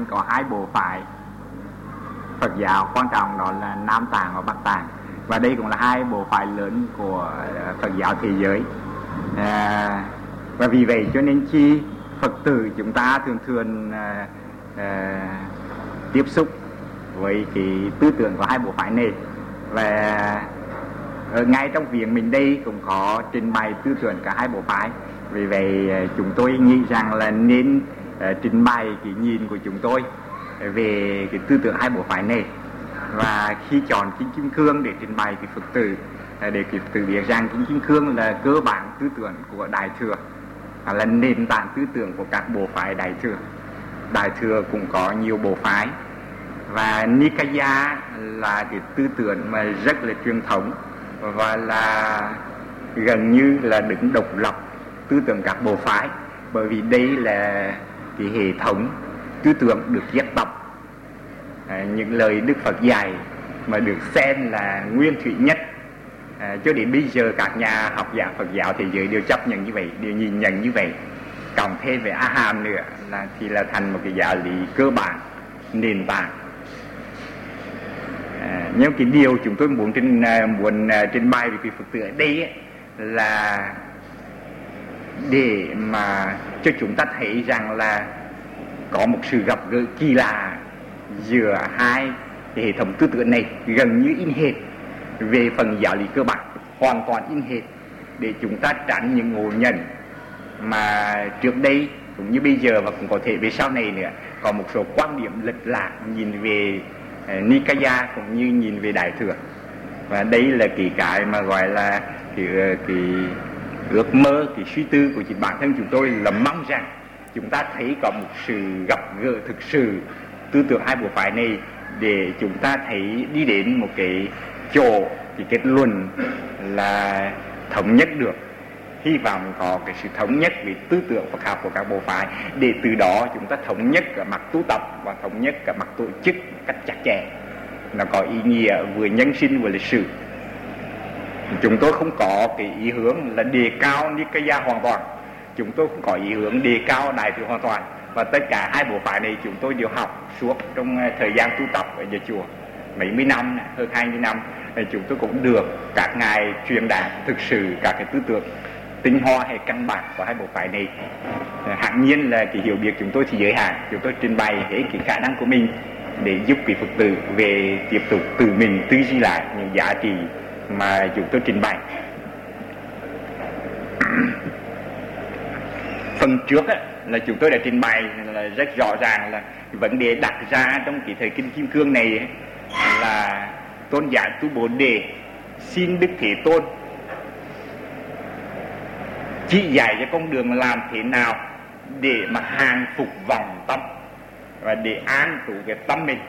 nên có hai bộ phái Phật giáo quan trọng, đó là Nam Tạng và Bắc Tạng. Và đây cũng là hai bộ phái lớn của Phật giáo thế giới. Và vì vậy cho nên khi Phật tử chúng ta thường tiếp xúc với cái tư tưởng của hai bộ phái này. Và ngay trong viện mình đây cũng có trình bày tư tưởng cả hai bộ phái. Vì vậy chúng tôi nghĩ rằng là nên trình bày cái nhìn của chúng tôi về cái tư tưởng hai bộ phái này. Và khi chọn Kinh Kim Cương để trình bày cái Phật tử, để cái Phật tử biết rằng Kinh Kim Cương là cơ bản tư tưởng của Đại Thừa, là nền tảng tư tưởng của các bộ phái Đại Thừa. Đại Thừa cũng có nhiều bộ phái, và Nikaya là cái tư tưởng mà rất là truyền thống và là gần như là đứng độc lập tư tưởng các bộ phái, bởi vì đây là cái hệ thống tư tưởng được ghép tập những lời Đức Phật dạy mà được xem là nguyên thủy nhất. Cho đến bây giờ các nhà học giả Phật giáo thế giới đều chấp nhận như vậy, đều nhìn nhận như vậy. Cộng thêm về A Hàm nữa thì là thành một cái giáo lý cơ bản, nền tảng. Nhưng cái điều chúng tôi muốn trình bày về cái Phật tử ở đây ấy, là để mà cho chúng ta thấy rằng là có một sự gặp gỡ kỳ lạ giữa hai cái hệ thống tư tưởng này, gần như in hệt về phần giáo lý cơ bản, hoàn toàn in hệt, để chúng ta tránh những ngộ nhận mà trước đây cũng như bây giờ và cũng có thể về sau này nữa có một số quan điểm lệch lạc nhìn về Nikaya cũng như nhìn về Đại Thừa. Và đây là cái mà gọi là cái ước mơ, cái suy tư của chính bản thân chúng tôi, là mong rằng chúng ta thấy có một sự gặp gỡ thực sự tư tưởng hai bộ phái này, để chúng ta thấy đi đến một cái chỗ, cái kết luận là thống nhất được. Hy vọng có cái sự thống nhất về tư tưởng Phật học của các bộ phái, để từ đó chúng ta thống nhất cả mặt tu tập và thống nhất cả mặt tổ chức cách chặt chẽ. Nó có ý nghĩa vừa nhân sinh vừa lịch sử. Chúng tôi không có cái ý hướng là đề cao Nikaya hoàn toàn, chúng tôi không có ý hướng đề cao Đại Thừa hoàn toàn. Và tất cả hai bộ phái này chúng tôi đều học suốt trong thời gian tu tập ở nhà chùa mấy mươi năm, hơn 20 năm. Chúng tôi cũng được các ngài truyền đạt thực sự các cái tư tưởng tinh hoa hay căn bản của hai bộ phái này. Hẳn nhiên là cái hiểu biết chúng tôi thì giới hạn, chúng tôi trình bày hết cái khả năng của mình để giúp quý Phật tử về tiếp tục tự mình tư duy lại những giá trị mà chúng tôi trình bày. Phần trước á, là chúng tôi đã trình bày là rất rõ ràng là vấn đề đặt ra trong cái thời Kinh Kim Cương này ấy, là tôn giả Tu Bồ Đề xin Đức Thế Tôn chỉ dạy cho con đường làm thế nào để mà hàng phục vọng tâm và để an trụ cái tâm mình.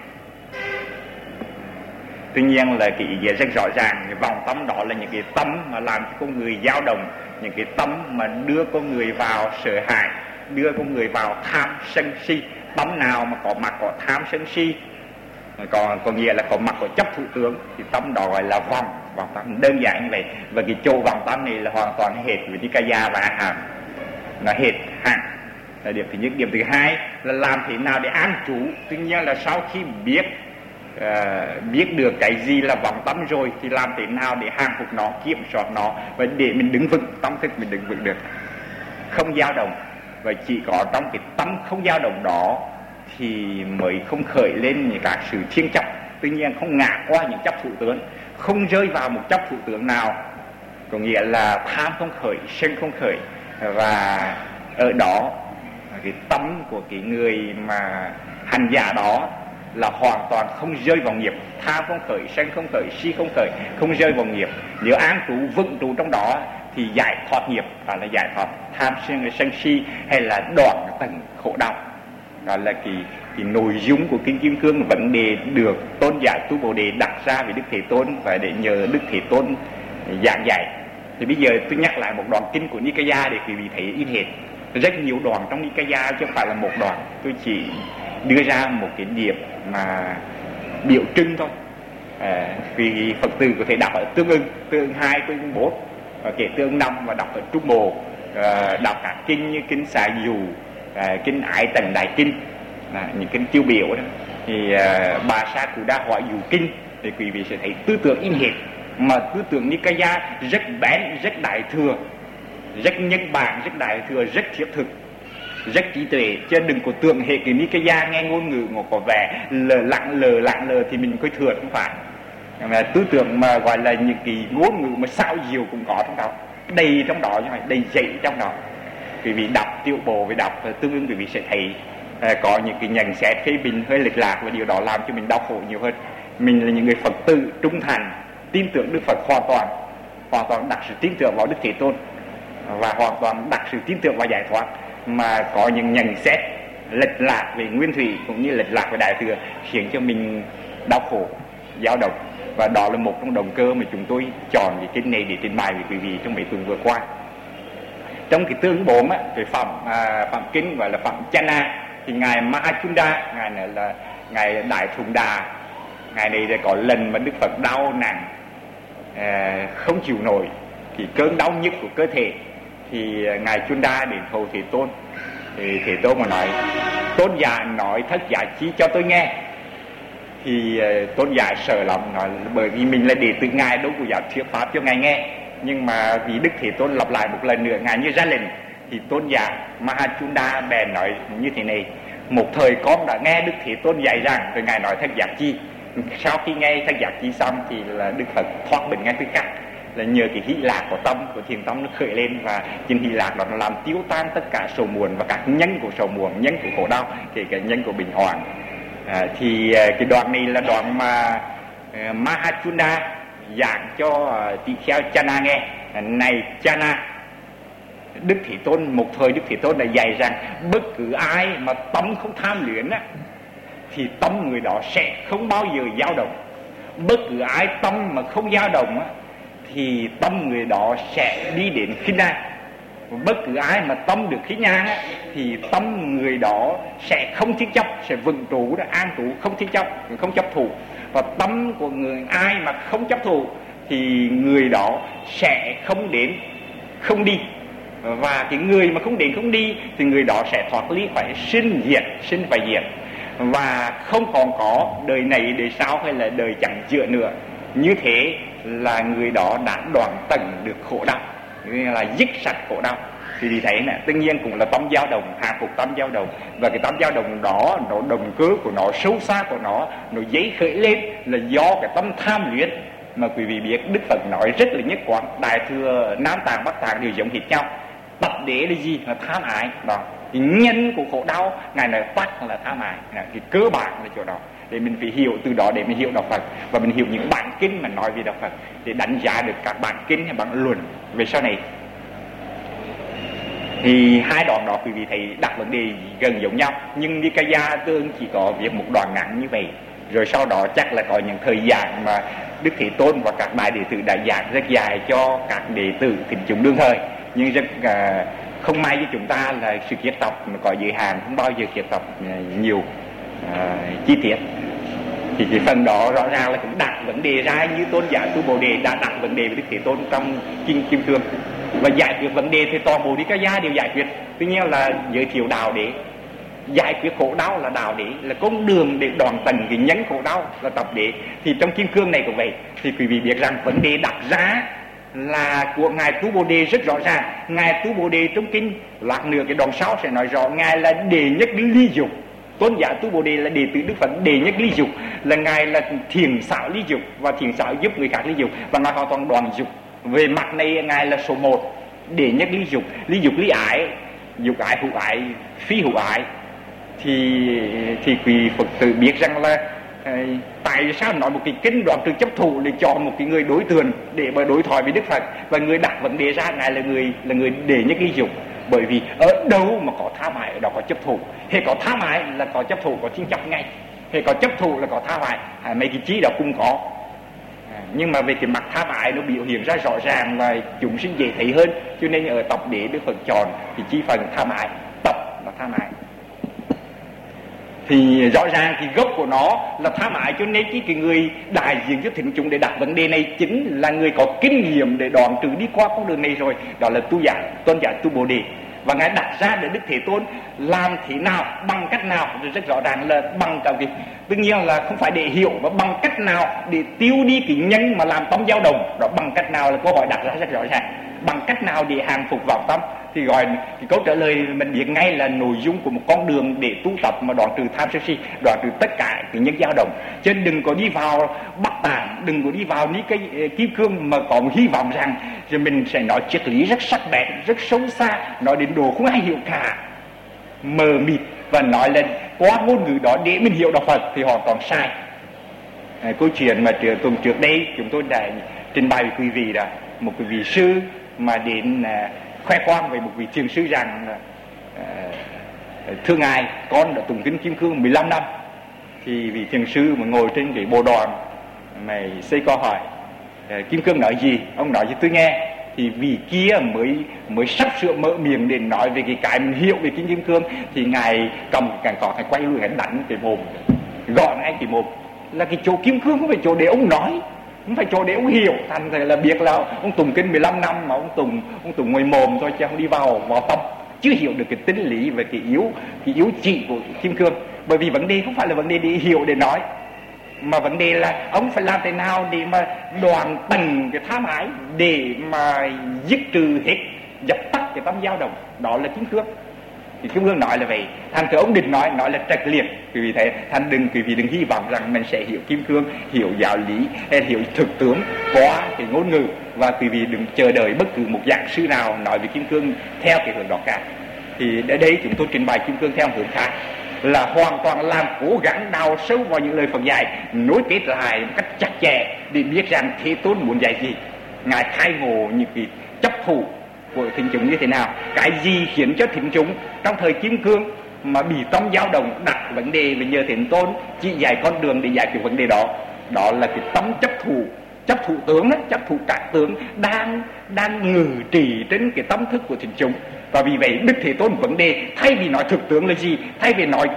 Tuy nhiên là cái ý nghĩa rất rõ ràng, cái vọng tâm đó là những cái tâm mà làm cho con người dao động, những cái tâm mà đưa con người vào sợ hãi, đưa con người vào tham sân si. Tâm nào mà có mặt có tham sân si, có nghĩa là có mặt có chấp thủ tướng, thì tâm đó gọi là vọng tâm, đơn giản như vậy. Và cái chỗ vọng tâm này là hoàn toàn hệt với Nikaya và A Hàm, nó hệt hẳn, là điểm thứ nhất. Điểm thứ hai là làm thế nào để an trú. Tuy nhiên là sau khi biết được cái gì là vọng tâm rồi thì làm thế nào để hàng phục nó, kiểm soát nó, và để mình đứng vững, tâm thức mình đứng vững được, không dao động. Và chỉ có trong cái tâm không dao động đó thì mới không khởi lên những các sự thiên chấp. Tuy nhiên không ngã qua những chấp thủ tướng, không rơi vào một chấp thủ tướng nào, có nghĩa là tham không khởi, sân không khởi. Và ở đó cái tâm của cái người mà hành giả đó là hoàn toàn không rơi vào nghiệp. Tham không khởi, sân không khởi, si không khởi, không rơi vào nghiệp. Nếu an trú vững trú trong đó thì giải thoát nghiệp, đó là giải thoát tham sân si, hay là đoạn tận khổ đau. Đó là cái nội dung của Kinh Kim Cương, vấn đề được tôn giả Tu Bồ Đề đặt ra với Đức Thế Tôn và để nhờ Đức Thế Tôn giảng dạy. Thì bây giờ tôi nhắc lại một đoạn kinh của Nikaya để quý vị thấy in hệt. Rất nhiều đoạn trong Nikaya chứ không phải là một đoạn. Tôi chỉ đưa ra một cái điểm mà biểu trưng thôi. Vì Phật tử có thể đọc ở tương ưng 2, tương ưng 4, kể tương ưng 5, và đọc ở Trung Bộ, đọc các kinh như kinh Xà Dù, kinh Ái Tần Đại Kinh, những kinh tiêu biểu đó. Thì Bà Sa Cụ Đa hỏi dụ kinh thì quý vị sẽ thấy tư tưởng in hệt, mà tư tưởng Nikaya rất bén, rất đại thừa, rất nhân bản, rất đại thừa, rất thiết thực, rất trí tuệ. Chứ đừng có tưởng hệ cái Nikaya nghe ngôn ngữ mà có vẻ lặng lờ thì mình coi thừa, không phải. Mà tư tưởng mà gọi là những cái ngôn ngữ mà xạo diệu cũng có trong đó, đầy trong đó, như vậy đầy dậy trong đó. Quý vị đọc Tiểu Bộ với đọc tương ứng quý vị sẽ thấy có những cái nhận xét phê bình hơi lệch lạc, và điều đó làm cho mình đau khổ nhiều hơn. Mình là những người Phật tử trung thành, tin tưởng Đức Phật hoàn toàn đặt sự tin tưởng vào Đức Thế Tôn, và hoàn toàn đặt sự tin tưởng vào giải thoát, mà có những nhận xét lệch lạc về nguyên thủy cũng như lệch lạc về đại thừa khiến cho mình đau khổ, dao động. Và đó là một trong động cơ mà chúng tôi chọn cái kinh này để trình bày với quý vị trong mấy tuần vừa qua. Trong cái tương 4 á, cái phạm kinh gọi là phạm Chana, thì ngài Mahachunda, ngài này là ngài Đại Thùng Đà, ngài này đã có lần mà Đức Phật đau nặng, không chịu nổi thì cơn đau nhức của cơ thể, thì ngài Chunda đến thầu Thế Tôn. Thì Thế Tôn mà nói: Tôn giả nói thất giả chi cho tôi nghe. Thì Tôn giả sợ lắm, nói bởi vì mình là đệ tử ngài, đâu có dám thuyết pháp cho ngài nghe. Nhưng mà vì Đức Thế Tôn lặp lại một lần nữa, ngài như ra lệnh, thì Tôn giả Mahachunda bèn nói như thế này: một thời con đã nghe Đức Thế Tôn dạy rằng, rồi ngài nói thất giác chi. Sau khi nghe thất giác chi xong thì là Đức Phật thoát bệnh ngay tức khắc, là nhờ cái hỷ lạc của tâm, của thiền tâm nó khởi lên, và trên hỷ lạc đó nó làm tiêu tan tất cả sầu muộn và các nhân của sầu muộn, nhân của khổ đau, kể cả nhân của bình hoạn. Thì cái đoạn này là đoạn mà Mahachunda giảng cho tỳ kheo Chana nghe. Này Chana, Đức Thế Tôn, một thời Đức Thế Tôn đã dạy rằng bất cứ ai mà tâm không tham luyện á, thì tâm người đó sẽ không bao giờ dao động. Bất cứ ai tâm mà không dao động á, thì tâm người đó sẽ đi đến khinh an. Bất cứ ai mà tâm được khinh an á, thì tâm người đó sẽ không thiên chấp, sẽ vững trụ, an trụ, không thiên chấp, không chấp thù. Và tâm của người ai mà không chấp thù thì người đó sẽ không đến, không đi. Và cái người mà không đến, không đi thì người đó sẽ thoát ly khỏi sinh và diệt, và không còn có đời này, đời sau hay là đời chẳng chữa nữa. Như thế là người đó đã đoạn tận được khổ đau, là dứt sạch khổ đau. Thì đi thấy nè, tất nhiên cũng là tâm dao động, hạ phục tâm dao động. Và cái tâm dao động đó, nó động cơ của nó, sâu xa của nó dấy khởi lên là do cái tâm tham luyện. Mà quý vị biết Đức Phật nói rất là nhất quán, Đại thừa Nam Tạng Bắc Tạng đều giống hệt nhau. Tập đế là gì? Là tham ái đó. Thì nhân của khổ đau ngài nói tắt là tham ái, cái cơ bản là chỗ đó. Để mình phải hiểu từ đó để mình hiểu đạo Phật, và mình hiểu những bản kinh mà nói về đạo Phật, để đánh giá được các bản kinh hay bản luận về sau này. Thì hai đoạn đó quý vị thấy đặt vấn đề gần giống nhau, nhưng Nikaya tương chỉ có viết một đoạn ngắn như vậy. Rồi sau đó chắc là có những thời gian mà Đức Thế Tôn và các bài đệ tử đã giảng rất dài cho các đệ tử thính chúng đương thời. Nhưng rất không may với chúng ta là sự kiết tập mà có giới hạn, không bao giờ kiết tập nhiều chi tiết. Thì cái phần đó rõ ràng là cũng đặt vấn đề ra, như Tôn giả Tu Bồ Đề đã đặt vấn đề với Đức Thế Tôn trong Kinh Kim Cương, và giải quyết vấn đề thì toàn bộ Nikaya đều giải quyết. Tuy nhiên là giới thiệu đạo đế, giải quyết khổ đau là đạo đế, là con đường để đoạn tận cái nhánh khổ đau là tập đế. Thì trong Kim Cương này cũng vậy. Thì quý vị biết rằng vấn đề đặt ra là của ngài Tu Bồ Đề rất rõ ràng. Ngài Tu Bồ Đề trong kinh lát nữa cái đoạn sau sẽ nói rõ ngài là đệ nhất ly dục. Tôn giả Tu Bồ Đề là đệ tử Đức Phật đệ nhất ly dục, là ngài là thiền xảo ly dục, và thiền xảo giúp người khác ly dục, và ngài hoàn toàn đoạn dục. Về mặt này ngài là số 1, đệ nhất ly dục ly ái, dục ái, hữu ái, phi hữu ái. Thì quý Phật tử biết rằng là tại sao nói một cái kinh đoạn trừ chấp thủ để chọn một cái người đối tượng để mà đối thoại với Đức Phật, và người đặt vấn đề ra ngài là người đệ nhất ly dục. Bởi vì ở đâu mà có tham ái ở đó có chấp thủ. Hệ có tham ái là có chấp thủ, có thiên chấp ngay. Hệ có chấp thủ là có tham ái, mấy cái chí đó cũng có. Nhưng mà về cái mặt tham ái nó biểu hiện ra rõ ràng và chúng sinh dễ thấy hơn, cho nên ở tập đế Đức Phật chọn thì chi phần tham ái, tập là tham ái. Thì rõ ràng thì gốc của nó là tham ái, cho nên cái người đại diện cho thính chúng để đặt vấn đề này chính là người có kinh nghiệm để đoạn trừ đi qua con đường này rồi, đó là Tôn giả Tu Bồ Đề. và Ngài đặt ra để Đức Thế Tôn làm thế nào, bằng cách nào, rất rõ ràng là bằng cả việc, tất nhiên là không phải để hiểu, mà bằng cách nào để tiêu đi cái nhân mà làm tâm dao động. Đó, bằng cách nào là câu hỏi đặt ra rất rõ ràng. Bằng cách nào để hàng phục vào tâm, thì gọi cái câu trả lời mình biết ngay là nội dung của một con đường để tu tập mà đoạn trừ tham sân si, đoạn trừ tất cả cái nhân dao động. Cho nên đừng có đi vào Bắc Tạng, đừng có đi vào ní cái kim cương mà có một hy vọng rằng rồi mình sẽ nói triết lý rất sắc bén, rất sâu xa, nói đến đồ không ai hiểu cả, mờ mịt, và nói là qua ngôn ngữ đó để mình hiểu đạo Phật thì hoàn toàn sai. Câu chuyện mà tuần trước đây chúng tôi đã trình bày với quý vị đó, một quý vị sư mà đến khoe khoang với một vị thiền sư rằng thưa ngài, con đã tụng kinh kim cương 15 năm. Thì vị thiền sư mà ngồi trên cái bồ đoàn mày xây câu hỏi kim cương nói gì, ông nói cho tôi nghe. Thì vị kia mới sắp sửa mở miệng để nói về cái mình hiểu về kinh kim cương, thì ngài cầm cái cỏ thầy quay lui, hắn đánh cái mồm, gọn ngay cái mồm. Là cái chỗ kim cương không phải chỗ để ông nói, không phải chỗ để ông hiểu. Thành ra là biết là ông tụng kinh 15 năm mà ông tụng ngoài mồm thôi, chứ không đi vào tâm, chưa hiểu được cái tính lý và cái yếu trị của kim cương. Bởi vì vấn đề không phải là vấn đề để hiểu để nói, mà vấn đề là ông phải làm thế nào để mà đoạn tầng cái tham ái, để mà dứt trừ hết, dập tắt cái tâm dao động. Đó là kim cương. Thì kim cương nói là vậy. Thành thử ông định nói là trạch liệt. Vì thế quý vị đừng hy vọng rằng mình sẽ hiểu kim cương, hiểu giáo lý hay hiểu thực tướng qua cái ngôn ngữ, và quý vị đừng chờ đợi bất cứ một giảng sư nào nói về kim cương theo cái hướng đó cả. Thì ở đây chúng tôi trình bày kim cương theo hướng khác, là hoàn toàn làm cố gắng đào sâu vào những lời Phật dạy, nối kết lại một cách chặt chẽ để biết rằng Thế Tôn muốn dạy gì. Ngài khai ngộ những cái chấp thủ của thính chúng như thế nào, cái gì khiến cho thính chúng trong thời kim cương mà bị tâm dao động đặt vấn đề về nhờ Thế Tôn chỉ dạy con đường để giải quyết vấn đề đó. Đó là cái tâm chấp thủ tướng đó, chấp thủ các tướng đang ngự trị trên cái tâm thức của thính chúng. Và vì vậy Đức Thế Tôn vấn đề thay vì nói thực tướng là gì, thay vì nói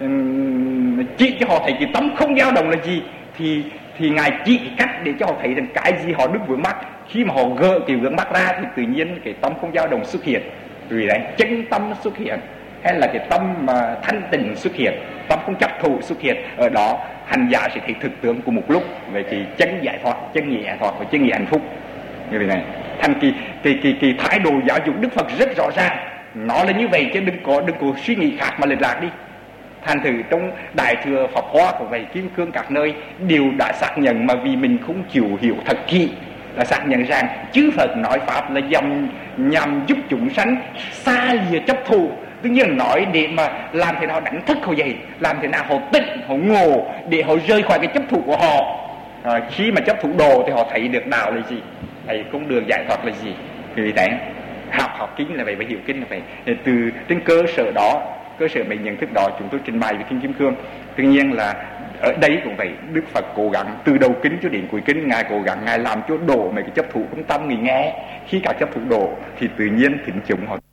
chỉ cho họ thấy cái tâm không dao động là gì, thì Ngài chỉ cách để cho họ thấy rằng cái gì họ đứng vướng mắc. Khi mà họ gỡ cái vướng mắc ra thì tự nhiên cái tâm không dao động xuất hiện. Vì đấy chân tâm xuất hiện, hay là cái tâm mà thanh tịnh xuất hiện, tâm không chấp thủ xuất hiện. Ở đó hành giả sẽ thấy thực tướng của một lúc về cái chân giải thoát, chân nghĩa giải thoát và chân nghĩa hạnh phúc. Như vậy này, thành cái thái độ giáo dục Đức Phật rất rõ ràng, nó là như vậy, chứ đừng có suy nghĩ khác mà lệch lạc đi. Thành thử trong Đại Thừa Pháp Hoa của vậy kim cương các nơi đều đã xác nhận, mà vì mình không chịu hiểu thật kỹ, là xác nhận rằng chư Phật nói pháp là nhằm giúp chúng sanh xa lìa chấp thủ. Tất nhiên nói để mà làm thế nào đánh thức họ dậy, làm thế nào họ tỉnh, họ ngộ, để họ rơi khỏi cái chấp thủ của họ. Khi mà chấp thủ đồ thì họ thấy được đạo là gì, thấy con đường giải thoát là gì. Vì thế học kinh là vậy, phải hiểu kinh là vậy. Từ trên cơ sở đó, cơ sở về nhận thức đó, chúng tôi trình bày về kinh kim cương. Tất nhiên là ở đây cũng vậy, Đức Phật cố gắng từ đầu kinh cho đến cuối kinh, Ngài cố gắng Ngài làm cho đổ mấy cái chấp thủ trong tâm người nghe. Khi cả chấp thủ đổ thì tự nhiên thính chúng họ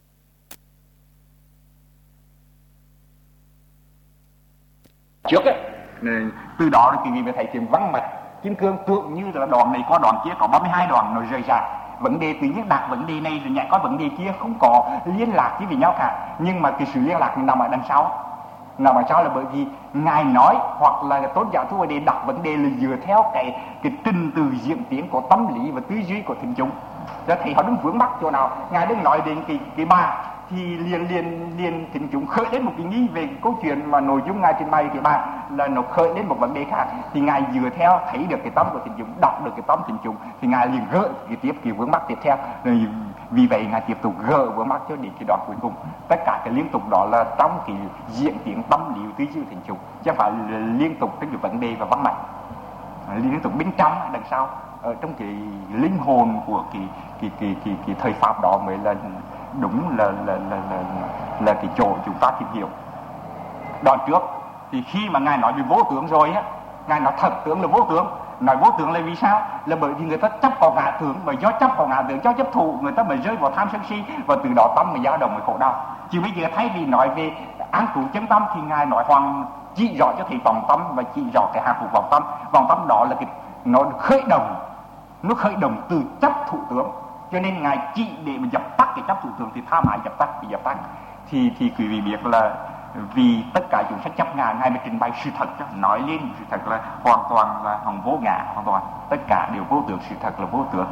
trước á, từ đó thì quý vị mới thấy chuyện vắng mặt kim cương, tượng như là đoạn này có đoạn kia, có 32 đoạn nó rời rạc. Vấn đề tự nhiên đặt vấn đề này rồi nhảy có vấn đề kia, không có liên lạc với nhau cả. Nhưng mà cái sự liên lạc nằm ở đằng sau. Nằm ở sau là bởi vì Ngài nói, hoặc là tôn giáo thu đề đặt vấn đề là dựa theo cái trình từ diễn tiến của tâm lý và tư duy của thính chúng. Cho thấy họ đứng vướng mắc chỗ nào, Ngài đừng nói đến cái bà thì liền thính chúng khởi đến một cái nghi về câu chuyện mà nội dung Ngài trình bày cái bà là nó khởi đến một vấn đề khác, thì Ngài dựa theo thấy được cái tâm của thính chúng, đọc được cái tâm thính chúng, thì Ngài liền gỡ cái vướng mắc tiếp theo. Rồi vì vậy Ngài tiếp tục gỡ vướng mắc cho đến cái đoạn cuối cùng. Tất cả cái liên tục đó là trong cái diễn tiến tâm lý tư duy thính chúng, chứ không phải liên tục trên cái vấn đề và vắng mặt, liên tục bên trong đằng sau. Ở trong cái linh hồn của cái thời pháp đó mới là đúng là cái chỗ chúng ta tìm hiểu. Đoạn trước thì khi mà Ngài nói về vô tướng rồi á, Ngài nói thật tướng là vô tướng. Nói vô tướng là vì sao? Là bởi vì người ta chấp vào ngã tướng, và do chấp vào ngã tướng, cho chấp thụ, người ta mới rơi vào tham sân si, và từ đó tâm mới dao động, mới khổ đau. Chứ bây giờ thay vì nói về an trụ chân tâm thì Ngài nói hoàn chỉ rõ cho thấy vòng tâm, và chỉ rõ cái hạt phục vòng tâm. Vòng tâm đó là cái nó khởi động từ chấp thụ tướng, Cho nên ngài chỉ để mà dập tắt cái chấp thủ tưởng thì tha mãi dập tắt. Thì quý vị biết là vì tất cả chúng sẽ chấp ngài mới trình bày sự thật đó. Nói lên sự thật là hoàn toàn là hồng vô ngã, hoàn toàn tất cả đều vô tưởng, sự thật là vô tưởng.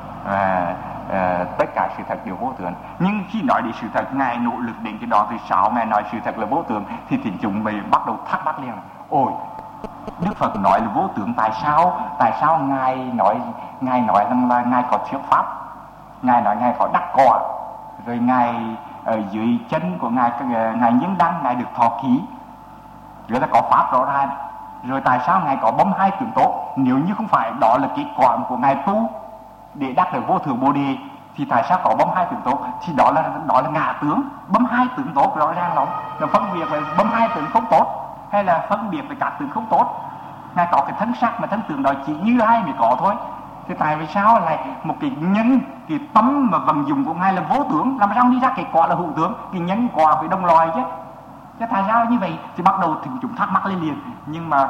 Tất cả sự thật đều vô tưởng. Nhưng khi nói đến sự thật, ngài nỗ lực đến cái đó, thì sao ngài nói sự thật là vô tưởng thì chúng mình bắt đầu thắc mắc liền là ôi, Đức Phật nói là vô tưởng, tại sao ngài nói rằng là ngài có thuyết pháp, ngài nói ngài có đắc quả, rồi ngài ở dưới chân của ngài nhân đăng, ngài được thọ ký, rồi là có pháp rõ ràng, rồi tại sao ngài có bấm hai tướng tốt? Nếu như không phải đó là kết quả của ngài tu để đắc được vô thượng bồ đề thì tại sao có bấm hai tướng tốt? Thì đó là ngã tướng. Bấm hai tướng tốt rõ ràng lắm, là phân biệt về bấm hai tướng không tốt hay là phân biệt về các tướng không tốt. Ngài có cái thân sắc mà thân tướng đó chỉ Như Lai mới có thôi. Thì tại vì sao lại một cái nhân, cái tâm mà vận dụng của ngài là vô tướng, làm sao đi ra kết quả là hữu tướng? Cái nhân quả với đồng loài chứ tại sao như vậy? Thì bắt đầu thì chúng thắc mắc lên liền. Nhưng mà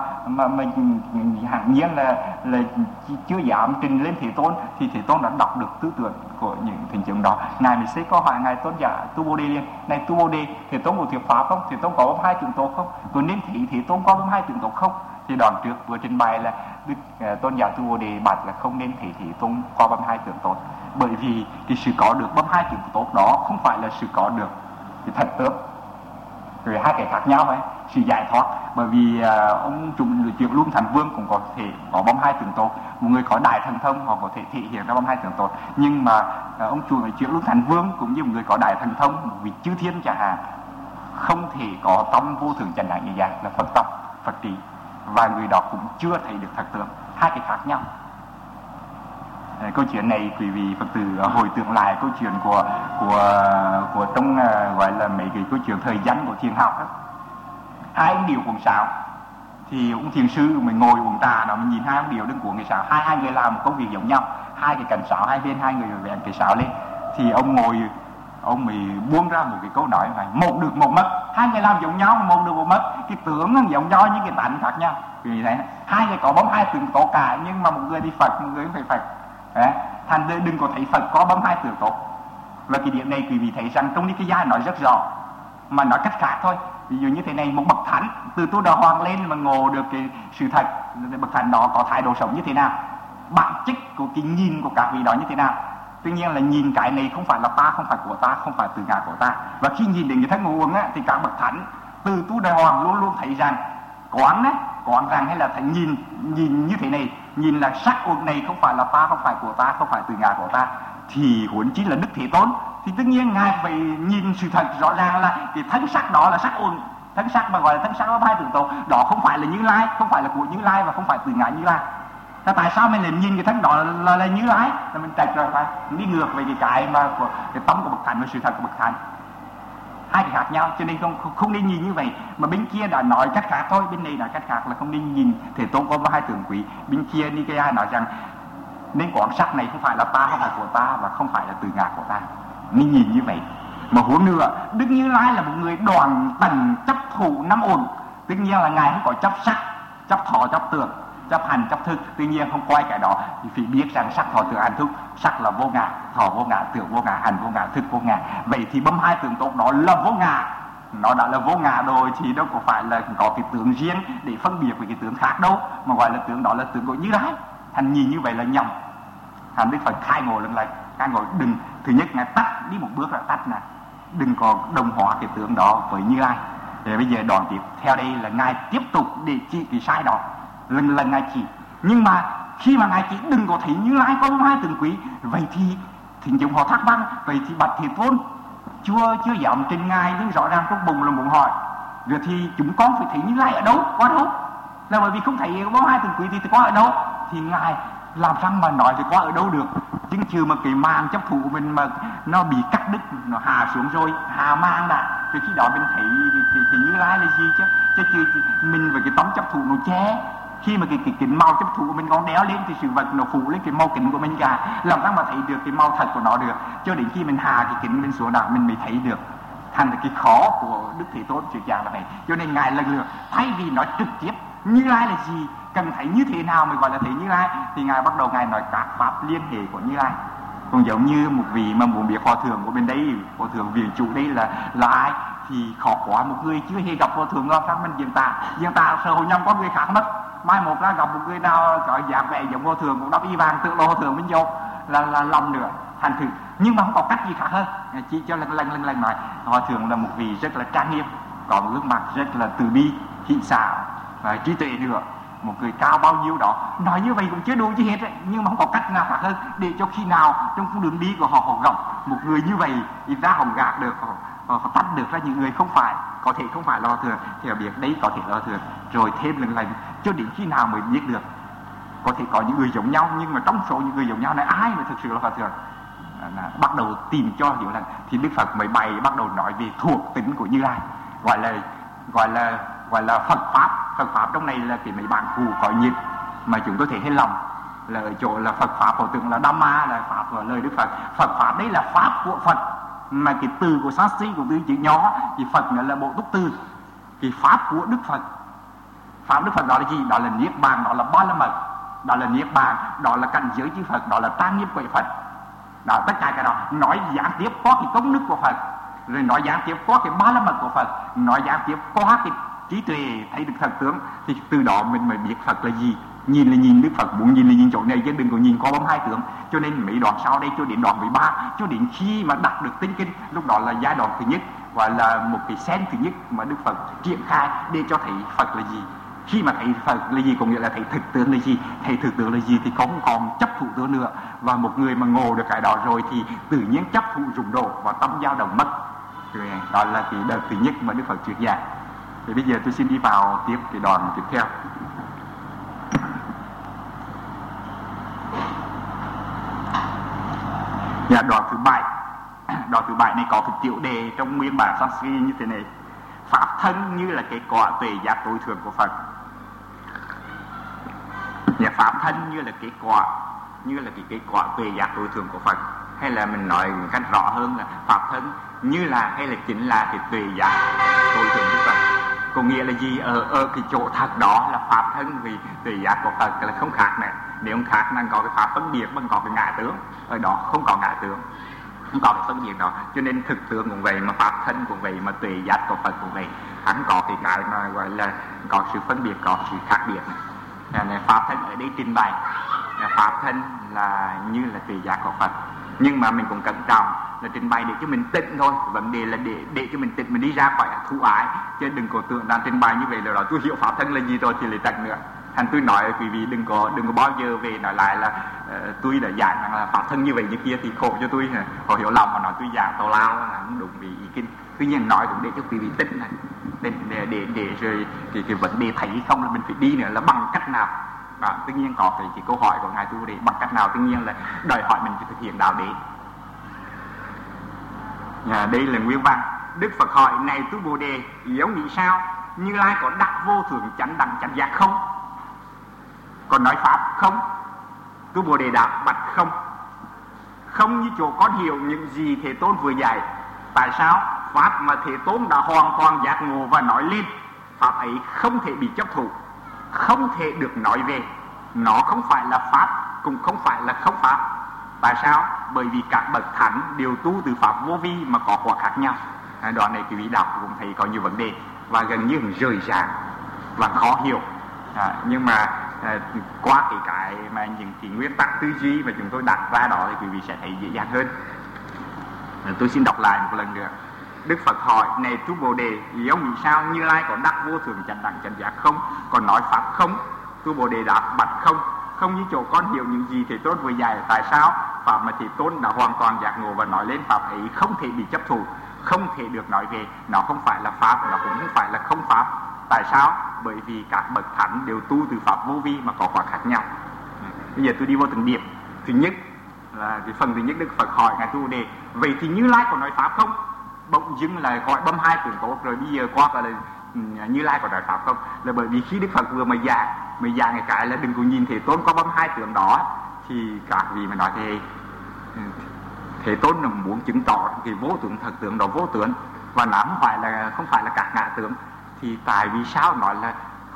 hẳn nhiên là chưa dám trình lên Thế Tôn, thì Thế Tôn đã đọc được tư tưởng của những thỉnh chứng đó. Ngài mới sẽ có hỏi ngài tôn giả Tu Bồ Đề liền: này Tu Bồ Đề, Thế Tôn có thuyết pháp không? Thế Tôn có bấm hai tướng tốt không? Tôi nên thấy Thế Tôn có bấm hai tướng tốt không? Thì đoạn trước vừa trình bày là Đức tôn giả Tu Bồ Đề bạch là không nên thấy Thế Tôn có bấm hai tướng tốt, bởi vì cái sự có được bấm hai tướng tốt đó không phải là sự có được cái thật tướng. Rồi hai cái khác nhau ấy, sự giải thoát. Bởi vì ông Chuyển Luân Thành Vương cũng có thể có bấm hai tướng tốt. Một người có đại thần thông họ có thể thể hiện ra bấm hai tướng tốt. Nhưng mà ông Chuyển Luân Thành Vương cũng như một người có đại thần thông, một vị chư thiên chẳng hạn, không thể có tâm vô thường chánh đẳng như vậy, là Phật tâm, Phật trí. Và người đó cũng chưa thấy được thật tướng. Hai cái khác nhau. Câu chuyện này quý vị Phật tử hồi tưởng lại câu chuyện của trong gọi là mấy cái câu chuyện thời gian của thiền học đó. Hai ông điệu cuồng sáo, thì ông thiền sư mình ngồi uống trà đó, mình nhìn hai ông điệu đứng cuồng cái sáo, hai người làm một công việc giống nhau, hai cái cành sáo hai bên, hai người vẹn cái sáo lên, thì ông ngồi ông mới buông ra một cái câu nói này: một được một mất. Hai người làm giống nhau, một được một mất, cái tướng nó giống nhau nhưng cái tánh khác nhau. Vì thế hai người có bấm hai tướng tốt cả, nhưng mà một người đi Phật, một người phải Phật. Thành ra đừng có thấy Phật có bấm hai tướng tốt. Và cái điểm này quý vị thấy rằng trong cái gia nói rất rõ, mà nói cách khác thôi. Ví dụ như thế này, một bậc thánh từ Tu Đà Hoàng lên mà ngộ được cái sự thật, bậc thánh đó có thái độ sống như thế nào, bản chất của cái nhìn của các vị đó như thế nào. Tuy nhiên là nhìn cái này không phải là ta, không phải của ta, không phải từ ngã của ta. Và khi nhìn đến cái thân nguồn á, thì các bậc thánh từ Tu Đà Hoàng luôn luôn thấy rằng quán rằng hay là thấy nhìn như thế này, nhìn là sắc uẩn này không phải là ta, không phải của ta, không phải từ ngã của ta, thì huống chi là Đức Thế Tôn. Thì tất nhiên ngài phải nhìn sự thật rõ ràng là cái thân sắc đó là sắc uẩn, thân sắc mà gọi là thân sắc có hai tướng tốt đó không phải là Như Lai, không phải là của Như Lai và không phải từ ngã Như Lai. Tại sao mình lại nhìn cái thân đó là Như Lai? Là mình trạch rồi, phải đi ngược về cái mà của cái tâm của bậc thánh và sự thật của bậc thánh. Hai cái khác nhau, cho nên không nên nhìn như vậy. Mà bên kia đã nói cách khác thôi, bên này nói cách khác là không nên nhìn Thế Tôn có hai tướng quý. Bên kia Nikaya nói rằng nên quán sắc này không phải là ta, không phải của ta và không phải là từ ngã của ta. Nên nhìn như vậy. Mà huống nữa, Đức Như Lai là một người đoàn tầng chấp thủ năm ổn. Tất nhiên là ngài không có chấp sắc, chấp thọ, chấp tưởng, chấp hành, chấp thức. Tuy nhiên không coi cái đó thì phải biết rằng sắc, thọ, tưởng, hành, thức, sắc là vô ngã, thọ vô ngã, tưởng vô ngã, hành vô ngã, thức vô ngã. Vậy thì bấm hai tướng tốt đó là vô ngã. Nó đã là vô ngã rồi thì đâu có phải là có cái tướng riêng để phân biệt với cái tướng khác đâu, mà gọi là tướng đó là tướng của Như Lai. Thành nhìn như vậy là nhầm. Thành Đức Phật khai ngộ lần này, khai ngộ đừng, thứ nhất ngài tắt đi một bước là tắt nè, đừng có đồng hóa cái tướng đó với Như Lai. Thì bây giờ đoạn tiếp theo đây là ngài tiếp tục để chỉ cái sai đó, lần ngài chỉ. Nhưng mà khi mà ngài chỉ đừng có thấy Như Lai có hai tướng quý, vậy thì thỉnh chúng họ thắc mắc, vậy thì bạch Thế Tôn chưa dám trình ngài, nhưng rõ ràng trong bụng là muốn hỏi, rồi thì chúng con phải thấy Như Lai ở đâu, có đâu? Là bởi vì không thấy có hai tướng quý thì có ở đâu? Thì ngài làm sao mà nói thì có ở đâu được? Chứng trừ mà cái màng chấp thủ mình mà nó bị cắt đứt, nó hạ xuống rồi, hạ màng đã, thì khi đó mình thấy thì Như Lai là gì chứ mình với cái tấm chấp thủ nó che. Khi mà cái kính màu chấp thủ của mình còn đéo lên thì sự vật nó phủ lên cái màu kính của mình cả, làm sao mà thấy được cái màu thật của nó được? Cho đến khi mình hạ cái kính mình xuống đó mình mới thấy được. Thành là cái khó của Đức Thế Tôn chữ dạng là này. Cho nên ngài lần lượt thay vì nói trực tiếp Như Lai là gì, cần thấy như thế nào mới gọi là thấy Như Lai, thì ngài bắt đầu ngài nói các pháp liên hệ của Như Lai. Cũng giống như một vị mà muốn biết hòa thượng của bên đây, hòa thượng viện chủ đây là ai thì khó quá, một người chưa hề gặp hòa thượng làm sao mình diễn tả sở hội nhầm có người khác mất. Mai một ra gặp một người nào có dạng vẻ giống hòa thượng cũng đắp y vàng tự lo hòa thượng bên vô là lòng nữa thành thử, nhưng mà không có cách gì khác hơn. Chỉ cho lần nói hòa thượng là một vị rất là trang nghiêm, có một gương mặt rất là từ bi, thị xảo và trí tuệ nữa, một người cao bao nhiêu đó. Nói như vậy cũng chưa đủ gì hết ấy, nhưng mà không có cách nào khác hơn để cho khi nào trong con đường đi của họ gặp một người như vậy thì ra họ gạt được, họ tách được ra những người không phải, có thể không phải lo thường thì họ biết đấy có thể lo thường, rồi thêm lần cho đến khi nào mới biết được. Có thể có những người giống nhau, nhưng mà trong số những người giống nhau này ai mà thực sự là hòa thượng? Bắt đầu tìm cho hiểu là thì Đức Phật mới bắt đầu nói về thuộc tính của Như Lai, gọi là Phật pháp trong này là cái mấy bạn cụ có nhiệt mà chúng tôi thấy hết lòng là ở chỗ là Phật pháp họ tưởng là Dhamma là pháp của lời Đức Phật. Phật pháp đấy là pháp của Phật, mà cái từ của Sanskrit của từ chữ nhỏ thì Phật nữa là bộ túc từ. Cái pháp của Đức Phật, pháp Đức Phật đó là gì? Đó là niết bàn, đó là ba la mật, đó là niết bàn, đó là cảnh giới chư Phật, đó là trang nghiêm của Phật. Đó, tất cả cái đó nói gián tiếp có cái công đức của Phật, rồi nói gián tiếp có cái ba la mật của Phật, nói gián tiếp có cái trí tuệ thấy được thật tướng, thì từ đó mình mới biết Phật là gì. Nhìn là nhìn Đức Phật, muốn nhìn là nhìn chỗ này chứ đừng có nhìn có bóng hai tướng. Cho nên mấy đoạn sau đây cho đến đoạn 13, cho đến khi mà đạt được tinh kinh, lúc đó là giai đoạn thứ nhất, gọi là một cái sen thứ nhất mà Đức Phật triển khai để cho thấy Phật là gì. Khi mà thấy Phật là gì có nghĩa là thấy thực tướng là gì, thấy thực tướng là gì thì không còn chấp thủ tướng nữa. Và một người mà ngộ được cái đó rồi thì tự nhiên chấp thủ rụng đổ và tâm dao động mất. Đó là cái đợt thứ nhất mà Đức Phật truyền dạy. Thì bây giờ tôi xin đi vào tiếp cái đoạn tiếp theo. Đoạn thứ 7 này có cái tiểu đề trong nguyên bản Sanskrit như thế này: pháp thân như là cái quả tuệ giác tối thượng của Phật. Pháp thân như là cái quả tuệ giác tối thượng của Phật, hay là mình nói một cách rõ hơn là pháp thân như là hay là chính là cái tuệ giác tối thượng của Phật. Có nghĩa là gì? Ở cái chỗ thật đó là pháp thân, vì tuệ giác của Phật là không khác này. Nếu không khác nó có cái pháp phân biệt,มันcó cái ngã tướng, ở đó không có ngã tướng, không có cái phân biệt đó. Cho nên thực tướng cũng vậy, mà pháp thân cũng vậy, mà tuệ giác của Phật cũng vậy. Hắn có cái mà gọi là có sự phân biệt, có sự khác biệt này. Pháp thân ở đây trình bày pháp thân là như là tuệ giác của Phật, nhưng mà mình cũng cẩn trọng là trình bày để cho mình tịnh thôi. Vấn đề là để cho mình tịnh, mình đi ra khỏi thú ái, chứ đừng có tưởng rằng trình bày như vậy là tôi hiểu pháp thân là gì rồi thì lại tận nữa. Thành tôi nói quý vị đừng có bao giờ về nói lại là tôi đã giảng là pháp thân như vậy như kia thì khổ cho tôi. Họ hiểu lầm mà nói tôi giảng tào lao là không đúng vì ý kinh. Tuy nhiên nói cũng để cho quý vị tịnh này, để rồi cái vấn đề thấy không là mình phải đi nữa là bằng cách nào. Đó, tất nhiên có cái câu hỏi của ngài Tu Đề bằng cách nào, tất nhiên là đòi hỏi mình phải thực hiện đạo đế. Đây là nguyên văn. Đức Phật hỏi: này Tu Bồ Đề, ý ông nghĩ sao? Như Lai có đắc vô thượng chánh đẳng chánh giác không? Còn nói pháp không? Tu Bồ Đề đáp: bạch không. Không như chỗ con hiểu những gì Thế Tôn vừa dạy. Tại sao? Pháp mà Thế Tôn đã hoàn toàn giác ngộ và nói lên, pháp ấy không thể bị chấp thủ, không thể được nói về. Nó không phải là pháp, cũng không phải là không pháp. Tại sao? Bởi vì các bậc thánh đều tu từ pháp vô vi mà có quả khác nhau. Đoạn này quý vị đọc cũng thấy có nhiều vấn đề và gần như rời rạc và khó hiểu. Nhưng mà qua cái mà những cái nguyên tắc tư duy mà chúng tôi đặt ra đó thì quý vị sẽ thấy dễ dàng hơn. Tôi xin đọc lại một lần nữa. Đức Phật hỏi: này Tu Bồ Đề, ý ông nghĩ sao? Như Lai có đắc vô thượng chánh đẳng chánh giác không? Còn nói pháp không? Tu Bồ Đề đáp: bạch không. Không như chỗ con hiểu những gì Thế Tôn vừa dạy. Tại sao? Pháp mà Thế Tôn đã hoàn toàn giác ngộ và nói lên, pháp ấy không thể bị chấp thủ, không thể được nói về. Nó không phải là pháp, nó cũng không phải là không pháp. Tại sao? Bởi vì các bậc thánh đều tu từ pháp vô vi mà có quả khác nhau. Bây giờ tôi đi vô từng điểm. Thứ nhất là cái phần thứ nhất, Đức Phật hỏi ngài Tu Bồ Đề: vậy thì Như Lai có nói pháp không? Bỗng dưng là gọi bấm hai tượng tốt rồi bây giờ qua là Như Lai có nói pháp không? Là bởi vì khi Đức Phật vừa mới giảng cái là đừng có nhìn Thế Tôn có bấm hai tượng đó, thì các vị mà nói thì Thế Tôn là muốn chứng tỏ cái vô tướng thật tướng đó vô tướng, và nó không phải là các ngã tướng. Thì tại vì sao nói là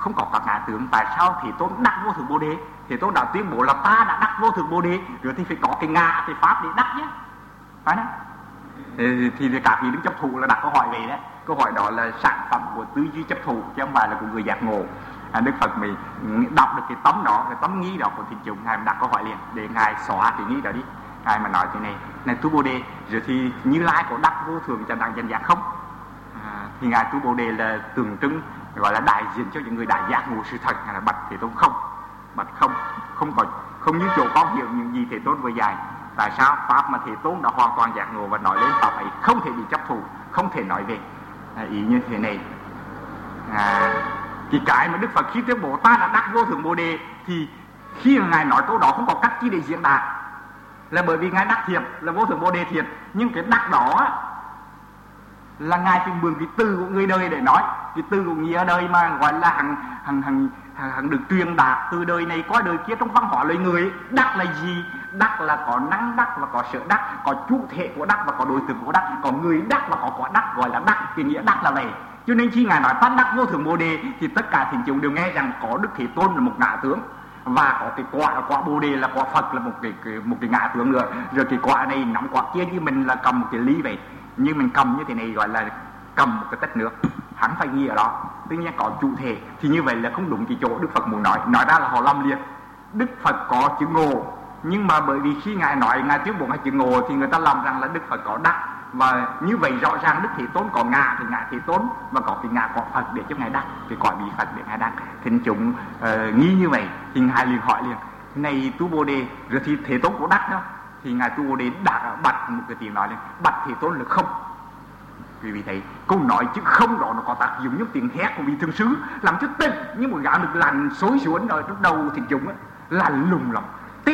không có các ngã tướng. Tại sao Thế Tôn đắc vô thượng Bồ Đề? Thế Tôn đã tuyên bố là ta đã đắc vô thượng Bồ Đề, rồi thì phải có cái ngã, cái pháp để đắc nhé, phải không? Thì các vị đứng chấp thụ là đặt câu hỏi về đấy. Câu hỏi đó là sản phẩm của tư duy chấp thụ, chứ không phải là của người giác ngộ. Đức Phật mình đọc được cái tấm đó, cái tấm nghĩ đó của thiền chúng, ngài đặt câu hỏi liền để ngài xóa cái nghĩ đó đi. Ngài mà nói thế này tu Bồ Đề, rồi thì Như Lai có đắc vô thường chánh đẳng chánh giác không? Thì ngài tu Bồ Đề là tượng trưng, gọi là đại diện cho những người đã giác ngộ sự thật. Ngài là bạch Thế Tôn không, bạch không như chỗ có hiểu những gì Thế Tôn vừa dạy. Tại sao? Pháp mà Thế Tôn đã hoàn toàn giác ngộ và nói lên pháp ấy không thể bị chấp thủ, không thể nói về. Ý như thế này. Cái mà Đức Phật khi tuyên bố ta đã đắc vô thượng Bồ Đề, thì khi mà ngài nói câu đó không có cách chi để diễn đạt, là bởi vì ngài đắc thiệt là vô thượng Bồ Đề thiệt. Nhưng cái đắc đó là ngài phải mượn cái từ của người đời để nói. Cái từ của nghĩa đời mà gọi là hằng được truyền đạt từ đời này qua đời kia trong văn hóa loài người. Đắc là gì? Đắc là có năng đắc và có sở đắc, có chủ thể của đắc và có đối tượng của đắc, có người đắc và có quả đắc, gọi là đắc. Cái nghĩa đắc là vậy. Cho nên khi ngài nói ta đắc vô thượng Bồ Đề thì tất cả thiền chúng đều nghe rằng có Đức Thế Tôn là một ngã tướng, và có cái quả Bồ Đề là quả Phật là một cái ngã tướng nữa. Rồi cái quả này nắm quả kia, như mình là cầm một cái ly vậy, như mình cầm như thế này gọi là cầm một cái tách nước, hắn phải ghi ở đó. Tuy nhiên có chủ thể thì như vậy là không đúng cái chỗ Đức Phật muốn nói ra là họ lâm liệt. Đức Phật có chữ ngộ, nhưng mà bởi vì khi ngài nói, ngài tuyên bố ngài chữ ngộ thì người ta làm rằng là Đức Phật có đắc, và như vậy rõ ràng Đức Thế Tôn có ngã thì ngã Thế Tôn, và có cái ngã quả Phật để cho ngài đắc, cái quả bí Phật để ngài đắc. Thì chúng nghi như vậy thì ngài liền hỏi liền, này tu Bồ Đề, rồi thì Thế Tôn có đắc đó? Thì ngài tu Bồ Đề đã bạch một cái tiếng nói lên, bạch Thế Tôn là không. Vì thế câu nói chứ không đó nó có tác dụng như tiếng hét của vị thượng sứ, làm cho tỉnh như một gã được lành xối xuống ở trong đầu thì chúng là lùng lắm,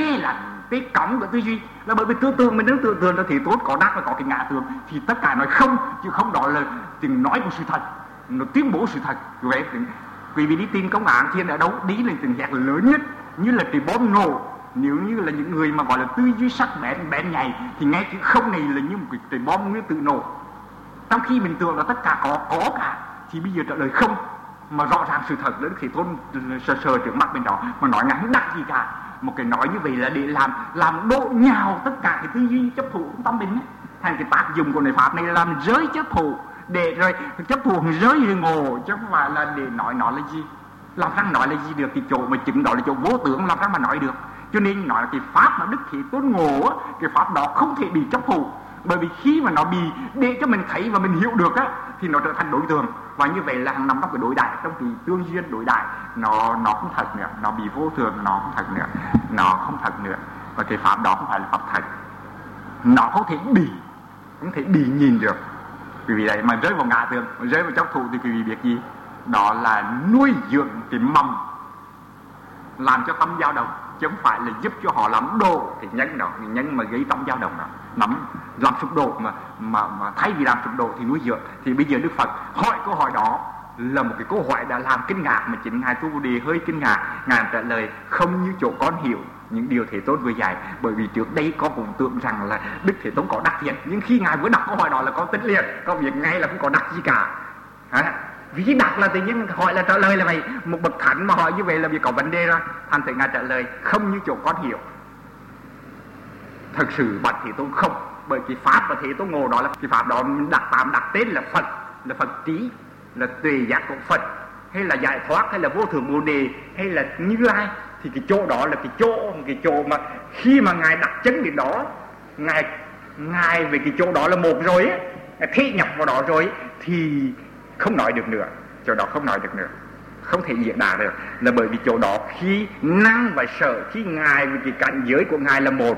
tê cõng của tư duy. Là bởi vì tư tưởng mình tưởng tượng là Thế Tôn có đắc và có cái ngã tướng, thì tất cả nói không, chứ không đó là tiếng nói của sự thật, nó tuyên bố sự thật. Vậy quý vị đi tìm công án thiên ở đâu, đi lên tiếng hét lớn nhất như là cái bom nổ. Nếu như là những người mà gọi là tư duy sắc bén nhạy thì nghe chữ không này là như một cái bom nguyên tử nổ. Trong khi mình tưởng là tất cả có cả, thì bây giờ trả lời không, mà rõ ràng sự thật là Đức Thế Tôn sờ trước mắt bên đó mà nói ngắn đắc gì cả. Một cái nói như vậy là để làm đổ nhào tất cả cái tư duy chấp thủ của tâm mình ấy. Thành cái tác dụng của này pháp này là làm rơi chấp thủ, để rồi chấp thủ rơi rồi ngộ, chứ không phải là để nói nó là gì. Làm sao nói là gì được? Cái chỗ mà chứng đó là chỗ vô tưởng, làm sao mà nói được. Cho nên nói là cái pháp mà Đức Thế Tôn ngộ, cái pháp đó không thể bị chấp thủ. Bởi vì khi mà nó bị để cho mình thấy và mình hiểu được á, thì nó trở thành đối tượng. Và như vậy là nằm trong cái đối đại, trong cái tương duyên đối đại, nó không thật nữa, nó bị vô thường, nó không thật nữa, nó không thật nữa. Và cái pháp đó không phải là pháp thật, nó không thể bị nhìn được. Vì vậy mà rơi vào ngã tưởng, rơi vào chấp thủ thì quý vị biết gì? Đó là nuôi dưỡng cái mầm làm cho tâm dao động, chứ không phải là giúp cho họ làm đổ cái nhân đó, cái nhân mà gây tâm dao động đó, làm sụp đổ, mà thay vì làm sụp đổ thì nuôi dưỡng. Thì bây giờ Đức Phật hỏi câu hỏi đó là một cái câu hỏi đã làm kinh ngạc, mà chính ngài tu Bồ Đề hơi kinh ngạc. Ngài trả lời không như chỗ con hiểu những điều Thế Tôn vừa dạy. Bởi vì trước đây con cũng tưởng rằng là Đức Thế Tôn có đắc thiệt, nhưng khi ngài vừa đặt câu hỏi đó là con tính liền, con việc ngay là không có đắc gì cả. Vì đặt là tự nhiên hỏi là trả lời là vậy. Một bậc thánh mà hỏi như vậy là vì có vấn đề rồi. Thành thử ngài trả lời không như chỗ con hiểu. Thật sự bạch Thế Tôn không. Bởi cái pháp và Thế Tôn ngộ đó là cái pháp đó đặt tên là Phật, là Phật trí, là tuệ giác của Phật, hay là giải thoát, hay là vô thượng Bồ Đề, hay là Như Lai. Thì cái chỗ đó là cái chỗ mà khi mà ngài đặt chân đến đó, ngài về cái chỗ đó là một rồi ấy, thế nhập vào đó rồi ấy, thì không nói được nữa. Chỗ đó không nói được nữa, không thể diễn đạt được. Là bởi vì chỗ đó khi năng và sở, khi ngài với cái cảnh giới của ngài là một,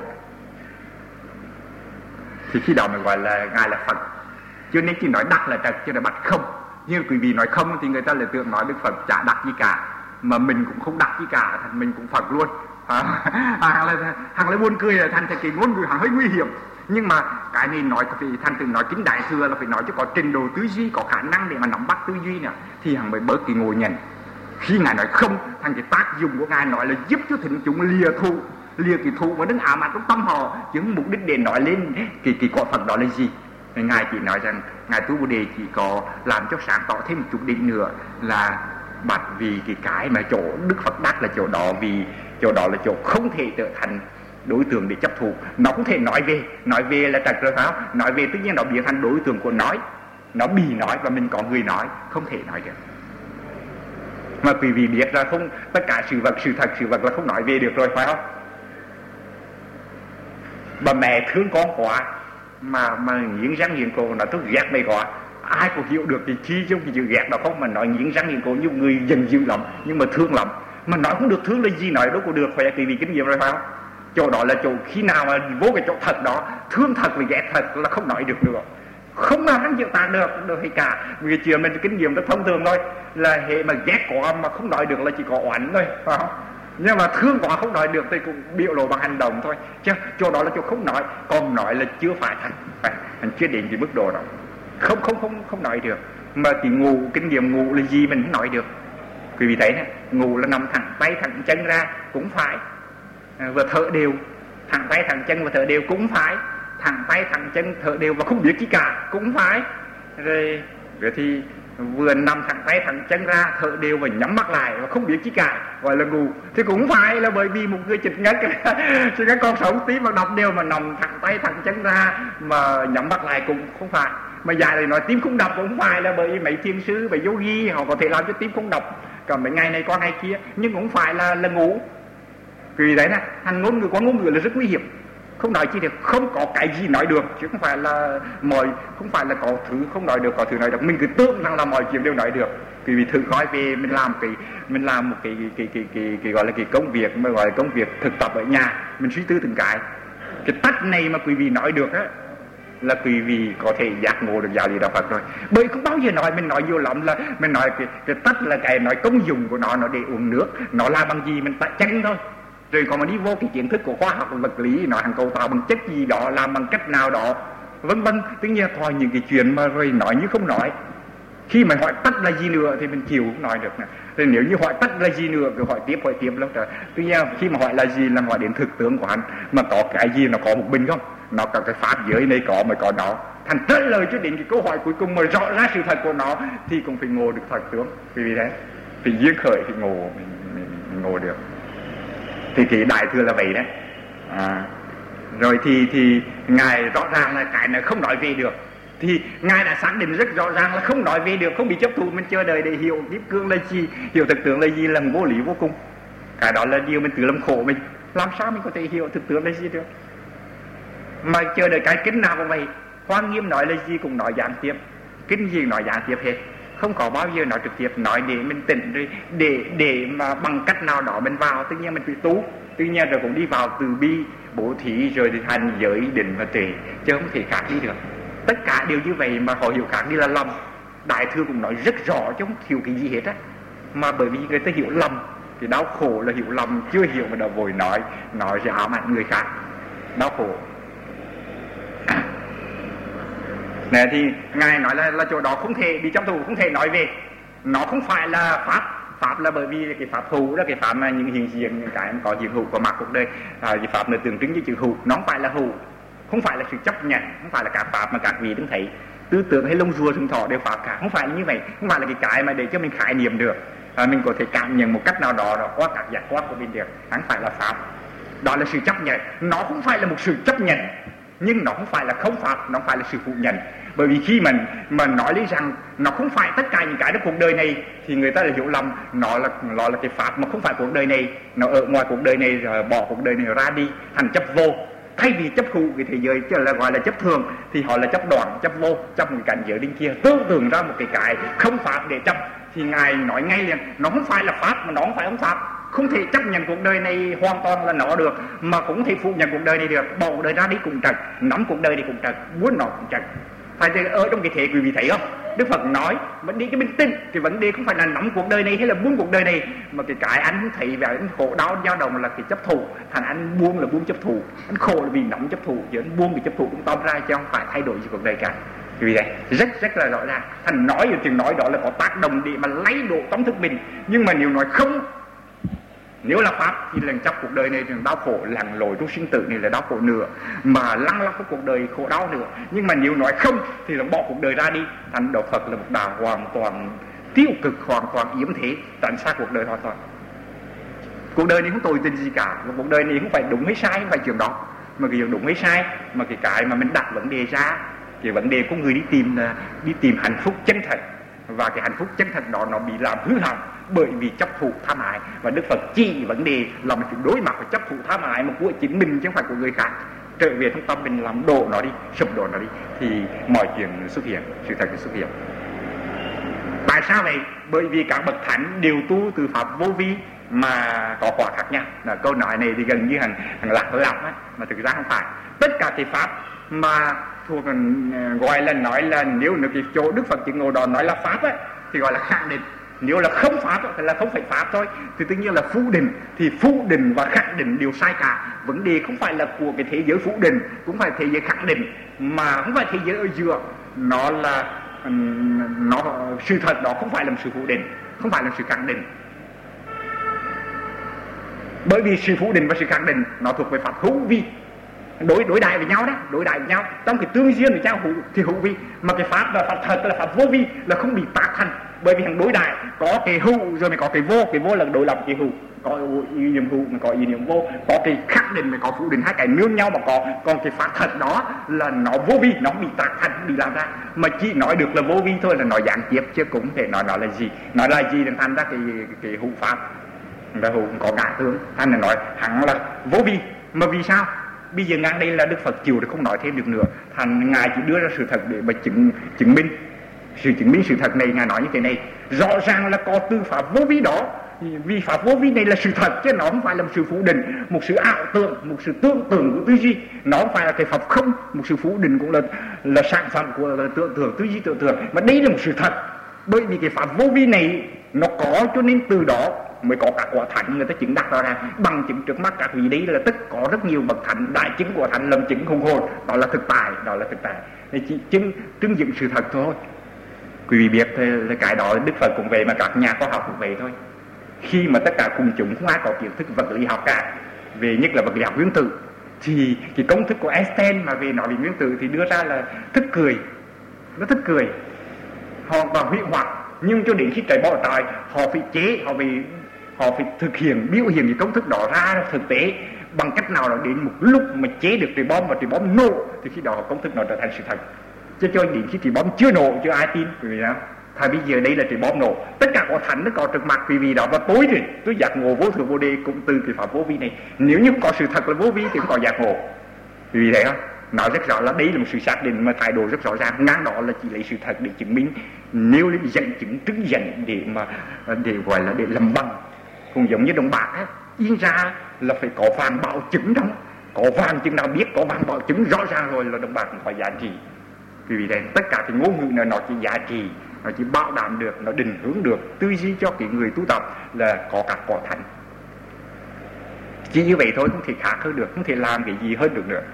thì khi đó mới gọi là ngài là Phật. Cho nên chỉ nói đắc là trật, chứ là bạch không. Như quý vị nói không thì người ta lại tưởng nói Đức Phật chả đắc gì cả, mà mình cũng không đắc gì cả, thành mình cũng Phật luôn. Hàng là buồn cười, là thành cái ngôn ngữ hàng hơi nguy hiểm. Nhưng mà cái này nói thì thành từng nói kính đại thừa là phải nói cho có trình độ tư duy, có khả năng để mà nắm bắt tư duy nè, thì hàng mới bớt cái ngồi nhận. Khi ngài nói không, thành cái tác dụng của ngài nói là giúp cho thính chúng lìa cái thù và đứng ám ảnh trong tâm họ, chứ không mục đích để nói lên cái quả Phật đó là gì. Ngài chỉ nói rằng ngài tu Bồ Đề chỉ có làm cho sáng tỏ thêm một chút định nữa, là bạch vì cái mà chỗ Đức Phật đắc là chỗ đó, vì chỗ đó là chỗ không thể trở thành đối tượng để chấp thụ. Nó không thể nói về là trật rồi phải không? Nói về tự nhiên nó biến thành đối tượng của nói, nó bị nói và mình có người nói, không thể nói được. Mà quý vị biết ra không, tất cả sự thật là không nói về được rồi phải không? Bà mẹ thương con quá mà nghiến răng nghiến cổ nói tôi ghét mày quá, ai có hiểu được thì chi trong cái chữ ghét đó không, mà nói nghiến răng nghiến cổ như người giận dữ lắm nhưng mà thương lắm, mà nói không được thương là gì nói đâu có được, phải quý vị kinh nghiệm rồi phải không? Chỗ đó là chỗ khi nào mà vô cái chỗ thật đó, thương thật và ghét thật là không nói được nữa, không nào hắn chịu tạc được hay cả. Vì chuyện mình kinh nghiệm rất thông thường thôi, là hệ mà ghét quá mà không nói được là chỉ có oán thôi phải không? Nhưng mà thương quá không nói được thì cũng biểu lộ bằng hành động thôi, chứ chỗ đó là chỗ không nói, còn nói là chưa phải thành chưa đến cái mức độ đó, không nói được. Mà thì ngủ, kinh nghiệm ngủ là gì mình không nói được. Quý vị thấy nè, ngủ là nằm thẳng tay thẳng chân ra cũng phải, và thở đều, thẳng tay thẳng chân và thở đều cũng phải, thẳng tay thẳng chân thở đều và không biết gì cả cũng phải. Rồi thì vừa nằm thẳng tay thẳng chân ra thở đều và nhắm mắt lại và không biết gì cả gọi là ngủ thì cũng phải, là bởi vì một người chịch ngất thì các con sống tí mà đọc đều mà nằm thẳng tay thẳng chân ra mà nhắm mắt lại cũng không phải. Mà dài thì nói tim không đập cũng không phải, là bởi vì mấy thiền sư mấy yogi họ có thể làm cho tim không đập cả mấy ngày này qua ngày kia, nhưng cũng phải là ngủ. Vì đấy nè, hành ngôn ngữ qua ngôn ngữ là rất nguy hiểm, không nói chi được, không có cái gì nói được, chứ không phải là không phải là có thứ không nói được, có thứ nói được. Mình cứ tưởng rằng là mọi chuyện đều nói được. Vì thử coi về mình làm một cái gọi là cái công việc mà gọi là công việc thực tập ở nhà, mình suy tư từng cái tách này mà quý vị nói được á, là quý vị có thể giác ngộ được giáo lý đạo Phật rồi. Bởi không bao giờ nói, mình nói nhiều lắm là mình nói cái tách là cái nói công dụng của nó để uống nước, nó là bằng gì mình chân thôi. Rồi còn mà đi vô cái kiến thức của khoa học vật lý, nói hàng cầu tạo bằng chất gì đó, làm bằng cách nào đó, vân vân. Tất nhiên thôi những cái chuyện mà rồi nói như không nói. Khi mà hỏi tách là gì nữa thì mình chịu không nói được nè. Rồi nếu như hỏi tách là gì nữa cứ hỏi tiếp lắm trời. Tất nhiên khi mà hỏi là gì là hỏi đến thực tướng của hắn, mà có cái gì nó có một bình không, nó có cái pháp giới này có mà có đó, thành trả lời cho đến cái câu hỏi cuối cùng mà rõ ra sự thật của nó thì cũng phải ngộ được thật tướng. Vì thế thì duyên khởi thì ngộ mình ngộ được. Thì cái đại thừa là vậy đấy. Rồi thì ngài rõ ràng là cái này không nói về được, thì ngài đã xác định rất rõ ràng là không nói về được, không bị chấp thụ. Mình chờ đợi để hiểu kim cương là gì, hiểu thực tướng là gì là vô lý vô cùng. Cái đó là điều mình tự làm khổ mình, làm sao mình có thể hiểu thực tướng là gì được. Mà chờ đợi cái kinh nào cũng vậy, Hoa Nghiêm nói là gì cũng nói gián tiếp, kinh gì nói gián tiếp hết, không có bao giờ nói trực tiếp. Nói để mình tỉnh rồi, để mà bằng cách nào đó mình vào. Tự nhiên mình phải tu, tự nhiên rồi cũng đi vào từ bi bố thí, rồi thì thành giới định và tuệ, chứ không thể khác đi được. Tất cả đều như vậy mà họ hiểu khác đi là lầm. Đại thừa cũng nói rất rõ chứ không hiểu cái gì hết á. Mà bởi vì người ta hiểu lầm, thì đau khổ là hiểu lầm, chưa hiểu mà đã vội nói sẽ ám ảnh người khác, đau khổ. Này thì ngài nói là chỗ đó không thể bị chấp thủ, không thể nói về. Nó không phải là pháp là bởi vì cái pháp hữu đó, cái pháp mà những hiện diện, những cái có hiện hữu có mặt cuộc đời, cái pháp này tượng trưng với chữ hữu, nó không phải là hữu, không phải là sự chấp nhận, không phải là các pháp mà các vị đứng thấy tư tưởng hay lông rùa sừng thọ đều pháp cả, không phải là như vậy, không phải là cái mà để cho mình khái niệm được, mình có thể cảm nhận một cách nào đó qua các giác quan của mình được, không phải là pháp. Đó là sự chấp nhận, nó không phải là một sự chấp nhận, nhưng nó không phải là không pháp, nó không phải là sự phủ nhận. Bởi vì khi mà nói lý rằng nó không phải tất cả những cái trong cuộc đời này thì người ta lại hiểu lầm nó là cái pháp mà không phải cuộc đời này, nó ở ngoài cuộc đời này, rồi bỏ cuộc đời này ra đi thành chấp vô. Thay vì chấp hữu cái thế giới là gọi là chấp thường, thì họ là chấp đoạn, chấp vô, chấp một cảnh giới bên kia, tưởng tượng ra một cái không pháp để chấp. Thì ngài nói ngay liền, nó không phải là pháp mà nó không phải không pháp. Không thể chấp nhận cuộc đời này hoàn toàn là nó được, mà cũng không thể phủ nhận cuộc đời này được. Bỏ cuộc đời ra đi cũng trật, nắm cuộc đời đi cũng trật, muốn nó cũng trật. Phải ở trong cái thế quý vị thấy không? Đức Phật nói vẫn đi cái bình tĩnh, cái vấn đề không phải là nắm cuộc đời này hay là buông cuộc đời này, mà cái anh không thấy về anh khổ đau dao động là cái chấp thù, thành anh buông là buông chấp thù, anh khổ là vì nắm chấp thù, chứ anh buông cái chấp thù cũng tóm ra, chứ không phải thay đổi gì cuộc đời cả. Vì vậy rất là rõ ràng, thành nói rồi chừng nói đó là có tác động để mà lấy độ tâm thức mình. Nhưng mà nếu nói không, nếu là pháp thì lần chấp cuộc đời này thì đau khổ, lặn lội trong sinh tử này là đau khổ nữa, mà lăng lăng cái cuộc đời khổ đau nữa. Nhưng mà nếu nói không thì là bỏ cuộc đời ra đi, thành đạo Phật là một đạo hoàn toàn tiêu cực hoàn toàn, yếm thế, tránh xa cuộc đời hoàn toàn. Cuộc đời này không tồi tình gì cả, và cuộc đời này không phải đúng hay sai, không phải chuyện đó, mà cái đúng hay sai, mà cái mà mình đặt vấn đề ra, cái vấn đề của người đi tìm hạnh phúc chân thật, và cái hạnh phúc chân thật đó nó bị làm hư hỏng bởi vì chấp thủ tham ái. Và Đức Phật chỉ vấn đề là mình phải đối mặt với chấp thủ tham ái mà của chính mình chứ không phải của người khác, trở về trong tâm mình làm đổ nó đi, sụp đổ nó đi, thì mọi chuyện xuất hiện, sự thật xuất hiện. Tại sao vậy? Bởi vì các bậc thánh đều tu từ pháp vô vi mà có quả khác nhau. Câu nói này thì gần như hàng lạc á, mà thực ra không phải. Tất cả cái pháp mà thuộc gọi là nói là nếu cái chỗ Đức Phật chứng ngộ đó nói là pháp á, thì gọi là khẳng định. Nếu là không pháp thì là không phải pháp thôi. Thì tự nhiên là phủ định, thì phủ định và khẳng định đều sai cả. Vấn đề không phải là của cái thế giới phủ định, cũng phải thế giới khẳng định, mà không phải thế giới ở giữa. Nó là sự thật đó không phải là một sự phủ định, không phải là sự khẳng định. Bởi vì sự phủ định và sự khẳng định nó thuộc về pháp hữu vi, đối đại với nhau đó, đối đại với nhau trong cái tương duyên với nhau thì hữu vi, mà cái pháp là pháp thật là pháp vô vi, là không bị tác thành. Bởi vì hàng đối đại có cái hữu rồi mới có cái vô là đối lập cái hữu, có ý niệm hữu mà có ý niệm vô, có cái khẳng định mới có phủ định, hai cái nương nhau mà có. Còn cái pháp thật đó là nó vô vi, nó không bị tác thành, không bị làm ra, mà chỉ nói được là vô vi thôi, là nói gián tiếp chứ cũng thể nói nó là gì, nói là gì nên thành ra cái hữu pháp là hữu có ngã tướng, thành là nói hắn là vô vi. Mà vì sao? Bây giờ ngang đây là Đức Phật chịu thì không nói thêm được nữa, thành ngài chỉ đưa ra sự thật để mà chứng minh sự thật này. Ngài nói như thế này: rõ ràng là có tư pháp vô vi đó, vì pháp vô vi này là sự thật chứ nó không phải là một sự phủ định, một sự ảo tưởng, một sự tưởng tượng của tư duy. Nó không phải là cái pháp không, một sự phủ định cũng là sản phẩm của tưởng tượng, tư duy tưởng tượng, mà đây là một sự thật. Bởi vì cái pháp vô vi này nó có, cho nên từ đó mới có các quả thánh người ta chứng đắc ra. Bằng chứng trước mắt các vị đấy là có rất nhiều bậc thánh đại chứng của thánh lâm chứng hùng hồn, đó là thực tại, để chỉ chứng dựng sự thật thôi. Quý vị biết là cái đó Đức Phật cũng vậy, mà các nhà khoa học cũng vậy thôi. Khi mà tất cả cùng chúng không ai có kiến thức vật lý học cả, về nhất là vật lý học nguyên tử, thì cái công thức của Einstein mà về nói về nguyên tử thì đưa ra là thức cười, nó thức cười, họ vào hủy hoại. Nhưng cho đến khi trời bỏ trời, họ phải thực hiện, biểu hiện cái công thức đó ra thực tế bằng cách nào đó, đến một lúc mà chế được trái bom và trái bom nổ, thì khi đó công thức nó trở thành sự thật. Chứ cho đến khi trái bom chưa nổ, chưa ai tin, quý vị nào. Thay bây giờ đây là trái bom nổ, tất cả có thánh nó có trước mặt quý vị đó, và tôi giác ngộ vô thượng vô đế cũng từ cái pháp vô vi này. Nếu như không có sự thật là vô vi thì không có giác ngộ, quý vị thấy không? Nói rất rõ là đây là một sự xác định, mà thái độ rất rõ ràng. Ngang đó là chỉ lấy sự thật để chứng minh, nếu lấy dẫn chứng trứng dẫn để gọi là để làm bằng. Cũng giống như đồng bạc á, in ra là phải có vàng bảo chứng trong, có vàng chứng nào biết có vàng bảo chứng rõ ràng rồi là đồng bạc cũng có giá trị. Vì vậy tất cả cái ngôn ngữ này nó chỉ giá trị, nó chỉ bảo đảm được, nó định hướng được tư duy cho cái người tu tập là có các quả thánh. Chỉ như vậy thôi, không thể khác hơn được, không thể làm cái gì hơn được nữa.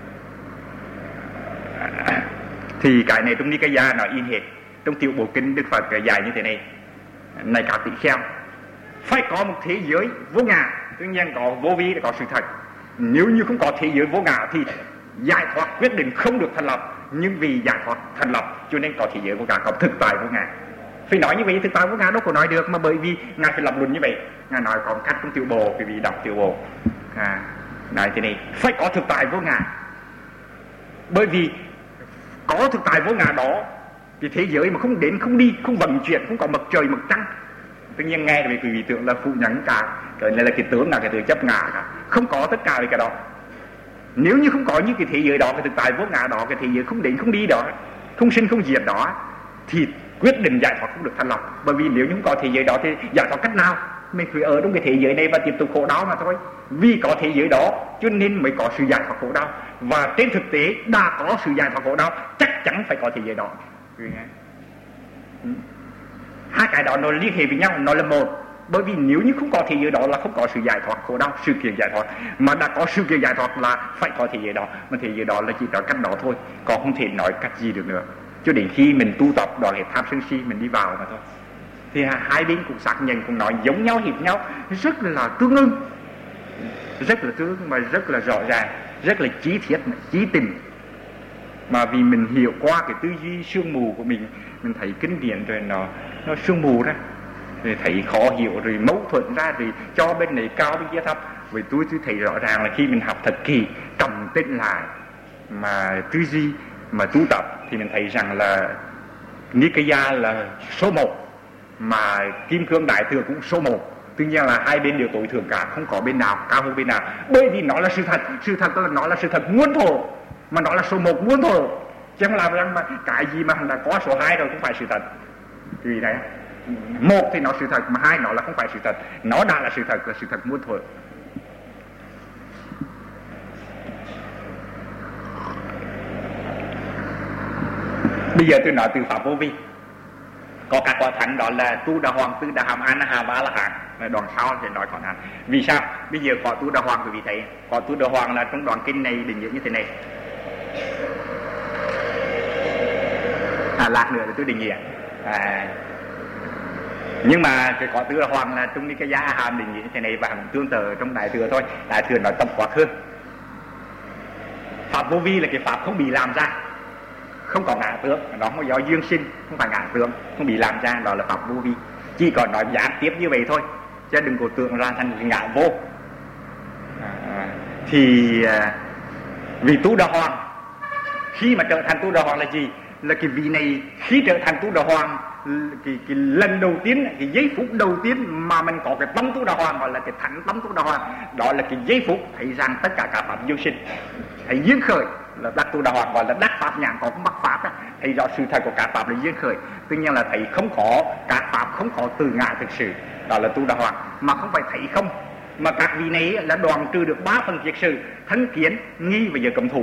Thì cái này trong Nikaya nó in hết. Trong tiểu bộ kinh Đức Phật dạy như thế này: này các tỷ kheo, phải có một thế giới vô ngã. Tự nhiên có vô vi để có sự thật. Nếu như không có thế giới vô ngã thì giải thoát quyết định không được thành lập. Nhưng vì giải thoát thành lập cho nên có thế giới vô ngã, có thực tại vô ngã. Phải nói như vậy, thực tại vô ngã đâu có nói được, mà bởi vì ngài phải lập luận như vậy. Ngài nói có cách trong tiểu bộ, quý vị đọc tiểu bộ nói thế này: phải có thực tại vô ngã. Bởi vì có thực tại vô ngã đó, cái thế giới mà không đến, không đi, không vận chuyển, không có mặt trời mặt trăng, tự nhiên nghe về quý vị tưởng là phụ nhẫn cả. Cái này là cái tướng, là cái từ chấp ngã cả. Không có tất cả về cái đó. Nếu như không có những cái thế giới đó, cái thực tại vô ngã đó, cái thế giới không đến không đi đó, không sinh không diệt đó, thì quyết định giải thoát không được thành lập. Bởi vì nếu như không có thế giới đó thì giải thoát cách nào? Mình phải ở trong cái thế giới này và tiếp tục khổ đau mà thôi. Vì có thế giới đó cho nên mới có sự giải thoát khổ đau. Và trên thực tế đã có sự giải thoát khổ đau, chắc chắn phải có thế giới đó. Hai cái đó nó liên hệ với nhau, nó là một. Bởi vì nếu như không có thế giới đó là không có sự giải thoát khổ đau, sự kiện giải thoát. Mà đã có sự kiện giải thoát là phải có thế giới đó. Mà thế giới đó là chỉ có cách đó thôi, còn không thể nói cách gì được nữa. Cho đến khi mình tu tập đoạn hết tham sân si, mình đi vào mà thôi. Thì hai bên cũng xác nhận, cũng nói giống nhau, hiệp nhau, rất là tương ưng, rất là tương ưng, mà rất là rõ ràng, rất là chí thiết, chí tình. Mà vì mình hiểu qua cái tư duy sương mù của mình thấy kinh điển rồi nó sương mù ra, rồi thấy khó hiểu, rồi mâu thuẫn ra, rồi cho bên này cao bên kia thấp. Vì tôi thấy rõ ràng là khi mình học thật kỳ, trầm tĩnh lại mà tư duy, mà tu tập, thì mình thấy rằng là Nikaya là số 1, mà Kim Cương Đại Thừa cũng số 1. Tuy nhiên là hai bên đều tối thượng cả, không có bên nào cao hơn bên nào, bởi vì nó là sự thật. Sự thật là nó là sự thật muôn thuở, mà nó là số 1 muôn thuở, chứ không làm rằng mà cái gì mà đã có số 2 rồi cũng phải sự thật. Vì đấy, 1 thì nó sự thật, mà 2 nó là không phải sự thật, nó đã là sự thật muôn thuở. Bây giờ tôi nói từ pháp vô vi. Có các quả thánh đó là Tu Đà Hoàng, Tư Đà Hàm, A Na Hà và A La Hán. Đoạn sau thì nói còn hạn. Vì sao? Bây giờ có Tu Đà Hoàng, quý vị thấy, có Tu Đà Hoàng là trong đoạn kinh này định nghĩa như thế này. Lát nữa thì tôi định nghĩa. Nhưng mà cái có Tu Đà Hoàng là trong cái giá hàm định nghĩa như thế này, và tương tự trong Đại Thừa thôi. Đại Thừa nói tâm quát hơn. Pháp vô vi là cái pháp không bị làm ra, không có ngã tướng, nó không do duyên sinh, không phải ngã tướng, không bị làm ra, đó là pháp vô vi. Chỉ còn nói gián tiếp như vậy thôi, chứ đừng có tưởng ra thành ngã vô. Vì Tu Đà Hoàng, khi mà trở thành Tu Đà Hoàng là gì? Là cái vị này khi trở thành Tu Đà Hoàng, cái lần đầu tiên, cái giây phút đầu tiên mà mình có cái tâm Tu Đà Hoàng, gọi là cái thánh tâm Tu Đà Hoàng, đó là cái giây phút thấy rằng tất cả các pháp vô sinh, thấy duyên khởi, là đắc Tu Đà Hoàng, gọi là đắc pháp nhãn, có mắc pháp đó. Thấy rõ sự thật của các pháp là duyên khởi. Tuy nhiên là thấy không có các pháp, không có từ ngã thực sự, đó là Tu Đà Hoàng. Mà không phải thấy không, mà các vị này là đoạn trừ được 3 phần kiết sử: thân kiến, nghi và giới cầm thủ.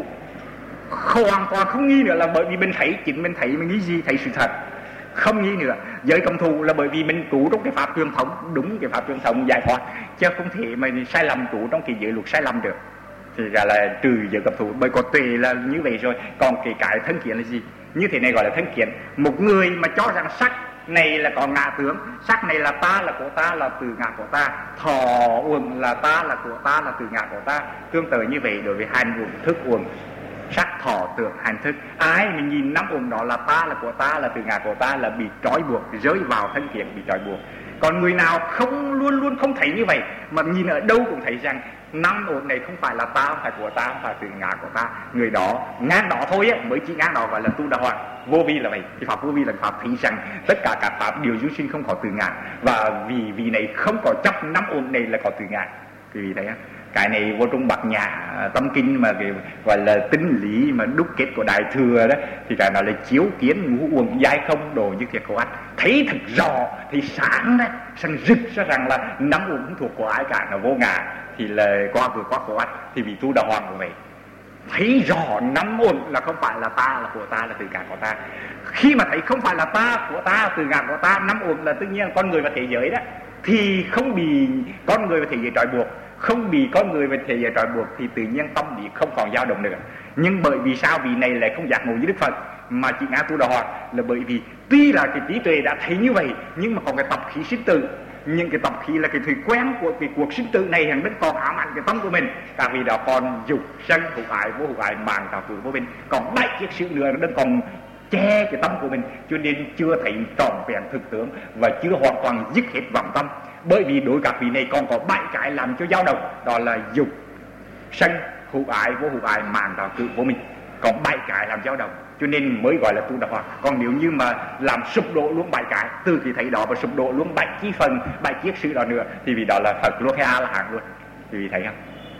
Hoàn toàn không nghi nữa, là bởi vì mình thấy, chính mình thấy, mình nghĩ gì? Thấy sự thật, không nghi nữa. Giới cầm thủ là bởi vì mình trú trong cái pháp truyền thống, đúng cái pháp truyền thống giải thoát, chứ không thể mà sai lầm trú trong cái giới luật sai lầm được. Thì ra là trừ giới cầm thủ, bởi có tuệ là như vậy rồi. Còn cái thân kiến là gì? Như thế này gọi là thân kiến. Một người mà cho rằng sắc này là có ngã tướng, sắc này là ta, là của ta, là từ ngã của ta, thọ uẩn là ta, là của ta, là từ ngã của ta. Tương tự như vậy đối với hành uẩn, thức uẩn, sắc thọ tưởng hành thức. Ai mình nhìn 5 uẩn đó là ta, là của ta, là từ ngã của ta, là bị trói buộc, rơi vào thân kiến, bị trói buộc. Còn người nào không, luôn luôn không thấy như vậy, mà nhìn ở đâu cũng thấy rằng 5 uẩn này không phải là ta, không phải của ta, không phải từ ngã của ta, người đó ngang đó thôi á, mới chỉ ngang đó gọi là Tu Đà Hoàng. Vô vi là vậy. Cái pháp vô vi là pháp thấy rằng tất cả các pháp đều duy sinh, không có từ ngã, và vì này không có chấp 5 uẩn này là có từ ngã. Vì đấy á, cái này vô trong Bát Nhã Tâm Kinh mà cái gọi là tính lý mà đúc kết của Đại Thừa đó, thì cái nào là chiếu kiến ngũ uẩn giai không đồ như thiệt khổ ách, thấy thật rõ, thì sáng đấy, sáng rực ra rằng là 5 uẩn không thuộc của ai cả, là vô ngã, thì là qua vừa qua khổ ách. Thì vì Tu Đà Hoàng của vậy, thấy rõ 5 uẩn là không phải là ta, là của ta, là từ ngã của ta. Khi mà thấy không phải là ta, của ta, từ ngã của ta, 5 uẩn là tự nhiên con người và thế giới đó, thì không bị con người và thế giới trói buộc. Không bị con người và thế giới trói buộc thì tự nhiên tâm bị không còn dao động nữa. Nhưng bởi vì sao vị này lại không giác ngộ như Đức Phật mà chỉ ngã Tu Đà Hoàng? Là bởi vì tuy là cái trí tuệ đã thấy như vậy, nhưng mà còn cái tập khí sinh tử. Nhưng cái tập khí là cái thói quen của cái cuộc sinh tử này vẫn còn ám ảnh cái tâm của mình. Tại vì đó còn dục sân hữu ái, vô hữu ái, màng tạo cử vô mình, còn 7 chiếc sự nữa nó còn che cái tâm của mình, cho nên chưa thấy trọn vẹn thực tướng và chưa hoàn toàn dứt hết vọng tâm. Bởi vì đối các vị này còn có 7 cái làm cho dao động, đó là dục, sân, hữu ái, vô hữu ái, màng tạo cử vô mình, còn 7 cái làm dao động, cho nên mới gọi là Tu Đà Hoàng. Còn nếu như mà làm sụp đổ luôn 7 cái, từ khi thấy đó và sụp đổ luôn 7 chi phần, 7 chiếc sự đó nữa, thì vì đó là Phật luôn hay A La Hán luôn. Vì thấy không?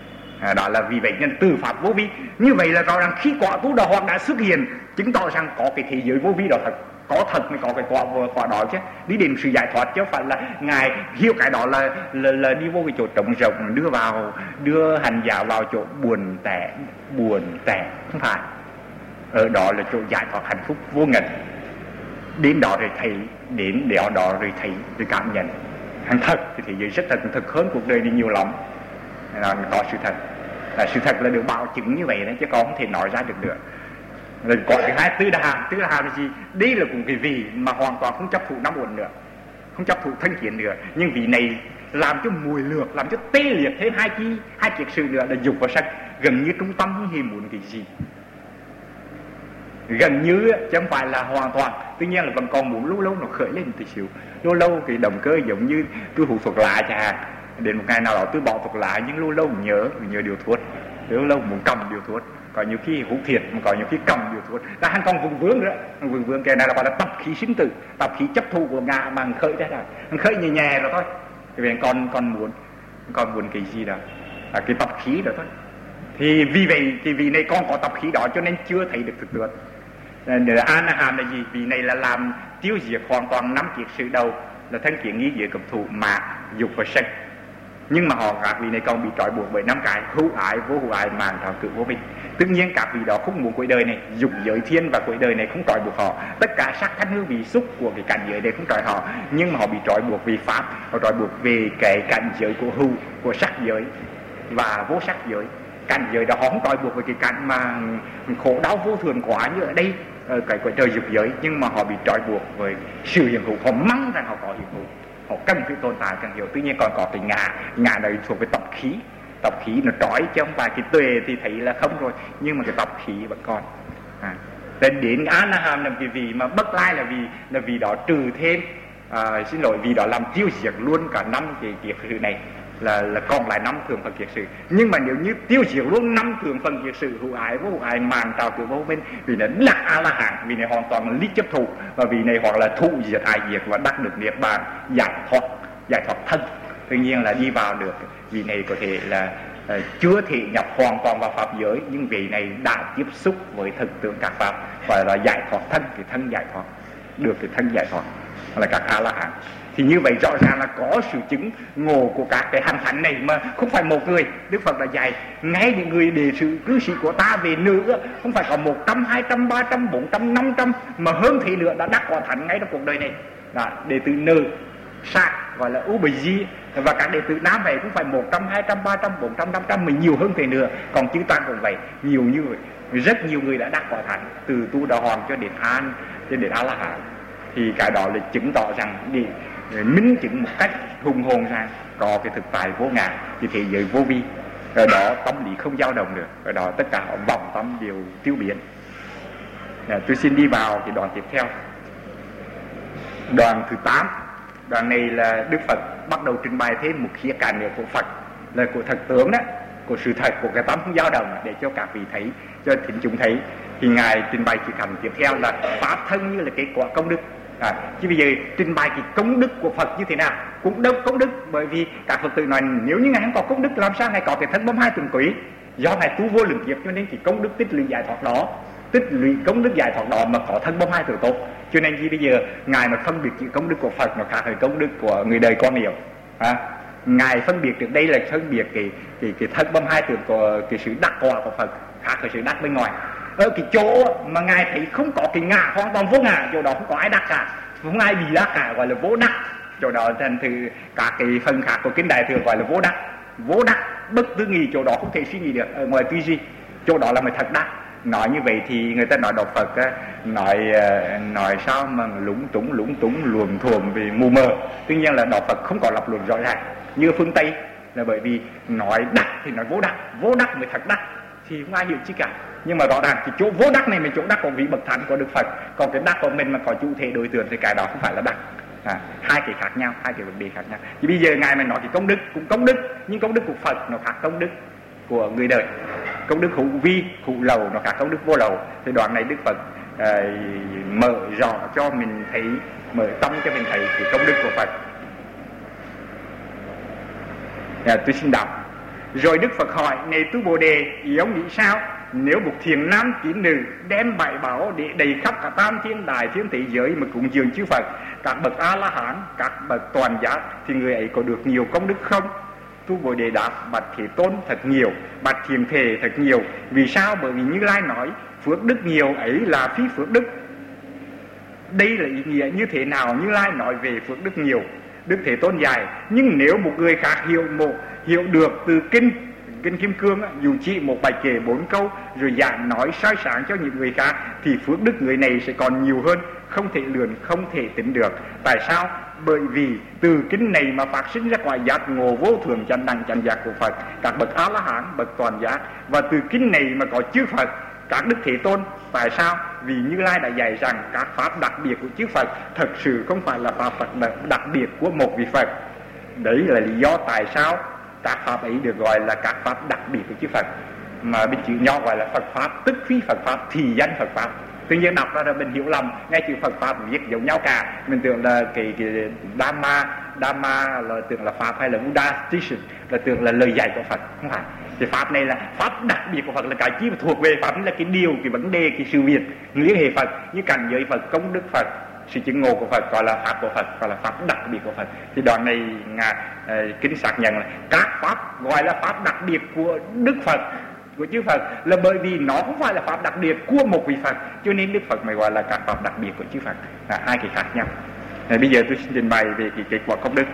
Đó là vì vậy nên từ pháp vô vi như vậy là rõ ràng khi quả Tu Đà Hoàng đã xuất hiện, chứng tỏ rằng có cái thế giới vô vi đó thật, có thật mới có cái quả đó chứ, đi đến sự giải thoát, chứ phải là ngài hiểu cái đó là đi vô cái chỗ trống rộng, đưa hành giả vào chỗ buồn tẻ, không phải. Ở đó là chỗ giải thoát hạnh phúc vô ngần. Đến đó rồi thầy, đến đó rồi thầy rồi cảm nhận hàng thật, thì thế giới rất thật, thực hơn cuộc đời đi nhiều lắm. Nó có sự thật, sự thật là được bảo chứng như vậy đấy, chứ còn không thể nói ra được nữa. Rồi có thứ hai, Tư Đà Hàm là gì? Đây là cũng cái vị mà hoàn toàn không chấp thụ 5 uẩn nữa, không chấp thụ thân kiến nữa, nhưng vị này làm cho mùi lược, làm cho tê liệt thêm hai kiệt sự nữa là dục và sân, gần như trung tâm không hề muốn cái gì. gần như chứ không phải là hoàn toàn. Tuy nhiên là vẫn còn muốn lâu lâu nó khởi lên một tí xíu, lâu lâu cái động cơ giống như tôi hút thuốc lá chẳng hạn, đến một ngày nào đó tôi bỏ thuốc lá, nhưng lâu lâu nhớ điều thuốc, lâu lâu muốn cầm điều thuốc, có nhiều khi hút thiệt mà có nhiều khi cầm điều thuốc, ta hắn còn vùng vướng nữa. Vùng vướng cái này là gọi là tập khí sinh tử, tập khí chấp thù của ngạ mà khởi ra rồi, khởi nhẹ nhẹ rồi thôi. Vì con muốn cái gì đó, cái tập khí đó thôi. Thì vì vậy thì vì này con có tập khí đó cho nên chưa thấy được thực tượng. Anaham là gì? Vì này là làm tiêu diệt hoàn toàn 5 kiết sử đầu là thân kiến nghi giới, cập thủ, mạc, dục và sân. Nhưng mà các vị này còn bị trói buộc bởi 5 cái: hữu ái, vô hữu ái, màng, thọ, cự, vô minh. Tất nhiên các vị đó không muốn cuối đời này, dục giới thiên và cuối đời này không trói buộc họ. Tất cả sắc thanh hương vị xúc của cái cảnh giới này không trói họ, nhưng mà họ bị trói buộc vì pháp, họ trói buộc về cái cảnh giới của hữu, của sắc giới và vô sắc giới. Cảnh giới đó họ không trói buộc với cái cảnh mà khổ đau vô thường quá như ở đây, cái của trời dục giới, nhưng mà họ bị trói buộc với sự hiện hữu. Họ mong rằng họ có hiện hữu, họ cần phải tồn tại cần hiểu. Tuy nhiên còn có cái ngã này thuộc về tập khí nó trói, chứ không phải cái tuệ thì thấy là không rồi, nhưng mà cái tập khí vẫn còn. Đến Anaham là vì mà bất lai là vì đó trừ thêm, vì đó làm tiêu diệt luôn cả 5 cái kiết sử này, là còn lại 5 thường phần kiết sử. Nhưng mà nếu như tiêu diệt luôn 5 thường phần kiết sử, hữu ái, vô hữu ái, màng, trào, cử, vô minh, vì nó là A La Hán, vì này hoàn toàn là lý chấp thụ, và vì này hoặc là thụ diệt ái diệt và đắc được niết bàn, giải thoát thân. Tuy nhiên là đi vào được, vì này có thể là chưa thể nhập hoàn toàn vào pháp giới, nhưng vì này đã tiếp xúc với thực tượng các pháp, gọi là giải thoát thân, cái thân giải thoát, được cái thân giải thoát là các A La Hán. Thì như vậy rõ ràng là có sự chứng ngộ của các cái hành thánh này, mà không phải một người. Đức Phật đã dạy ngay những người đệ sự cư sĩ của ta về nữa, không phải có 100, 200, 300, 400, 500, mà hơn thế nữa đã đắc quả thánh ngay trong cuộc đời này. Đó, đệ tử nữ sát gọi là Ubaji, và các đệ tử nam vậy cũng phải 100, 200, 300, 400, 500, mà nhiều hơn thế nữa. Còn chư tăng cũng vậy, nhiều như vậy. Rất nhiều người đã đắc quả thánh, từ Tu Đà Hoàng cho đến A La Hán. Thì cái đó là chứng tỏ rằng đi minh chứng một cách hùng hồn rằng có cái thực tại vô ngã, cái thế giới vô vi. Ở đó tâm lý không dao động được, ở đó tất cả vọng tâm đều tiêu biến. Tôi xin đi vào cái đoạn tiếp theo, đoạn thứ 8. Đoạn này là Đức Phật bắt đầu trình bày thêm một khía cạnh nữa của Phật, là của thực tướng đó, của sự thật, của cái tâm không dao động, để cho các vị thấy, cho thính chúng thấy. Thì Ngài trình bày khía cạnh tiếp theo là pháp thân như là kết quả công đức. Chứ bây giờ trình bày cái công đức của Phật như thế nào? Cũng đâu công đức, bởi vì các Phật tử nói nếu như Ngài không có công đức, làm sao Ngài có cái thân bấm hai tuần quý? Do Ngài tu vô lượng kiếp cho nên cái công đức tích lũy giải thoát đó, tích lũy công đức giải thoát đó mà có thân bấm hai tuần tốt. Cho nên gì bây giờ Ngài mà phân biệt cái công đức của Phật nó khác với công đức của người đời con nhiều. Ngài phân biệt được đây là phân biệt cái thân bấm hai tuần của cái sự đắc quả của Phật khác với sự đắc bên ngoài. Ở cái chỗ mà Ngài thấy không có cái ngã, hoàn toàn vô ngã, chỗ đó không có ai đắc cả, không ai bị đắc cả, gọi là vô đắc. Chỗ đó thành từ các cái phần khác của kinh Đại Thừa gọi là vô đắc, bất tư nghị, chỗ đó không thể suy nghĩ được ở ngoài tư duy, chỗ đó là mới thật đắc. Nói như vậy thì người ta nói đạo Phật nói sao mà lúng túng luồn thuồng vì mù mờ. Tuy nhiên là đạo Phật không có lập luận rõ ràng như phương Tây, là bởi vì nói đắc thì nói vô đắc mới thật đắc, thì không ai hiểu chi cả. Nhưng mà rõ ràng cái chỗ vô đắc này là chỗ đắc của vị bậc thánh của Đức Phật, còn cái đắc của mình mà có chủ thể đối tượng thì cái đó không phải là đắc. Hai cái khác nhau, hai cái vấn đề khác nhau. Thì bây giờ Ngài mà nói cái công đức cũng công đức, nhưng công đức của Phật nó khác công đức của người đời. Công đức hữu vi, hữu lầu nó khác công đức vô lầu. Thì đoạn này Đức Phật mở rõ cho mình thấy, mở tâm cho mình thấy cái công đức của Phật. Tôi xin đọc. Rồi Đức Phật hỏi: này Tu Bồ Đề, ý ông nghĩ sao? Nếu một thiền nam tín nữ đem bảy bảo để đầy khắp cả tam thiên đại thiên thế giới mà cúng dường chư Phật, các bậc A La Hán, các bậc toàn giác, thì người ấy có được nhiều công đức không? Tu Bồ Đề đáp: bạch Thế Tôn, thật nhiều. Bạch Thiền Thể, thật nhiều. Vì sao? Bởi vì Như Lai nói phước đức nhiều ấy là phi phước đức. Đây là ý nghĩa như thế nào Như Lai nói về phước đức nhiều? Đức Thế Tôn dạy: nhưng nếu một người khác hiểu được từ kinh Kim Cương, dù chỉ một bài kệ 4 câu rồi giảng nói soi sáng cho những người khác, thì phước đức người này sẽ còn nhiều hơn, không thể lường, không thể tính được. Tại sao? Bởi vì từ kinh này mà phát sinh ra quả giác ngộ vô thường chánh đẳng chánh giác của Phật, các bậc A La Hán, bậc toàn giác, và từ kinh này mà có chư Phật các đức Thế Tôn. Tại sao? Vì Như Lai đã dạy rằng các pháp đặc biệt của chư Phật thật sự không phải là pháp Phật đặc biệt của một vị Phật. Đấy là lý do tại sao các pháp ấy được gọi là các pháp đặc biệt của chư Phật, mà bên chữ nho gọi là Phật pháp, tức phi Phật pháp, thì danh Phật pháp. Tuy nhiên đọc ra là mình hiểu lầm, ngay chữ Phật pháp viết giống nhau cả, mình tưởng là cái Dhamma là tưởng là pháp, hay là Buddha teaching là tưởng là lời dạy của Phật. Không phải. Cái pháp này là pháp đặc biệt của Phật, là cái chi mà thuộc về pháp, là cái điều, cái vấn đề, cái sự việc liên hệ Phật, như cảnh giới Phật, công đức Phật, sự chứng ngộ của Phật gọi là pháp của Phật, gọi là pháp đặc biệt của Phật. Thì đoạn này kính xác nhận là các pháp gọi là pháp đặc biệt của Đức Phật, của chư Phật, là bởi vì nó không phải là pháp đặc biệt của một vị Phật, cho nên Đức Phật mới gọi là các pháp đặc biệt của chư Phật. Hai cái khác nhau. Bây giờ tôi xin trình bày về cái kết quả công đức.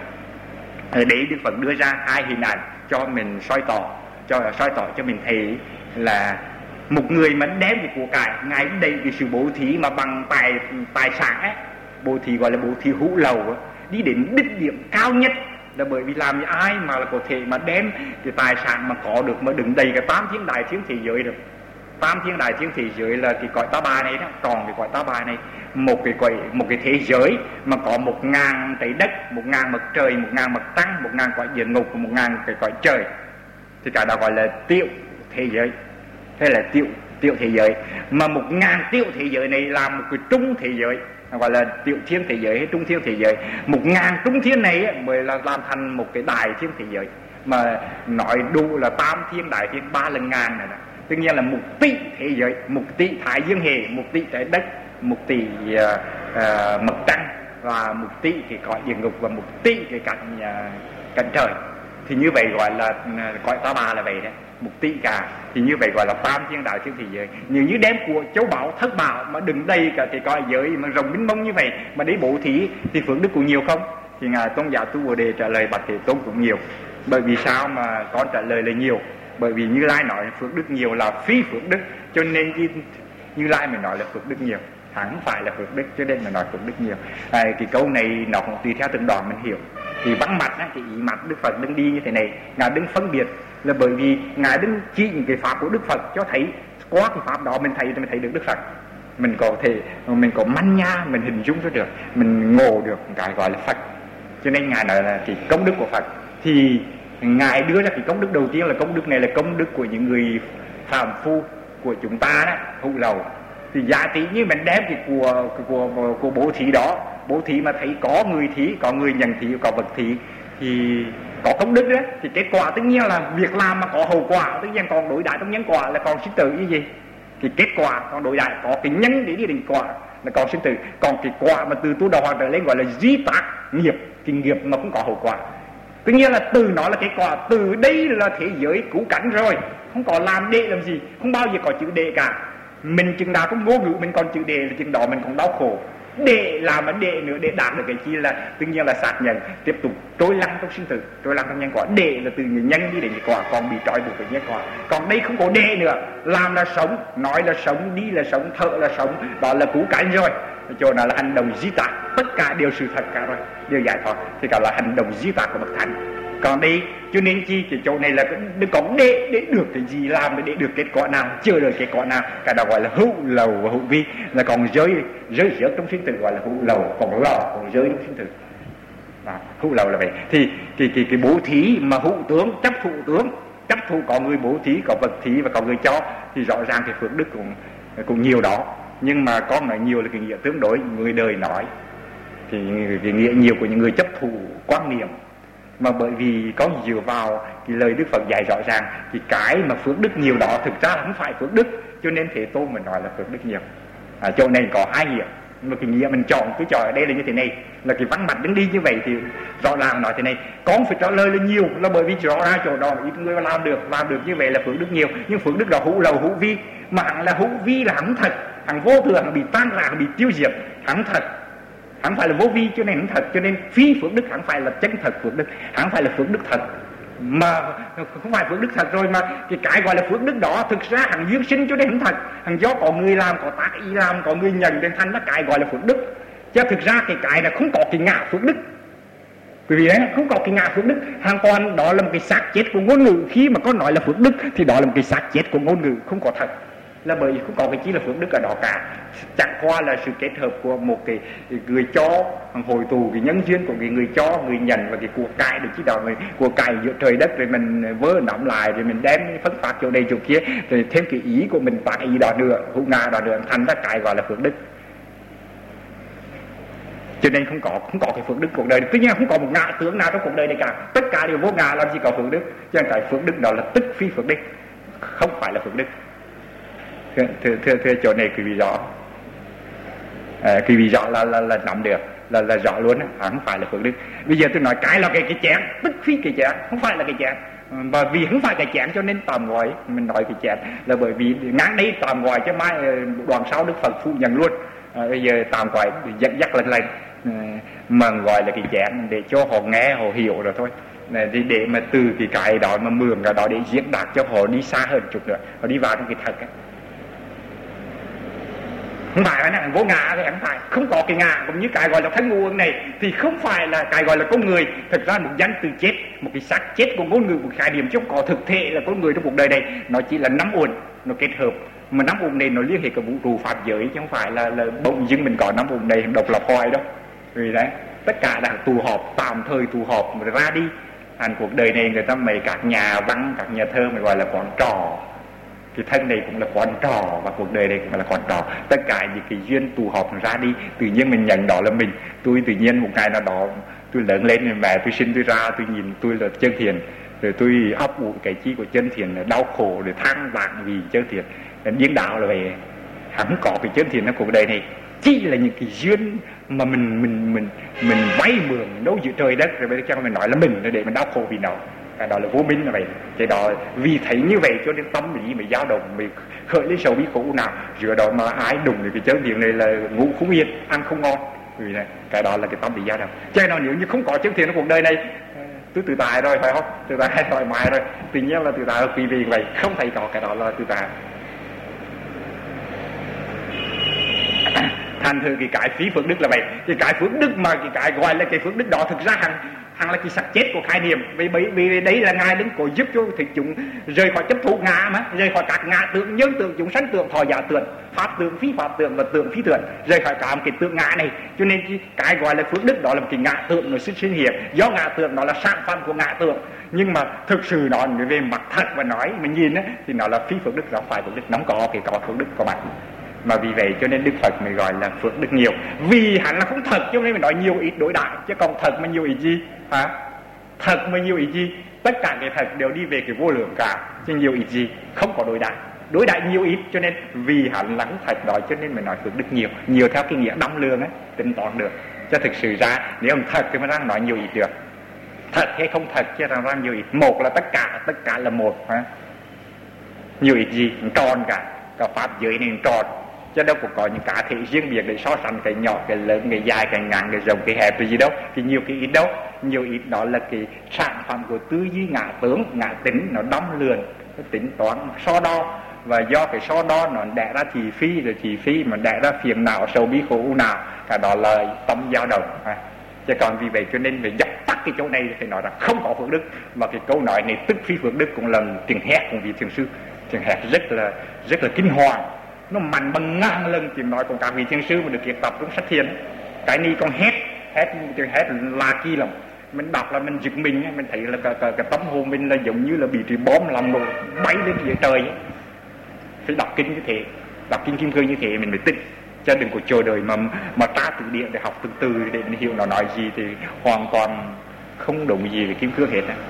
Để Đức Phật đưa ra hai hình ảnh cho mình soi tỏ cho mình thấy là một người mà đem cái của cải, ngài đầy cái sự bố thí mà bằng tài sản ấy, bố thí gọi là bố thí hữu lầu ấy, đi đến đích điểm cao nhất, là bởi vì làm như ai mà là có thể mà đem cái tài sản mà có được mà đứng đầy cái 8 thiên đại thiên thế giới được. 8 thiên đại thiên thế giới là cái cõi Ta Bà này đó, còn cái cõi Ta Bà này một cái thế giới mà có 1000 trái đất, 1000 mặt trời, 1000 mặt trăng, 1000 cõi địa ngục và 1000 cái cõi trời, thì cả đó gọi là tiểu thế giới, hay là tiểu thế giới. Mà 1000 tiểu thế giới này là một cái trung thế giới, gọi là tiểu thiên thế giới hay trung thiên thế giới. 1000 trung thiên này mới là làm thành một cái đại thiên thế giới, mà nói đủ là 8 thiên đại thiên 3 lần ngàn này đó. Tất nhiên là 1 tỷ thế giới, 1 tỷ thái dương hệ, 1 tỷ trái đất, 1 tỷ mặt trăng, và 1 tỷ cái cõi địa ngục, và 1 tỷ cái cảnh trời. Thì như vậy gọi là cõi Ta Bà là vậy đấy, 1 tỷ cả. Thì như vậy gọi là 8 thiên đại thiên thế giới. Như đem của châu báu thất bảo mà đựng đầy cả cái cõi giới mà rộng mênh mông như vậy, mà để bố thí thì phước đức cũng nhiều không? Thì ngài Tôn giả Tu Bồ Đề trả lời Bạch Thế Tôn cũng nhiều. Bởi vì sao mà con trả lời là nhiều? Bởi vì Như Lai nói phước đức nhiều là phi phước đức, cho nên Như Lai mới nói là phước đức nhiều, hẳn phải là phước đức, cho nên mà nói phước đức nhiều. Cái câu này nó cũng tùy theo từng đoạn mình hiểu. Thì vắng mặt cái ý mặt Đức Phật đừng đi như thế này, ngài đừng phân biệt, là bởi vì ngài đừng chỉ những cái pháp của Đức Phật cho thấy, qua cái pháp đó mình thấy được Đức Phật, mình có manh nha, mình hình dung ra được, mình ngộ được cái gọi là Phật. Cho nên ngài nói là cái công đức của Phật. Thì ngài đưa ra cái công đức đầu tiên là công đức này là công đức của những người phàm phu của chúng ta đó, hữu lầu. Thì giá trị như mình đem cái của bố thí đó, bố thí mà thấy có người thí, có người nhận thí, có vật thí, thì có công đức đó. Thì kết quả tất nhiên là việc làm mà có hậu quả, tất nhiên còn đối đãi trong nhân quả là còn sinh tử như gì. Thì kết quả còn đối đãi có cái nhân để đi đến quả là còn sinh tử. Còn cái quả mà từ tu đà hoàng trở lên gọi là di tác nghiệp, cái nghiệp mà cũng có hậu quả. Tất nhiên là từ nó là kết quả, từ đây là thế giới cứu cánh rồi, không có làm đệ làm gì, không bao giờ có chữ đệ cả. Mình chừng nào cũng ngô ngữ mình còn chữ đệ là chừng đó mình còn đau khổ. Để làm vấn đề nữa, để đạt được cái chi là tất nhiên là xác nhận tiếp tục trôi lăn trong sinh tử, trôi lăn trong nhân quả. Để là từ nhân đi đến cái quả, còn bị trói buộc với nhân quả. Còn đây không có để nữa, làm là sống, nói là sống, đi là sống, thở là sống, đó là cứu cánh rồi. Chỗ nào là hành động di tạc, tất cả đều sự thật cả rồi, đều giải thoát, thì cả là hành động di tạc của bậc thánh. Còn đây cho nên chi cái chỗ này là đừng có để được cái gì làm để được kết quả nào, chưa được kết quả nào, cái đó gọi là hữu lầu và hữu vi, là còn rơi rớt trong sinh tử gọi là hữu lầu, còn lò còn rơi trong sinh tử. Hữu lầu là vậy. Thì cái bố thí mà hữu tướng, chấp thụ có người bố thí, có vật thí và có người cho, thì rõ ràng cái phước đức cũng nhiều đó. Nhưng mà có nói nhiều là cái nghĩa tương đối, người đời nói thì cái nghĩa nhiều của những người chấp thụ quan niệm. Mà bởi vì có dựa vào cái lời Đức Phật dạy rõ ràng, thì cái mà phước đức nhiều đó thực ra không phải phước đức, cho nên Thế Tôn mình nói là phước đức nhiều. Chỗ này có hai nghĩa, mà cái nghĩa mình chọn, tôi chọn ở đây là như thế này, là cái văn mặt đứng đi như vậy thì rõ ràng nói thế này, con phải trả lời là nhiều, là bởi vì rõ ràng chỗ đó ít người làm được như vậy là phước đức nhiều. Nhưng phước đức đó hữu lầu hữu vi, mà hẳn là hữu vi là hẳn thật, hẳn vô thường, hẳn bị tan rã, hẳn bị tiêu diệt, hẳn thật, hẳn phải là vô vi, cho nên hẳn thật. Cho nên phi phước đức hẳn phải là chân thật phước đức, hẳn phải là phước đức thật, mà không phải phước đức thật rồi. Mà cái gọi là phước đức đó thực ra hẳn duyên sinh, cho nên hẳn thật, hẳn do có người làm, có tác ý làm, có người nhận đến thành, nó cái gọi là phước đức. Chứ thực ra cái là không có cái ngã phước đức. Bởi vì đấy, không có cái ngã phước đức, hoàn toàn đó là một cái xác chết của ngôn ngữ. Khi mà có nói là phước đức thì đó là một cái xác chết của ngôn ngữ, không có thật. là bởi vì không có cái chi là phước đức ở đó cả. Chẳng qua là sự kết hợp của một cái người cho hồi tù cái nhân duyên của cái người cho, người nhận và cái của cải được chỉ đó, người của cải giữa trời đất, rồi mình vớ nắm lại, rồi mình đem phân phát chỗ đây chỗ kia, rồi thêm cái ý của mình tại ý đó nữa, hữu ngã đó nữa, thành ra cái gọi là phước đức. Cho nên không có cái phước đức cuộc đời. Tuy nhiên không có một ngã tướng nào trong cuộc đời này cả, tất cả đều vô ngã, làm gì có phước đức. Cho nên cái phước đức đó là tức phi phước đức, không phải là phước đức. Thưa chỗ này quý vị rõ, quý vị rõ là nắm được, là rõ luôn á, không phải là phước đức. Bây giờ tôi nói cái là cái chén, tức phi cái chén, không phải là cái chén. Và vì không phải cái chén cho nên tạm gọi mình nói cái chén là bởi vì ngắn đây tạm gọi cho mai đoạn sau Đức Phật phủ nhận luôn. Bây giờ tạm gọi dẫn dắt lên mà gọi là cái chén để cho họ nghe họ hiểu rồi thôi, để mà từ cái đó mà mượn cái đó để diễn đạt cho họ đi xa hơn chút nữa, họ đi vào trong cái thật ấy. Không phải là vô ngã thì không có cái ngã, cũng như cái gọi là thân nguồn này thì không phải là cái gọi là con người. Thực ra một danh từ chết, một cái xác chết của ngôn ngữ, một khái niệm chứ không có thực thể là con người trong cuộc đời này. Nó chỉ là nắm uẩn, nó kết hợp, mà nắm uẩn này nó liên hệกับvũ trụ pháp giới, chứ không phải là bỗng dưng mình có nắm uẩn này độc lập hoài đâu. Vì đấy tất cả đã tụ họp, tạm thời tụ họp rồi ra đi. Cuộc đời này người ta mấy các nhà văn, các nhà thơ mới gọi là quán trò. Cái thân này cũng là quán trò và cuộc đời này cũng là quán trò. Tất cả những cái duyên tụ họp ra đi, tự nhiên mình nhận đó là mình. Tôi tự nhiên một ngày nào đó tôi lớn lên, mẹ tôi sinh tôi ra, tôi nhìn tôi là chân thiện, rồi tôi ấp ủ cái chi của chân thiện là đau khổ để than vãn vì chân thiện. Điên đạo là vậy, không có cái chân thiện trong cuộc đời này, chỉ là những cái duyên mà mình vay mượn đâu giữa trời đất, rồi bây giờ mình nói là mình để mình đau khổ vì nó. Cái đó là vô minh là vậy. Cái đó vì thấy như vậy cho nên tâm lý mới dao động, mới khởi lên sầu bi khổ nào. Giữa đó mà ai đụng được cái chân thiện này là ngủ không yên, ăn không ngon. Vì này, cái đó là cái tâm lý dao động. Cho nên nếu như không có chân thiện trong cuộc đời này, tôi tự tại rồi phải không? Tự tại thoải mái rồi. Tự nhiên là tự tại là vì vậy, không thấy có cái đó là tự tại. Thành thử cái phí phước đức là vậy. Cái phước đức mà cái gọi là cái phước đức đó thực ra hằng là cái sắc chết của khái niệm. Vì đấy là Ngài đứng có giúp cho thì chúng rời khỏi chấp thụ ngã, mà rời khỏi các ngã tượng, nhân tượng, chúng sanh tượng, thọ giả tượng, pháp tượng, phi pháp tượng và tượng phi tượng, rời khỏi cả một cái tượng ngã này. Cho nên cái gọi là phước đức đó là một cái ngã tượng nó sinh hiện. Do ngã tượng nó là sản phẩm của ngã tượng, nhưng mà thực sự nó về mặt thật và nói mình nhìn ấy, thì nó là phi phước đức, nó phải phước đức, nó không có cái có phước đức của bạn. Mà vì vậy cho nên Đức Phật mới gọi là phước đức nhiều, vì hắn là không thật, cho nên mình nói nhiều ít đối đại, chứ còn thật mà nhiều ít gì hả? Thật mà nhiều ít gì? Tất cả cái thật đều đi về cái vô lượng cả, chứ nhiều ít gì? Không có đối đại nhiều ít, cho nên vì hắn là không thật đó cho nên mình nói phước đức nhiều theo cái nghĩa đong lường ấy, tính toán được. Chứ thực sự ra nếu mình thật thì mình đang nói nhiều ít được, thật hay không thật chứ đang nhiều ít. Một là tất cả là một hả? Nhiều ít gì? Tròn cả pháp giới này tròn, chứ đâu có những cá thể riêng biệt để so sánh cái nhỏ, cái lớn, cái dài, cái ngắn, cái rộng, cái hẹp, cái gì đâu. Thì nhiều cái ít đâu, nhiều ít đó là cái sản phẩm của tư duy ngã tướng, ngã tính, nó đong lường, nó tính toán, so đo. Và do cái so đo nó đẻ ra thị phi, rồi thị phi mà đẻ ra phiền não, sầu bi khổ u nào, cả đó là tâm dao động. Chứ còn vì vậy cho nên phải dập tắt cái chỗ này thì nói là không có phước đức. Mà cái câu nói này tức phi phước đức cũng là tiếng hét của vị thiền sư. Tiếng hét rất là kinh hoàng, nó mạnh bằng ngàn lần tiếng nói của các vị thiền sư mà được kiệt tập trong sách thiền. Cái này con hét tiếng hét là kỳ lắm. Mình đọc là mình giật mình thấy là cái tâm hồn mình là giống như là bị trị bom làm nổ bay lên phía trời ấy. Phải đọc kinh như thế, đọc kinh Kim Cương như thế mình mới tin. Chứ đừng có chờ đợi mà tra từ điển để học từ để mình hiểu nó nói gì thì hoàn toàn không đúng gì về Kim Cương hết á.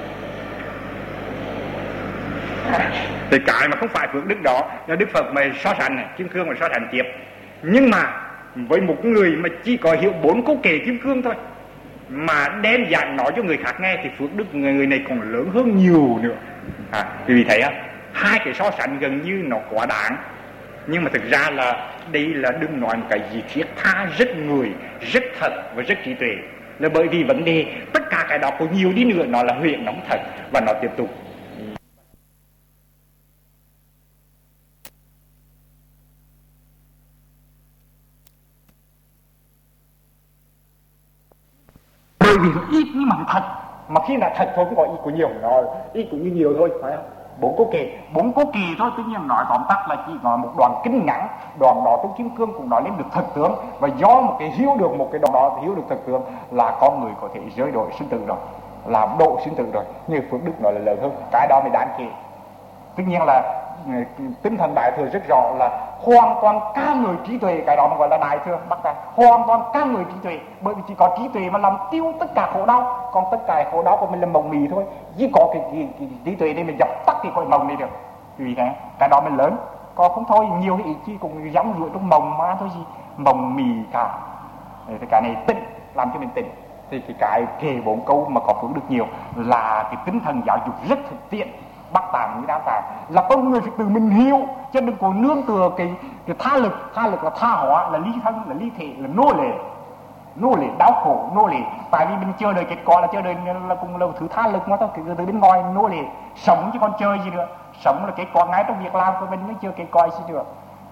Thì cái mà không phải phước đức đó là Đức Phật mà so sánh này, Kim Cương mà so sánh tiếp. Nhưng mà với một người mà chỉ có hiểu 4 câu kệ Kim Cương thôi mà đem dạy nói cho người khác nghe thì phước đức người này còn lớn hơn nhiều nữa. Vì thấy á, hai cái so sánh gần như nó quá đáng. Nhưng mà thực ra là đây là đừng nói một cái gì thiết tha, rất người, rất thật và rất trí tuệ. Là bởi vì vấn đề tất cả cái đó có nhiều đi nữa nó là huyện nóng thật và nó tiếp tục. Bởi vì nó ít nhưng mà thật. Mà khi là thật thôi cũng có ít của nhiều, nó ít cũng như nhiều thôi, phải không? bốn cố kỳ thôi. Tuy nhiên nói tóm tắt là chỉ nói một đoạn kinh ngắn. Đoạn đó trong kim cương cũng nói lên được thực tướng, và do một cái hiểu được một cái đoạn đó, hiểu được thực tướng là con người có thể rơi đổi sinh tử rồi, làm độ sinh tử rồi. Như Phước Đức nói là lớn hơn, cái đó mới đáng kể. Tất nhiên là tinh thần Đại Thừa rất rõ là hoàn toàn ca người trí tuệ, cái đó mà gọi là Đại Thừa Bắc Tạng, hoàn toàn ca người trí tuệ, bởi vì chỉ có trí tuệ mà làm tiêu tất cả khổ đau, còn tất cả khổ đau của mình là mộng mị thôi. Chỉ có cái trí tuệ để mình dập tắt cái cõi mộng này được. Vì thế cái đó mình lớn, còn không thôi nhiều cái ý chí cũng giống rủi trong mộng mà thôi gì mộng mị cả. Thì cái này tỉnh, làm cho mình tỉnh. Thì cái kề 4 câu mà có Phước Đức nhiều là cái tinh thần giáo dục rất thực tiễn. Bắc Tạng như Nam Tạng là con người phải tự mình hiểu, chứ đừng có nương tựa cái tha lực là tha hóa, là ly thân, là ly thể, là nô lệ đau khổ, nô lệ. Tại vì mình chờ đợi kết quả là chờ đợi là cùng là thứ tha lực mà thôi, từ bên ngoài nô lệ sống chứ còn chơi gì nữa. Sống là kết quả ngay trong việc làm của mình, mới chưa kết quả gì được.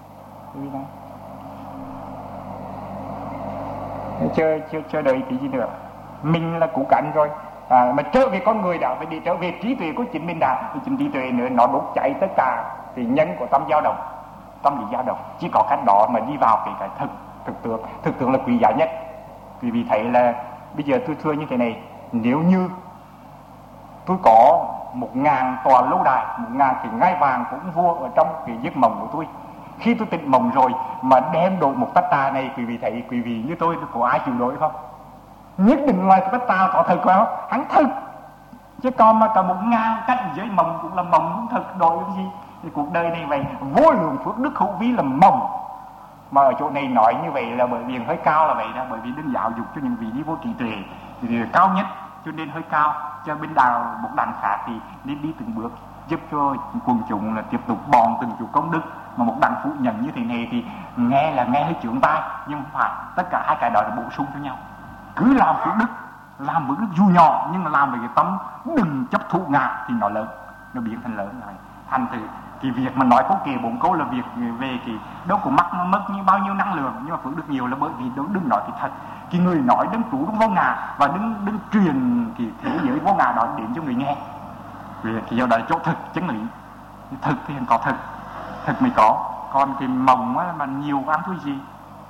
Chờ đợi cái gì nữa. Mình là củ cảnh rồi. Mà trở về con người đã, phải đi trở về trí tuệ của chính mình đã, thì chính trí tuệ nữa nó đốt cháy tất cả thì nhân của tâm dao động, tâm lý dao động. Chỉ có cách đó mà đi vào cái thực tướng là quý giá nhất. Vì thấy là bây giờ tôi thưa như thế này, nếu như tôi có 1000 tòa lâu đài, 1000 cái ngai vàng cũng vua ở trong cái giấc mộng của tôi, khi tôi tỉnh mộng rồi mà đem đổ một tách trà này, quý vị thấy quý vị như tôi có ai chịu nổi không? Nhất định là cái ta có thật không? Hắn thật. Chứ còn mà cả 1000 cách giới mộng cũng là mộng, không thật đổi cái gì. Thì cuộc đời này vậy, vô lượng phước đức hữu vi là mộng. Mà ở chỗ này nói như vậy là bởi vì hơi cao là vậy đó. Bởi vì đừng giáo dục cho những vị đi vô trí tuệ thì cao nhất, cho nên hơi cao. Cho bên đào một đàn khác thì nên đi từng bước, giúp cho quần chúng là tiếp tục bòn từng chút công đức. Mà một đàn phụ nhận như thế này thì nghe là nghe hơi chướng tai, nhưng không phải. Tất cả hai cái đó là bổ sung cho nhau. Cứ làm phước đức dù nhỏ, nhưng mà làm về cái tâm đừng chấp thụ ngã thì nó lớn, nó biến thành lớn rồi. Thành từ cái việc mà nói có kề 4 câu là việc về cái đâu có mất như bao nhiêu năng lượng, nhưng mà phước đức nhiều là bởi vì đừng nói cái thật. Cái người nói đừng trú trong vô ngã, và đừng truyền cái thế giới vô ngã đó đến cho người nghe. Vì cái do đó là chỗ thực chân lý. Thực thì có thực mới có, còn cái mộng mà nhiều ăn thôi gì.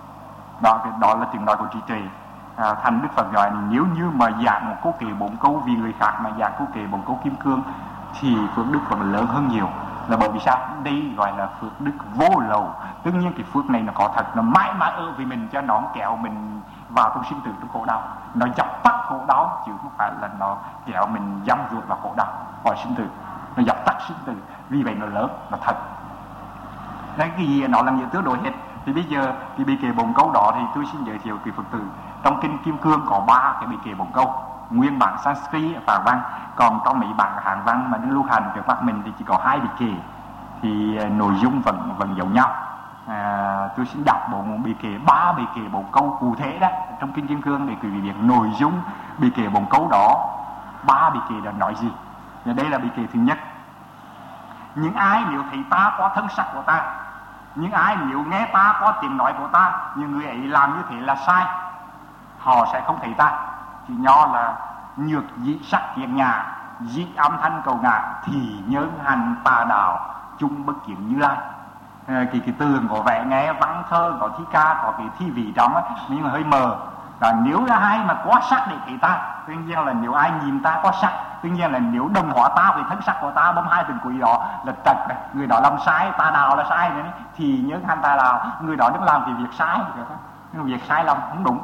Đó là tiếng nói của trí tuệ. Thành Đức Phật nói nếu như mà giảng một câu kệ 4 câu vì người khác mà giảng câu kệ 4 câu kim cương thì phước đức còn lớn hơn nhiều. Là bởi vì sao? Đây gọi là phước đức vô lậu. Tất nhiên cái phước này nó có thật, nó mãi mãi ở vì mình, cho nó kéo mình vào trong sinh tử, trong khổ đau. Nó dập tắt khổ đau chứ không phải là nó kéo mình dâm ruột vào khổ đau, vào sinh tử. Nó dập tắt sinh tử, vì vậy nó lớn, nó thật. Đấy, cái gì nó là nghĩa tương đối hết. Thì bây giờ thì bị kệ 4 câu đó thì tôi xin giới thiệu quý Phật tử. Trong kinh Kim Cương có 3 cái bị kệ 4 câu, nguyên bản Sanskrit Phạn văn, còn trong mấy bản Hán văn mà được lưu hành trước mặt mình thì chỉ có 2 bị kệ, thì nội dung vẫn giống nhau. Tôi xin đọc bộ bị kệ 3 bị kệ 4 câu cụ thể đó trong kinh Kim Cương để quý vị biết nội dung bị kệ 4 câu đó. 3 bị kệ đó nói gì? Và đây là bị kệ thứ nhất. Những ai nếu thấy ta có thân sắc của ta, những ai nếu nghe ta có tiếng nói của ta, nhưng người ấy làm như thế là sai, họ sẽ không thấy ta. Thì nho là nhược dị sắc kiến nhà, dị âm thanh cầu ngã, thì nhớ hành tà đạo, chung bất kiến Như Lai. Cái từ có vẻ nghe văn thơ, có thi ca, có cái thi vị trong ấy, nhưng mà hơi mờ. Nếu là ai mà có sắc để thấy ta, tuy nhiên là nếu ai nhìn ta có sắc, tuy nhiên là nếu đồng hóa ta với thân sắc của ta bấm 2 phần quỷ đó là trật, người đó làm sai, tà đạo là sai đấy, thì nhớ hành tà đạo, người đó đừng làm cái việc sai, nhưng việc sai làm không đúng.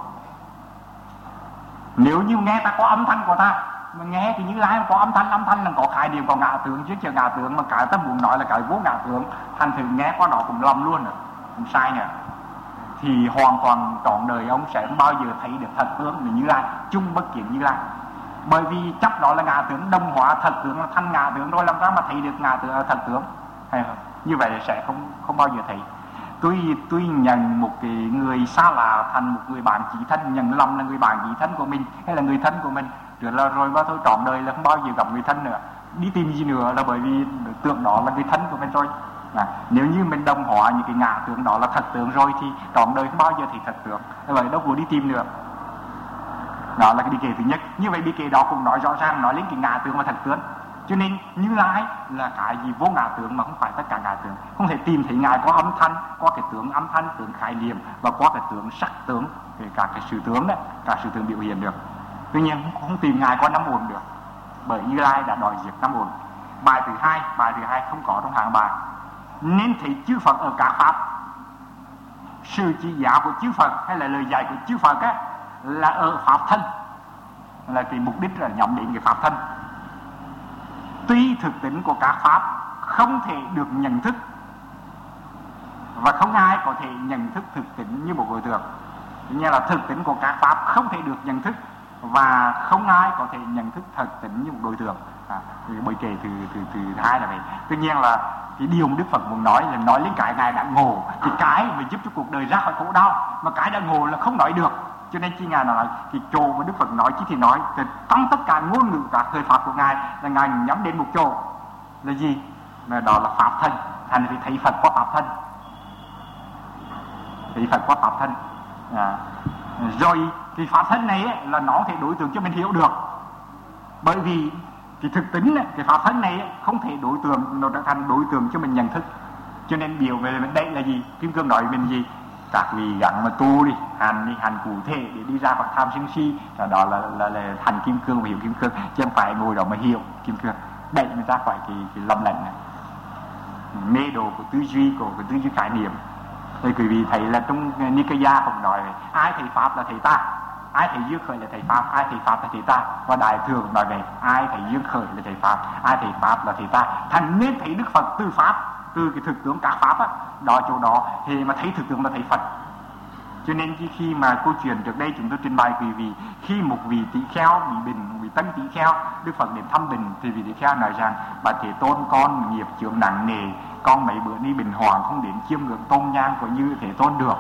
Nếu như nghe ta có âm thanh của ta, mà nghe thì Như Lai có âm thanh là có khái niệm, có ngã tướng chứ chờ ngã tướng mà cái ta muốn nói là cái vô ngã tướng, thành thử nghe qua đó cũng lầm luôn rồi, cũng sai nữa. Thì hoàn toàn trọn đời ông sẽ không bao giờ thấy được thật tướng của Như Lai, chung bất kiến Như Lai. Bởi vì chấp đó là ngã tướng, đồng hóa thật tướng là thành ngã tướng, rồi làm sao mà thấy được ngã tướng thật tướng? Hay không? Như vậy sẽ không bao giờ thấy. Tôi nhận một cái người xa lạ thành một người bạn chỉ thân, nhận lầm là người bạn chỉ thân của mình hay là người thân của mình, rồi bao thôi trọn đời là không bao giờ gặp người thân nữa, đi tìm gì nữa, là bởi vì đối tượng đó là người thân của mình rồi. Nếu như mình đồng hóa những cái ngã tướng đó là thật tướng rồi thì trọn đời không bao giờ thì thật tướng, vậy đâu có đi tìm nữa. Đó là cái bi kệ thứ nhất. Như vậy bi kệ đó cũng nói rõ ràng, nói lên cái ngã tướng và thật tướng. Cho nên Như Lai là cái gì vô ngã tướng mà không phải tất cả ngã tướng. Không thể tìm thấy ngài có âm thanh, qua cái tướng âm thanh, tướng khái niệm và qua cái tướng sắc tướng, cả cái sự tướng đấy, cả sự tướng biểu hiện được. Tuy nhiên không tìm ngài qua năm uẩn được, bởi Như Lai đã đòi diệt năm uẩn. Bài thứ hai không có trong hàng bài. Nên thấy chư Phật ở các pháp, sự chỉ giáo của chư Phật hay là lời dạy của chư Phật á, là ở pháp thân, là cái mục đích là nhắm đến cái pháp thân. Tuy thực tính của các pháp không thể được nhận thức, và không ai có thể nhận thức thực tính như một đối tượng. Như là thực tính của các pháp không thể được nhận thức, và không ai có thể nhận thức thực tính như một đối tượng. Bởi kể từ hai là vậy. Tuy nhiên là cái điều mà Đức Phật muốn nói là nói lên cái ngài đã ngộ, cái mà giúp cho cuộc đời ra khỏi khổ đau, mà cái đã ngộ là không nói được. Cho nên khi ngài nói cái chỗ mà Đức Phật nói chỉ thì nói trong tất cả ngôn ngữ các thời pháp của ngài là ngài nhắm đến một chỗ là gì? Mà đó là pháp thân. Thành thì thấy Phật qua pháp thân, thấy Phật qua pháp thân. Rồi cái pháp thân này ấy, là nó thể đối tượng cho mình hiểu được, bởi vì cái thực tính này, cái pháp thân này ấy, không thể đối tượng, nó trở thành đối tượng cho mình nhận thức. Cho nên biểu về mình đây là gì? Kim Cương nói mình gì? Các vị gắng mà tu đi, hành cụ thể để đi ra khỏi tham sân si, đó là thành Kim Cương và hiểu Kim Cương, chứ không phải ngồi đó mà hiểu Kim Cương. Đẩy mình ra khỏi cái lầm lẫn này, mê đồ của tư duy, của tư duy khái niệm. Thì quý vị thấy là trong Nikaya cũng nói ai thầy pháp là thầy ta, ai thầy dương khởi là thầy pháp, ai thầy pháp là thầy ta. Và Đại Thừa cũng nói về ai thầy dương khởi là thầy pháp, ai thầy pháp là thầy ta. Thành nên thấy Đức Phật từ pháp, từ cái thực tướng các pháp á, đó chỗ đó thì mà thấy thực tướng là thầy Phật. Cho nên khi mà câu chuyện trước đây chúng tôi trình bày quý vị, khi một vị tỷ kheo bị bệnh, một vị tân tỷ kheo, Đức Phật đến thăm bệnh, thì vị tỷ kheo nói rằng: Bà Thế Tôn, con nghiệp chướng nặng nề, con mấy bữa đi bình hoàng không đến chiêm ngưỡng tôn nhang của Như Thế Tôn được.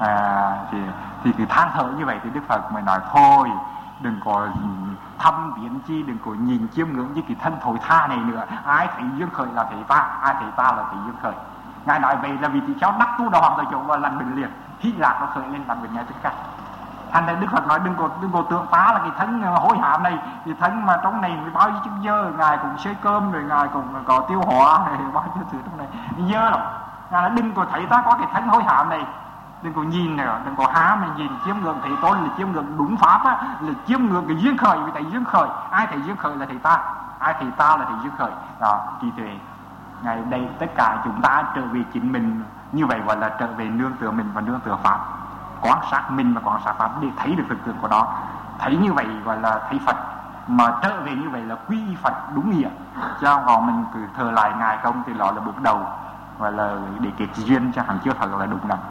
Thì cái than thở như vậy thì Đức Phật mới nói thôi, đừng có thăm viếng chi, đừng có nhìn chiêm ngưỡng với cái thân thối tha này nữa. Ai thấy dương khởi là thấy ta, ai thấy ta là thấy dương khởi. Ngài nói vậy là vì tỷ kheo đắc tu đào hoàng tại chỗ và lành bệnh liền, khi lạc nó khởi lên lành bệnh ngay tất cả. Thành ra Đức Phật nói đừng có tưởng ta là cái thân hối hám này, cái thân mà trong này bao nhiêu chất dơ, ngài cũng xơi cơm rồi ngài cũng có tiêu hóa này, bao nhiêu thứ trong này dơ lắm. Ngài nói đừng có thấy ta có cái thân hối hám này, đừng có nhìn nữa, đừng có há mà nhìn chiêm ngưỡng Thế Tôn là chiêm ngưỡng đúng pháp á, là chiêm ngưỡng cái duyên khởi. Vì tại duyên khởi, ai thấy duyên khởi là thầy ta, ai thầy ta là thầy duyên khởi. Đó, trí tuệ. Ngày đây tất cả chúng ta trở về chính mình, như vậy gọi là trở về nương tựa mình và nương tựa pháp, quan sát mình và quan sát pháp để thấy được thực tượng của nó. Thấy như vậy gọi là thấy Phật, mà trở về như vậy là quy Phật đúng nghĩa. Chứ còn mình cứ thờ lại ngài không thì đó là bước đầu, gọi là để kết duyên cho hàng chưa thật là đúng lắm.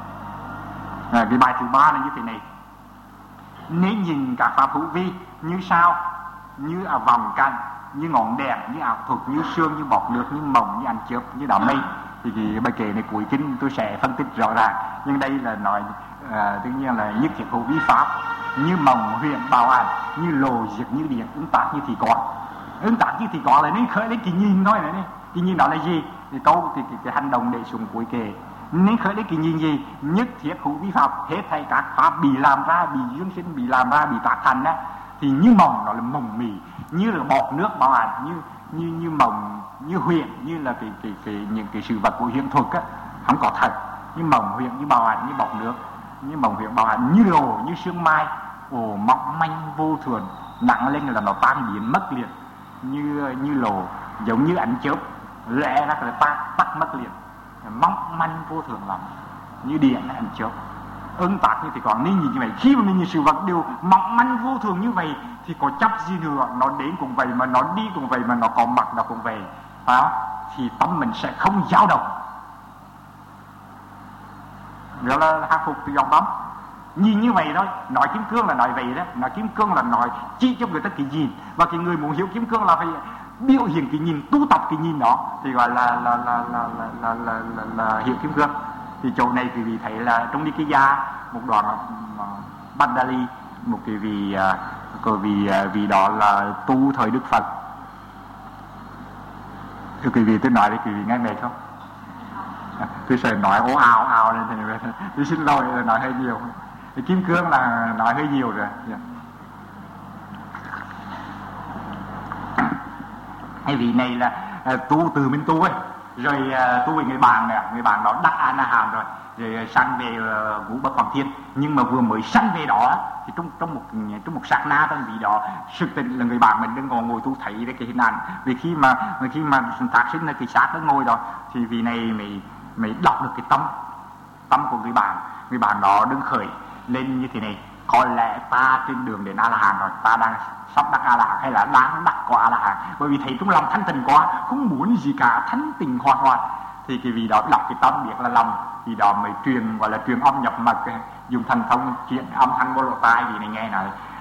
Cái bài thứ ba là như thế này: nên nhìn các pháp hữu vi như sao, như vòng canh, như ngọn đèn, như ảo thuật, như sương, như bọt nước, như mộng, như ánh chớp, như đám mây. Thì cái bài kể này cuối kinh tôi sẽ phân tích rõ ràng, nhưng đây là nói tự nhiên là nhất thiết hữu vi pháp, như mộng huyền bảo ảnh, như lồ diệt, như điện, ứng tác như thì có. Ứng tác như thì có là nên khởi lên cái nhìn thôi này. Cái nhìn đó là gì? Thì câu thì cái hành động để xuống cuối kể. Nên khởi lên cái nhìn gì? Nhất thiết hữu vi pháp, hết thảy các pháp bị làm ra, bị dương sinh, bị làm ra, bị tác thành á, thì như mộng, đó là mộng mị, như là bọt nước bảo ảnh, như mộng, như huyền, như là những cái sự vật của hiện thực á, không có thật. Như mộng huyền, như bảo ảnh, như bọt nước, như mộng huyền bảo ảnh, như lồ, như sương mai, mỏng manh vô thường, nặng lên là nó tan biến mất liền, như lồ, giống như ánh chớp lẽ ra là tắt mất liền, mỏng manh vô thường lắm, như điện ánh chớp. Ứng tác như thì còn nên nhìn như vậy. Khi mà mình nhìn sự vật đều mỏng manh vô thường như vậy thì có chấp gì nữa, nó đến cũng vậy mà nó đi cũng vậy mà nó có mặt nó cũng vậy, thì tâm mình sẽ không dao động. Đó là khắc phục từ dòng tâm. Nhìn như vậy thôi. Nói Kim Cương là nói vậy đó. Nói Kim Cương là nói chỉ cho người ta cái nhìn, và cái người muốn hiểu Kim Cương là phải biểu hiện cái nhìn, tu tập cái nhìn đó thì gọi là hiểu Kim Cương. Thì chỗ này quý vị thấy là trong Nikaya một đoạn Bandali, một cái vì đó là tu thời Đức Phật. Thưa quý vị, tôi nói với quý vị nghe mệt không? Tôi sẽ nói ố ào lên thì tôi xin lỗi là nói hơi nhiều. Thì Kim Cương là nói hơi nhiều rồi. Hay vị này là tu từ mình tu ấy, rồi tu với người bạn đó đắc A Na Hàm rồi sanh về ngũ bất hoàng thiên. Nhưng mà vừa mới sanh về đó thì trong một sát na trong vị đó sự tình là người bạn mình đang ngồi tu thấy cái hình ảnh. Vì khi mà phát sinh là cái xác nó ngồi đó thì vị này mới đọc được cái tâm của người bạn đó đứng khởi lên như thế này: có lẽ ta trên đường đến A La Hán rồi, ta đang sắp đắc A La Hán hay là đang đắc có A La Hán, bởi vì thấy trong lòng thanh tịnh quá, không muốn gì cả, thanh tịnh hoàn toàn. Thì cái vị đó đọc cái tâm biết là lòng, vì đó mới truyền, gọi là truyền âm nhập mật, dùng thần thông chuyện âm thanh vô lỗ tai. Vì này nghe nói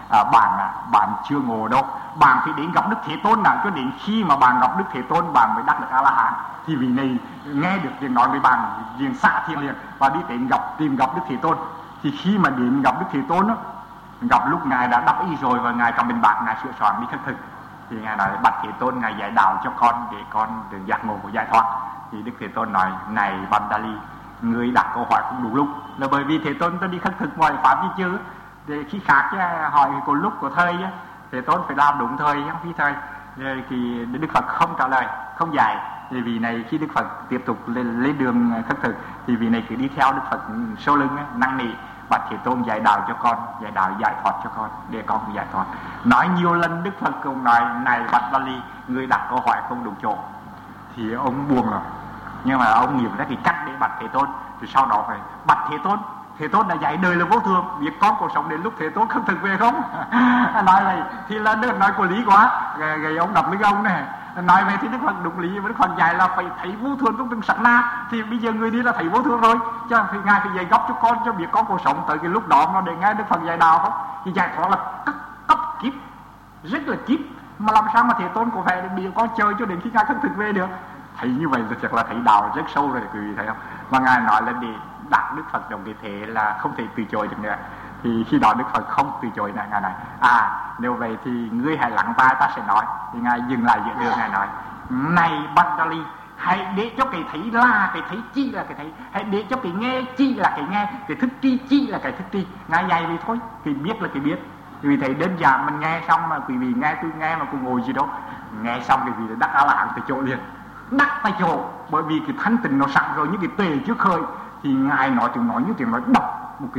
bạn chưa ngộ đâu, bạn phải đến gặp Đức Thế Tôn nào, cho đến khi mà bạn gặp Đức Thế Tôn bạn mới đắc được A La Hán. Thì vị này nghe được tiếng nói với bạn liền xạ thiên liền và đi đến tìm gặp Đức Thế Tôn. Thì khi mà đến gặp Đức Thế Tôn đó, gặp lúc ngài đã đắp y rồi và ngài cầm bình bát ngài sửa soạn đi khất thực, thì ngài nói: bạch Thế Tôn, ngài giải đạo cho con để con được giác ngộ của giải thoát. Thì Đức Thế Tôn nói: này Bandali, người đặt câu hỏi không đúng lúc, là bởi vì Thế Tôn tôi đi khất thực mọi pháp gì chứ, để khi khác hỏi của lúc của thời Thế Tôn phải làm đúng thời không phi thời. Thì Đức Phật không trả lời, không dạy. Thì vì này khi Đức Phật tiếp tục lên đường khất thực thì vì này cứ đi theo Đức Phật sau lưng năn nỉ: bạch Thế Tôn giải đạo cho con, giải đạo giải thoát cho con để con giải thoát. Nói nhiều lần Đức Phật cũng nói: này Bandali, người đặt câu hỏi không đúng chỗ. Thì ông buồn rồi, nhưng mà ông nghiệm ra cái cách để bạch Thế Tôn. Thì sau đó phải bạch Thế Tôn, Thế Tôn đã dạy đời là vô thường, biết con cuộc sống đến lúc Thế Tôn khất thực về không? Nói vậy thì là nói của lý quá, gây ông đập lưng ông này. Nói vậy thì Đức Phật đúng lý, Đức Phật dạy là phải thấy vô thường trong từng sát na. Thì bây giờ người đi là thấy vô thường rồi, chứ ngài phải dạy gốc cho con, cho biết con cuộc sống tới cái lúc đó nó để nghe Đức Phật dạy đạo không? Thì giải thoát là cấp kiếp, rất là kiếp, mà làm sao mà Thế Tôn có vẻ được bị con chơi cho đến khi ngài khất thực về được? Thấy như vậy thì thật là thấy đạo rất sâu rồi, quý vị thấy không? Mà ngài nói là để đặt Đức Phật trong cái thế là không thể từ chối được nữa. Thì khi đó Đức Phật không từ chối nữa, ngài nói: nếu vậy thì ngươi hãy lắng tai, ta sẽ nói. Thì ngài dừng lại giữa đường, ngài nói: này Bandali, hãy để cho cái thấy là cái thấy, chi là cái thấy, hãy để cho cái nghe chi là cái nghe, cái thức tri chi là cái thức tri. Ngài dạy vậy thôi, cái biết là cái biết. Vì thấy đơn giản mình nghe xong mà quý vị nghe tôi nghe mà cũng ngồi gì đâu, nghe xong cái vị đắc A La Hán tại chỗ liền, đắc tại chỗ, bởi vì cái thanh tịnh nó sẵn rồi, như cái tuệ trước khởi. Thì ngài nói như tiếng nói đọc một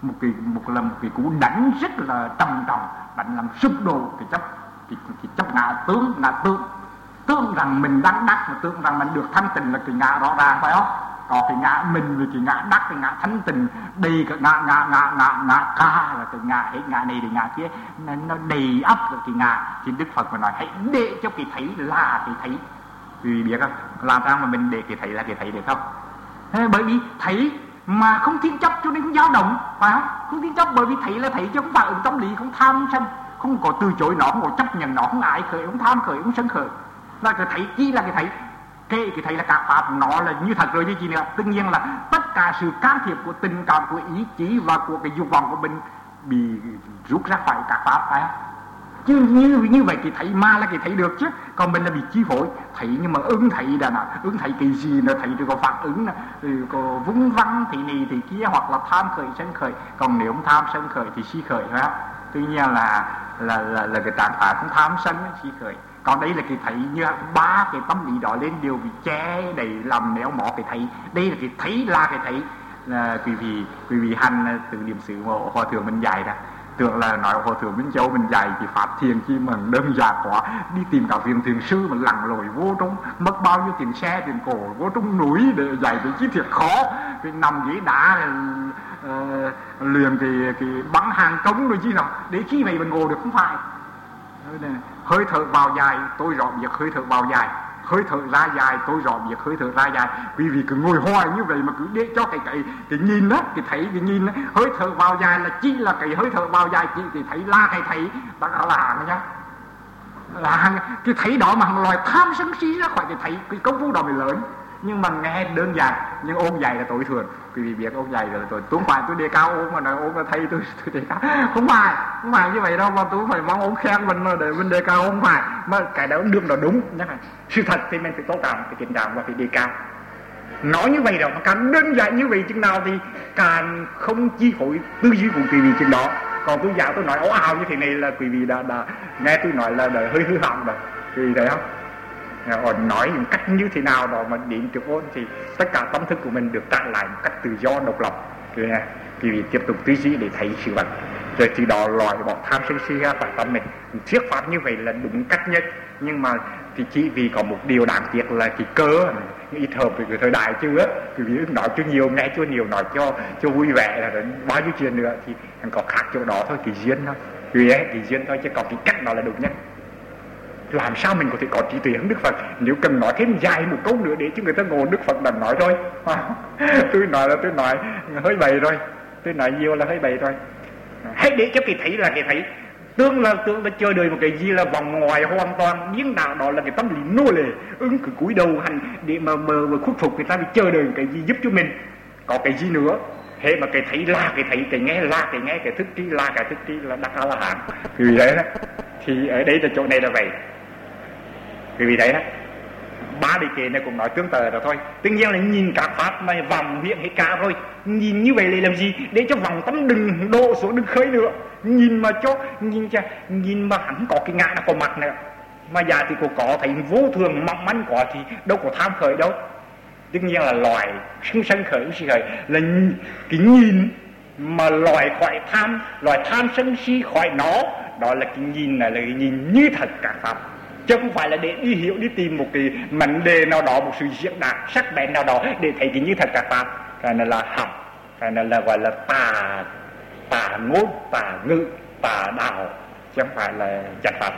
cái cú đánh rất là trầm trọng, đánh làm sụp đổ cái chấp ngã tưởng rằng mình đang đắc, mà tưởng rằng mình được thanh tịnh là cái ngã rõ ràng, phải không? Có cái ngã mình với cái ngã đắc, cái ngã thanh tịnh đầy, cái ngã ca là cái ngã ấy, ngã này để ngã kia, nó đầy ắp là cái ngã. Thì Đức Phật phải nói: hãy để cho cái thấy là cái thấy. Vì biết không, làm sao mà mình để cái thấy là cái thấy được không? Bởi vì thấy mà không thiên chấp cho nên không dao động, phải không? Không thiên chấp bởi vì thấy là thấy chứ không phản ứng tâm lý, không tham sân, không có từ chối nó, không có chấp nhận nó, không ái khởi, không tham khởi, không sân khởi. Là cái thấy chi là cái thấy. Cái thấy là các pháp nó là như thật rồi chứ gì nữa. Tất nhiên là tất cả sự can thiệp của tình cảm, của ý chí và của cái dục vọng của mình bị rút ra khỏi các pháp, phải không? Chứ như vậy thì thấy ma là cái thấy được chứ. Còn mình là bị chi phối thấy, nhưng mà ứng thấy là ứng thấy cái gì nó thấy được, có phản ứng rồi có vung văng thì này thì kia, hoặc là tham khởi sân khởi. Còn nếu không tham sân khởi thì si khởi, phải không? Tuy nhiên là cái trạng thái không tham sân si khởi. Còn đây là cái thấy như ba cái tâm lý đó lên đều bị che đầy làm néo mỏ cái thấy. Đây là cái thấy là cái thấy. Là quý vị hành từ điểm sử của Hòa Thượng Minh dạy ra, tưởng là nói Hòa Thượng Minh Châu mình dạy thì pháp thiền chi mà đơn giản quá, đi tìm cả viên thiền sư mà lặn lội vô trong, mất bao nhiêu tiền xe tiền cổ vô trong núi để dạy cái chi thiệt khó. Cái nằm ghế đá luyện cái bắn hàng cống rồi chi nào để khi vậy mình ngồi được, không phải. Hơi thở vào dài tôi rõ việc hơi thở vào dài, hơi thở ra dài tôi rõ việc hơi thở ra dài. Vì cứ ngồi hoài như vậy mà cứ để cho cái nhìn đó, cái thấy cái nhìn đó, hơi thở vào dài là chỉ là cái hơi thở vào dài, chỉ cái thấy là cái thấy đó là nhá, là cái thấy đó mà loài tham sân si ra khỏi cái thấy, cái công phu đó mới lớn. Nhưng mà nghe đơn giản, nhưng ôm dài là tối thường. Quý vị biết ôm dài là tôi không phải tôi đề cao ôm mà nói ôm là thầy tôi đề cao, không phải như vậy đâu. Mà tôi phải mong ôm khen mình mà để mình đề cao, không phải. Mà cái đó đương đó đúng nhá. Sự thật thì mình phải tôn trọng, phải kính trọng và phải đề cao. Nói như vậy đâu, mà càng đơn giản như vậy chừng nào thì càng không chi phối tư duy của quý vị chừng đó. Còn tôi giả tôi nói ảo ảo như thế này là quý vị đã nghe tôi nói là hơi hư hỏng rồi, quý vị thấy không? nói một cách như thế nào đó mà đến trước vô thì tất cả tâm thức của mình được trả lại một cách tự do độc lập. Thì tiếp tục tư duy để thấy sự vật, rồi từ đó loại bỏ tham sân si ra khỏi tâm mình. Thuyết pháp như vậy là đúng cách nhất, nhưng mà thì chỉ vì có một điều đáng tiếc là cái cơ ít hợp với cái thời đại chưa á, vì nói cho nhiều nghe cho nhiều, nói cho vui vẻ là đến bao nhiêu chuyện nữa thì có khác chỗ đó thôi, cái duyên thôi, cái duyên thôi, chứ còn cái cách đó là đúng nhất. Làm sao mình có thể có trí tuệ hơn Đức Phật? Nếu cần nói thêm dài một câu nữa để cho người ta ngộ, Đức Phật đã nói rồi. Tôi nói hơi bậy rồi, tôi nói nhiều là hơi bậy rồi. Hãy để cho cái thấy là cái thấy tương là chờ đợi một cái gì là vòng ngoài hoàn toàn biến đạo, đó là cái tâm lý nô lệ, cứ cúi đầu hành để mà khuất phục người ta, vì chờ đợi cái gì giúp cho mình. Có cái gì nữa? Thế mà cái thấy là cái thấy, cái nghe là cái nghe, cái thức tri là cái thức tri là đắc A La Hán. Vì thế đó, thì ở đây là chỗ này là vậy. Vì thế đó, ba đề kệ này cũng nói tương tự đó thôi. Tất nhiên là nhìn các pháp mà vòng hiện hết cả rồi, nhìn như vậy để làm gì? Để cho vòng tâm đừng đổ xuống, đừng khơi nữa. Nhìn mà hắn có cái ngã nó có mặt nữa, mà giả thì có thấy vô thường mong manh quá thì đâu có tham khởi đâu. Tất nhiên là loài sân khởi là cái nhìn mà loài khỏi tham, loài tham sân si khỏi nó, đó là cái nhìn này, là cái nhìn như thật các pháp, chứ không phải là để đi hiểu, đi tìm một cái mệnh đề nào đó, một sự diễn đạt sắc bén nào đó để thấy cái như thật các pháp. Cái này là học, cái này là gọi là tà ngôn, tà ngữ, tà đạo, chứ không phải là chánh pháp.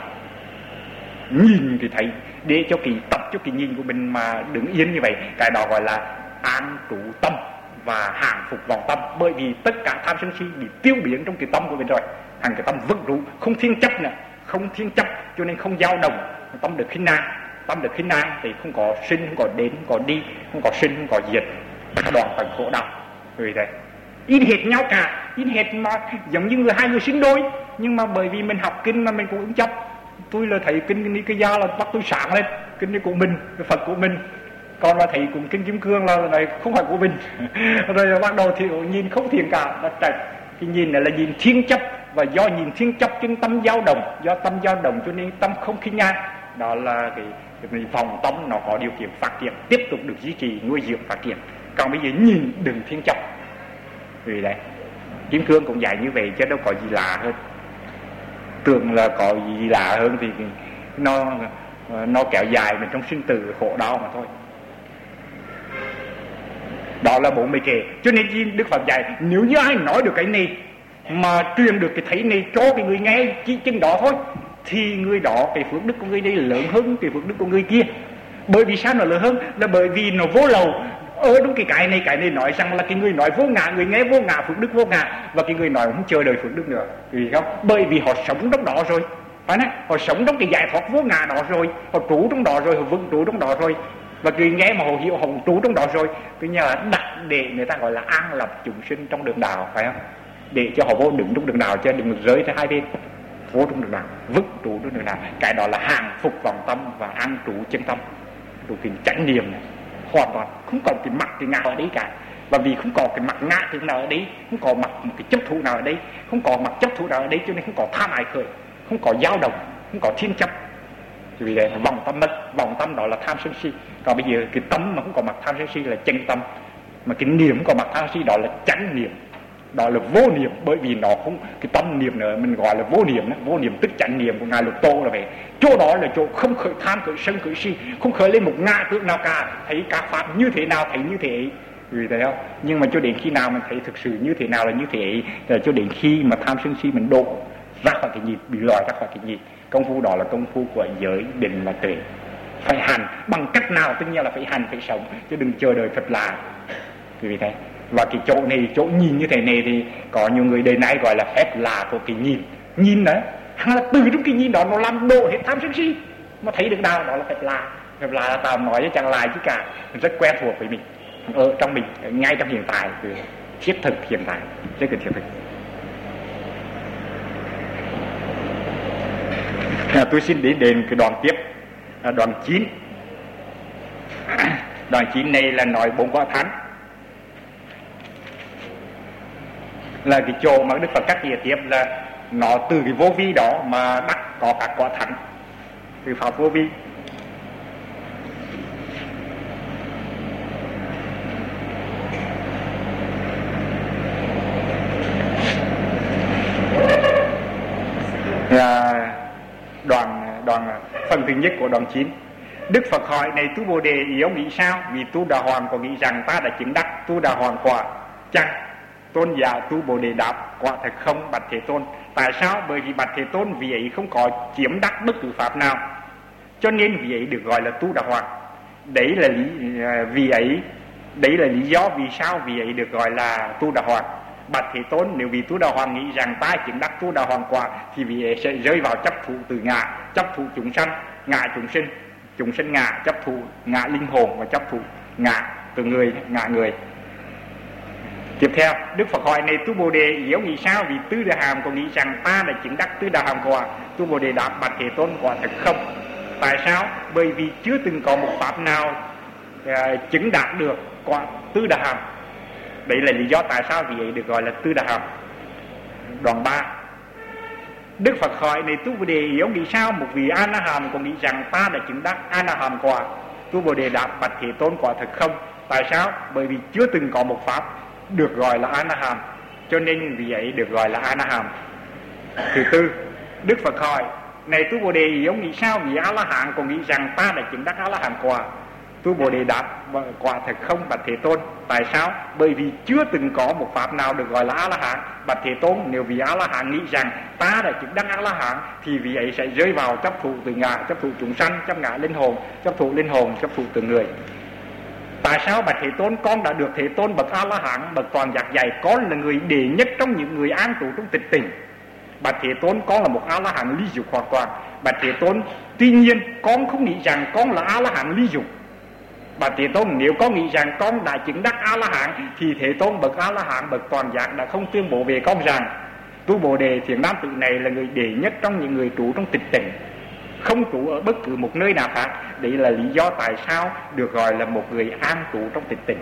Nhìn thì thấy, để cho cái tập cho cái nhìn của mình mà đứng yên như vậy, cái đó gọi là an trụ tâm và hàng phục vọng tâm. Bởi vì tất cả tham sân si bị tiêu biến trong cái tâm của mình rồi, thành cái tâm vững trụ, không thiên chấp nữa, không thiên chấp, cho nên không dao động. Tâm được khinh nan thì không có sinh, không có đến, không có đi, không có sinh, không có diệt, đoạn tận khổ đau. Vì thế in hệt nhau cả, in hệt mà giống như hai người sinh đôi, nhưng mà bởi vì mình học kinh mà mình cũng ứng chấp. Tôi là thấy kinh Nikaya là bắt tôi sáng lên, kinh của mình, cái Phật của mình. Còn là thấy cũng kinh Kim Cương là này không phải của mình. Rồi bắt đầu thì nhìn không thiện cả, là trật. Cái nhìn này là nhìn thiên chấp, và do nhìn thiên chấp cho nên tâm dao động, do tâm dao động cho nên tâm không khinh nhan. Đó là cái vòng tâm nó có điều kiện phát triển, tiếp tục được duy trì, nuôi dưỡng, phát triển. Còn bây giờ nhìn đừng thiên chấp. Vì đấy, Kim Cương cũng dạy như vậy chứ đâu có gì lạ hơn. Tưởng là có gì lạ hơn thì nó kéo dài mình trong sinh tử khổ đau mà thôi. Đó là 40 kệ. Cho nên Đức Phật dạy, nếu như ai nói được cái này mà truyền được cái thấy này cho cái người nghe chỉ chừng đó thôi, thì người đó, cái phước đức của người đây lớn hơn cái phước đức của người kia. Bởi vì sao nó lớn hơn? Là bởi vì nó vô lầu. Ở đúng cái này nói rằng là cái người nói vô ngã, người nghe vô ngã, phước đức vô ngã, và cái người nói không chờ đợi phước đức nữa. Vì không? Bởi vì họ sống trong đó rồi, phải không? Họ sống trong cái giải thoát vô ngã đó rồi, họ trú trong đó rồi, họ vững trú trong đó rồi, và người nghe mà họ hiểu, họ trú trong đó rồi. Cứ như là đặt để người ta gọi là an lập chúng sinh trong đường đạo, phải không? Để cho họ vô đứng trong đường đạo, chứ đừng rơi ra hai bên, vô trong đường đạo, vững trú trong đường đạo. Cái đó là hàng phục vọng tâm và an trú chân tâm, đủ cái chánh niệm này. Hoàn toàn không còn cái mặt cái ngã ở đấy cả, và vì không còn cái mặt ngã thứ nào ở đấy, không còn mặt một cái chấp thụ nào ở đấy, không còn mặt chấp thụ nào ở đấy, cho nên không có tham ái khởi, không có dao động, không có thiên chấp. Vì vậy vòng tâm mất, vòng tâm đó là tham sân si. Còn bây giờ cái tâm mà không có mặt tham sân si là chân tâm, mà cái niệm không có mặt tham sân si đó là chánh niệm, đó là vô niệm. Bởi vì nó không, cái tâm niệm nữa mình gọi là vô niệm đó. Vô niệm tức chánh niệm của ngài Lục Tô là vậy. Chỗ đó là chỗ không khởi tham, khởi sân, khởi si, không khởi lên một ngã tưởng nào cả, thấy các pháp như thế nào thấy như thế ấy. Vì thế không? Nhưng mà cho đến khi nào mình thấy thực sự như thế nào là như thế ấy, là cho đến khi mà tham sân si mình độ ra khỏi cái nhịp, bị lòi ra khỏi cái nhịp. Công phu đó là công phu của giới định và tuệ. Phải hành bằng cách nào? Tất nhiên là phải hành, phải sống, chứ đừng chờ đợi Phật là. Vì thế, và cái chỗ này, chỗ nhìn như thế này thì có nhiều người đời nay gọi là phép lạ của cái nhìn. Nhìn đó, là từ trong cái nhìn đó nó làm độ hết tham sân si, mà thấy được nào đó là phép lạ. Phép lạ là tao nói với chẳng lại chứ cả, rất quen thuộc với mình, ở trong mình, ngay trong hiện tại, thiết thực hiện tại, rất là thiết thực. Tôi xin đến cái đoạn tiếp, đoạn 9. Đoạn 9 này là nói 4 quả thánh, là cái chỗ mà Đức Phật cắt nghĩa tiếp là nó từ cái vô vi đó mà đắc có các quả thánh, từ pháp vô vi. thứ nhất của đoạn 9. Đức Phật hỏi: này Tu Bồ Đề, yếu nghĩ sao? Vì Tu Đà Hoàng có nghĩ rằng ta đã chứng đắc Tu Đà Hoàng quả chăng? Tôn giả Tu Bồ Đề đáp: quả thật không, bạch Thế Tôn. Tại sao? Bởi vì bạch Thế Tôn, vị ấy không có chiếm đắc bất cứ pháp nào, cho nên vị ấy được gọi là Tu Đà Hoàng. Đấy là lý do vì sao vị ấy được gọi là Tu Đà Hoàng. Bạch Thế Tôn, nếu vị Tu Đà Hoàng nghĩ rằng ta chứng đắc Tu Đà Hoàng quả, thì vị ấy sẽ rơi vào chấp thụ từ ngã, chấp thụ chúng sanh, ngã chúng sinh ngã, chấp thụ ngã linh hồn và chấp thụ ngã từ người, ngã người. Tiếp theo, Đức Phật hỏi: này Tu Bồ Đề, yếu nghĩ sao? Vì Tứ Đà Hàm có nghĩ rằng ta đã chứng đắc Tứ Đà Hàm quả. Tu Bồ Đề đáp: bạch Thế Tôn, quả thật không. Tại sao? Bởi vì chưa từng có một pháp nào chứng đạt được quả Tứ Đà Hàm. Đấy là lý do tại sao vị ấy được gọi là Tứ Đà Hàm. Đoạn 3, Đức Phật hỏi: này Tu Bồ Đề, yếu nghĩ sao? Một vị A Na Hàm có nghĩ rằng ta đã chứng đắc A Na Hàm quả. Tu Bồ Đề đáp: bạch Thế Tôn, quả thật không. Tại sao? Bởi vì chưa từng có một pháp được gọi là A Na Hàm, cho nên vị ấy được gọi là A Na Hàm. Thứ tư, Đức Phật hỏi: này Tu Bồ Đề, yếu nghĩ sao? Vì A La Hán có nghĩ rằng ta đã chứng đắc A La Hán quả. Tu Bồ Đề đáp: quả thật không, bạch Thế Tôn. Tại sao? Bởi vì chưa từng có một pháp nào được gọi là A La Hán. Bạch Thế Tôn, nếu vị A La Hán nghĩ rằng ta đã chứng đắc A La Hán, thì vị ấy sẽ rơi vào chấp thụ từ ngã, chấp thụ chúng sanh, chấp ngã linh hồn, chấp thụ từ người. Tại sao bạch Thế Tôn? Con đã được Thế Tôn bậc A La Hán, bậc toàn giác dạy. Con là người đệ nhất trong những người an trú trong tịch tỉnh. Bạch Thế Tôn, con là một A La Hán ly dục hoàn toàn. Bạch Thế Tôn, tuy nhiên con không nghĩ rằng con là A La Hán ly dục. Bạch Thế Tôn, nếu con nghĩ rằng con đã chứng đắc A La Hán, thì Thế Tôn bậc A La Hán, bậc toàn giác đã không tuyên bố về con rằng Tu Bồ Đề, thiện nam tử này là người đệ nhất trong những người trú trong tịch tỉnh, không trú ở bất cứ một nơi nào khác. Đấy là lý do tại sao được gọi là một người an trú trong tịch tỉnh.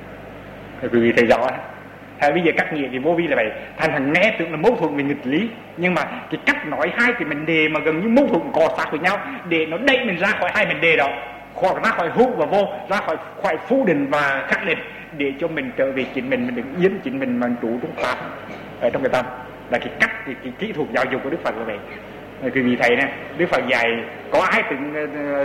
Quý vị thấy rõ. Bây giờ cắt nghĩa thì vô vi là vậy. Thành thằng nghe tưởng là mâu thuẫn về nghịch lý, nhưng mà cái cách nói hai cái vấn đề mà gần như mâu thuẫn cọ sát với nhau, để nó đẩy mình ra khỏi hai vấn đề đó, ra khỏi hữu và vô, ra khỏi phủ định và khắc định, để cho mình trở về chính mình đừng yên chính mình mà trú trong pháp ở trong cái tâm. Là cái cách, cái kỹ thuật giáo dục của Đức Phật là vậy. Quý vị thấy nè, Đức Phật dạy có ai từng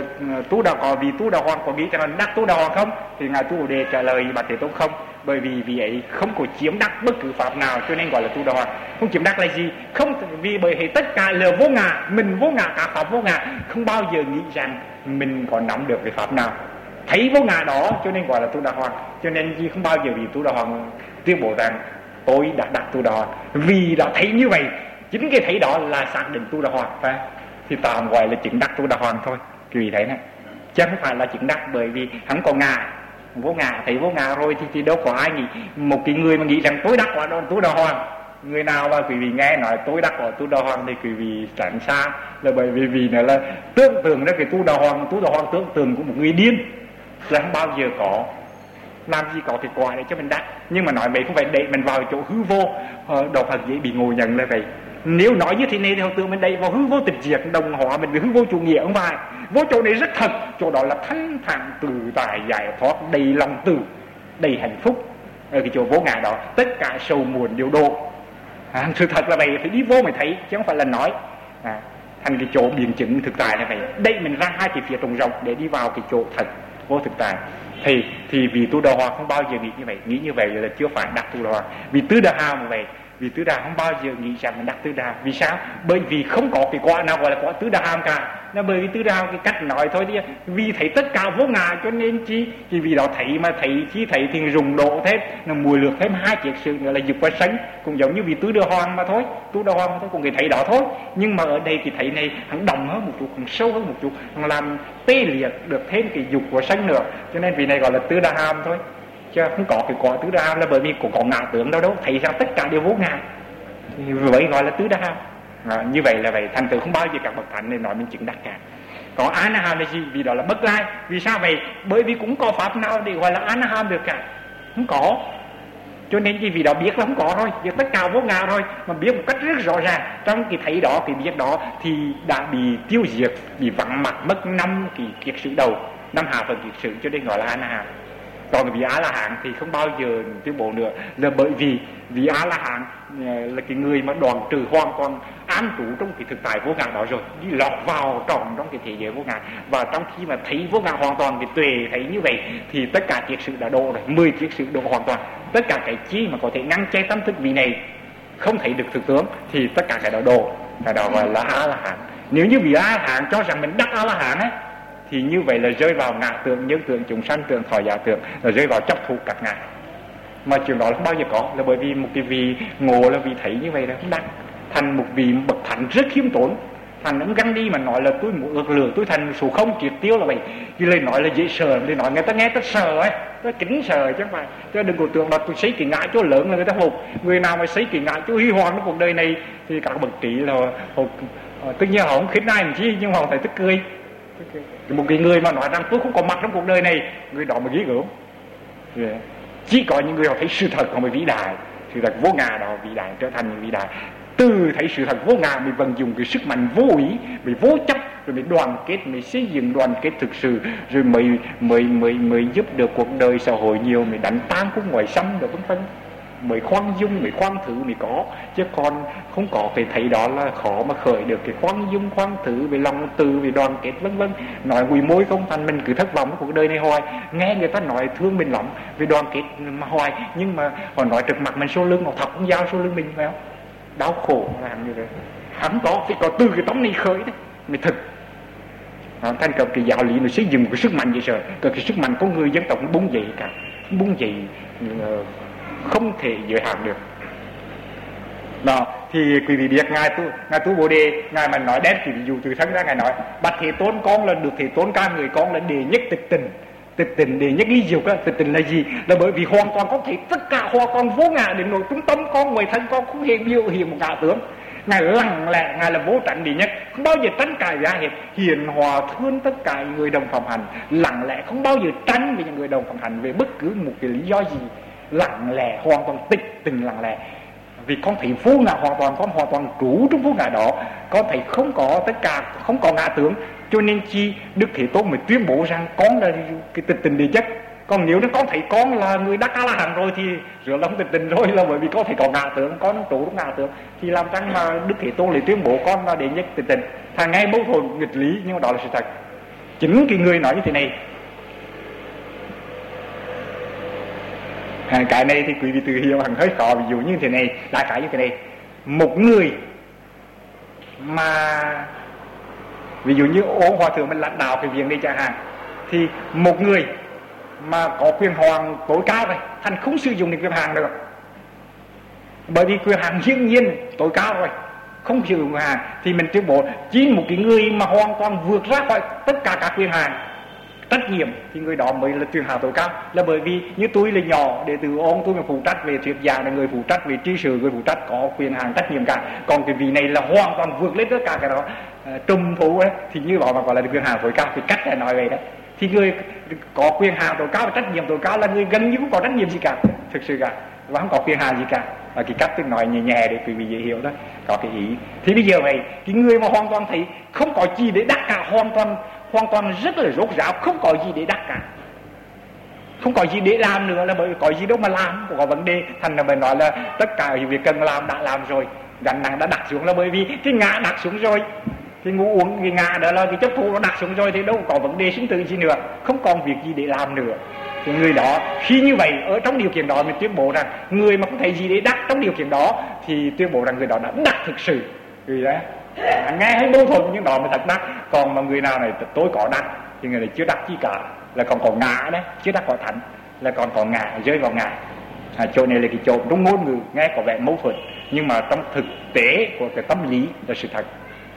Tu Đà Hoàng, vì Tu Đà Hoàng có nghĩ rằng đắc Tu Đà Hoàng không? Thì ngài Tu Bồ Đề trả lời bạch Thế Tôn không, bởi vì vị ấy không có chiếm đắc bất cứ pháp nào, cho nên gọi là Tu Đà Hoàng. Không chiếm đắc là gì? Không, vì bởi vì tất cả là vô ngã, mình vô ngã, cả pháp vô ngã, không bao giờ nghĩ rằng mình còn nắm được cái pháp nào. Thấy vô ngã đó cho nên gọi là Tu Đà Hoàng, cho nên gì không bao giờ vì Tu Đà Hoàng tuyên bố rằng tôi đã đắc Tu Đà Hoàng. Vì đã thấy như vậy, chính cái thấy đó là xác định Tu Đà Hoàng, phải? Thì tạm gọi là chứng đắc Tu Đà Hoàng thôi. Quý vị thấy này, chứ không phải là chứng đắc, bởi vì hắn có ngã, vô ngã, thấy vô ngã rồi thì đâu có ai nghĩ. Một cái người mà nghĩ rằng tôi đắc quả Tu Đà Hoàng, người nào mà quý vị nghe nói tôi đắc quả Tu Đà Hoàng thì quý vị tránh xa, là bởi vì nó là tưởng tượng ra cái Tu Đà Hoàng tưởng tượng của một người điên, là không bao giờ có, làm gì có cái quả để cho mình đắc. Nhưng mà nói vậy không phải để mình vào chỗ hư vô, đạo Phật dễ bị ngộ nhận là vậy. Nếu nói như thế này thì họ tưởng mình đây vào hư vô tịch diệt, đồng hóa mình với hư vô chủ nghĩa, không phải. Vô chỗ này rất thật, chỗ đó là thanh thản tự tại giải thoát, đầy lòng từ, đầy hạnh phúc. Ở cái chỗ vô ngã đó, tất cả sầu muộn đều độ. Sự thật là vậy, phải đi vô mới thấy, chứ không phải là nói. Thành cái chỗ biện chứng thực tại là vậy. Đây mình ra hai cái phía trồng rộng để đi vào cái chỗ thật vô thực tại. Thì vì Tu Đà Hoàng không bao giờ nghĩ như vậy là chưa phải đắc Tu Đà Hoàng. Vì Tứ Đà Hàm như vậy, vì Tứ Đà không bao giờ nghĩ rằng mình đắc Tứ Đà. Vì sao? Bởi vì không có cái quả nào gọi là quả Tứ Đà Hàm cả. Nó bởi vì Tứ Đà Hàm cái cách nói thôi đi, vì thấy tất cả vô ngã cho nên chi, thì vì đó thấy mà thấy thì rùng độ thêm, nó mùi lược thêm hai chiếc sự nữa là dục và sân, cũng giống như vì Tứ Đà Hoàng mà thôi, Tu Đà Hoàng mà thôi, cũng cái thấy đó thôi. Nhưng mà ở đây cái thấy này hắn đồng hơn một chút, hắn sâu hơn một chút, hắn làm tê liệt được thêm cái dục và sân nữa, cho nên vì này gọi là Tứ Đà Hàm thôi. Chứ không có cái quả Tứ Đà Hàm là bởi vì cũng có ngã tưởng đâu, thấy ra tất cả đều vô ngã, vậy gọi là Tứ Đà Hàm. Như vậy là vậy, thành tựu không bao giờ các bậc thánh nên nói mình chứng đắc cả. Có A Na Hàm là gì? Vì đó là bất lai. Vì sao vậy? Bởi vì cũng có pháp nào để gọi là A Na Hàm được cả, không có. Cho nên vì đó biết là không có rồi, biết tất cả vô ngã rồi, mà biết một cách rất rõ ràng. Trong cái thấy đó, cái biết đó thì đã bị tiêu diệt, bị vắng mặt mất 5 cái kiết sử đầu, 5 hạ phần kiết sử, cho nên gọi là A Na Hàm. Còn vì A La Hán thì không bao giờ tuyên bố nữa, là bởi vì A La Hán là cái người mà đoạn trừ hoàn toàn an trú trong cái thực tại vô ngã đó rồi, đi lọt vào trong cái thế giới vô ngã. Và trong khi mà thấy vô ngã hoàn toàn, cái tuệ thấy như vậy, thì tất cả triết sự đã độ rồi, 10 triết sự độ hoàn toàn. Tất cả cái chi mà có thể ngăn che tâm thức vị này không thấy được thực tướng thì tất cả cái đó độ, cái đó gọi là A La Hán. Nếu như vị A La Hán cho rằng mình đắc A La Hán ấy, thì như vậy là rơi vào ngã tượng, nhân tượng, chúng sanh tượng, thọ giả tượng, là rơi vào chấp thủ các ngã. Mà chuyện đó là không bao giờ có, là bởi vì một cái vị ngộ là vì thấy như vậy là không đắc. Thành một vị bậc thánh rất khiêm tốn, thành ông găng đi mà nói là tôi muốn ước lượng, tôi thành số không triệt tiêu là vậy. Cái lời nói là dễ sợ, lời nói người ta nghe ta sợ ấy, ta kính sợ chứ không phải. Chứ đừng có tưởng là tôi xây cái ngã chỗ lớn là người ta phục. Người nào mà xây cái ngã chỗ huy hoàng trong cuộc đời này thì các bậc trí là tất nhiên họ không khích ai làm chi, nhưng họ phải tức cười. Một cái người mà nói rằng tôi không có mặt trong cuộc đời này, người đó mà ghê gớm. Chỉ có những người họ thấy sự thật họ mới vĩ đại, sự thật vô ngã đó vĩ đại, trở thành những vĩ đại. Từ thấy sự thật vô ngã mới vận dụng cái sức mạnh vô ý, mới vô chấp, rồi mới đoàn kết, mới xây dựng đoàn kết thực sự, rồi mới giúp được cuộc đời xã hội nhiều, mới đánh tan khúc ngoài xâm được vân vân, mới khoan dung, mới khoan thứ mới có. Chứ còn không có cái thấy đó là khó mà khởi được cái khoan dung, khoan thứ, về lòng từ, về đoàn kết vân vân. Nói quỳ môi không thành, mình cứ thất vọng cuộc đời này hoài. Nghe người ta nói thương mình lắm về đoàn kết mà hoài, nhưng mà họ nói trực mặt mình số lưng, họ thọc con dao số lưng mình phải không? Đau khổ làm như vậy. Hắn có phải có từ cái tấm này khởi đấy mới thực. Thành cầm cái giáo lý nó xây dựng một cái sức mạnh vậy rồi, cái sức mạnh của người dân tộc nó bung dậy cả, bung dậy không thể giới hạn được. Đó, thì quý vị biết ngài Tu Bồ Đề, ngài mà nói đem cái ví dụ từ thân ra, ngài nói bạch Thế Tôn con là được Thế Tôn ca người con là đệ nhất tịch tình. Tịch tình đệ nhất ly dục á. Tịch tình là gì? Là bởi vì hoàn toàn con thấy tất cả hoàn toàn vô ngã đến nỗi trung tâm con, ngoài thân con không hề biểu hiện một ngã tướng. Ngài lặng lẽ, ngài là vô tránh đệ nhất, không bao giờ tranh cãi ra hết, hiền hòa thương tất cả người đồng phạm hành, lặng lẽ không bao giờ tranh với những người đồng phạm hành về bất cứ một cái lý do gì, lặng lẽ hoàn toàn tịch tình lặng lẽ. Vì con thấy vô ngã hoàn toàn, con hoàn toàn trú trong vô ngã đó, con thấy không có tất cả, không có ngã tướng, cho nên chi Đức Thế Tôn mới tuyên bố rằng con là cái tịch tình đệ nhất. Còn nếu nó con thấy con là người đắc A La Hán rồi thì rồi là không tịch tình rồi, là bởi vì con thấy có ngã tướng, con trú trong ngã tướng, thì làm chăng mà Đức Thế Tôn lại tuyên bố con là đệ nhất tịch tình. Thằng ngay mâu thuẫn nghịch lý, nhưng mà đó là sự thật. Chính cái người nói như thế này. Cái này thì quý vị tự hiểu hẳn hơi khó. Ví dụ như thế này, đại khái như thế này. Một người mà ví dụ như ông hòa thượng mình lãnh đạo cái việc này chẳng hạn, thì một người mà có quyền hoàng tối cao rồi, thành không sử dụng được quyền hàng được, bởi vì quyền hàng hiển nhiên tối cao rồi, không sử dụng quyền hàng, thì mình tuyên bố chỉ một cái người mà hoàn toàn vượt ra khỏi tất cả các quyền hàng trách nhiệm thì người đó mới là quyền hàng tối cao. Là bởi vì như tôi là nhỏ đệ tử ông, tôi là phụ trách về thuyết giảng, là người phụ trách về tri sự, người phụ trách có quyền hàng trách nhiệm cả. Còn cái vị này là hoàn toàn vượt lên tất cả cái đó, trùm thú ấy, thì như vậy mà gọi là quyền hàng tối cao. Thì cách là nói vậy đó. Thì người có quyền hàng tối cao và trách nhiệm tối cao là người gần như không có trách nhiệm gì cả, thực sự cả, và không có quyền hàng gì cả. Và cái cách tôi nói nhẹ nhẹ để quý vị dễ hiểu đó, có cái ý. Thì bây giờ vậy, cái người mà hoàn toàn thấy không có gì để đắc cả, hoàn toàn rất là rốt ráo, không có gì để đắc cả, không có gì để làm nữa, là bởi vì có gì đâu mà làm, không có vấn đề. Thành là mình nói là tất cả việc cần làm đã làm rồi, gánh nặng đã đặt xuống, là bởi vì cái ngã đặt xuống rồi, cái ngu uống cái ngã đó là cái chấp thu nó đặt xuống rồi, thì đâu có vấn đề sinh tử gì nữa, không còn việc gì để làm nữa. Thì người đó khi như vậy, ở trong điều kiện đó mình tuyên bố rằng người mà không thấy gì để đắc trong điều kiện đó thì tuyên bố rằng người đó đã đắc thực sự. Vì đấy, nghe hay mâu thuẫn nhưng đó mới thật đắc. Còn mà người nào này tôi có đắc thì người này chưa đắc chi cả, là còn có ngã đấy, chưa đắc có thánh, là còn có ngã, rơi vào ngã. Chỗ này là cái chỗ trong ngôn ngữ nghe có vẻ mâu thuẫn, nhưng mà trong thực tế của cái tâm lý là sự thật.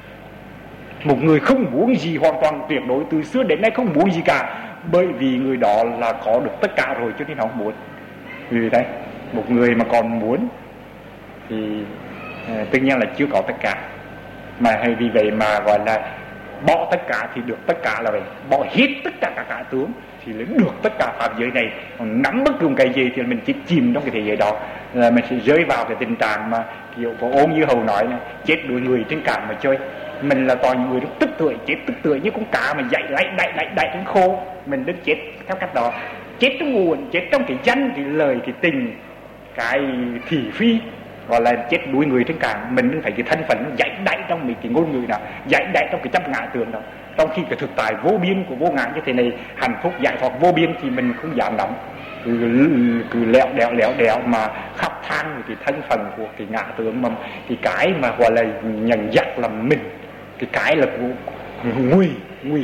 Một người không muốn gì hoàn toàn tuyệt đối, từ xưa đến nay không muốn gì cả, bởi vì người đó là có được tất cả rồi cho nên họ không muốn. Vì thế một người mà còn muốn thì tất nhiên là chưa có tất cả, mà hay vì vậy mà gọi là bỏ tất cả thì được tất cả là vậy, bỏ hết tất cả các cả tướng thì lấy được tất cả pháp giới này. Còn nắm bất cứ một cái gì thì mình chỉ chìm trong cái thế giới đó, là mình sẽ rơi vào cái tình trạng mà kiểu có ôn như hầu nói này, chết đuổi người trên cạn mà chơi. Mình là toàn những người tức tuổi, chết tức tuổi như con cá mà dậy đẩy đến khô. Mình đến chết theo cách đó, chết trong nguồn, chết trong cái danh, cái lời, cái tình, cái thị phi, gọi là chết đuối người trên cạn. Mình thấy cái thân phận nó dạy đẩy trong cái ngôn ngữ nào, dạy đẩy trong cái chấp ngã tưởng đó. Trong khi cái thực tại vô biên của vô ngã như thế này, hạnh phúc giải thoát vô biên thì mình không dám nắm, cứ lẹo đẹo mà khắp than về cái thân phận của cái ngã tưởng, mà cái mà gọi là nhận dắt là mình, cái là của nguy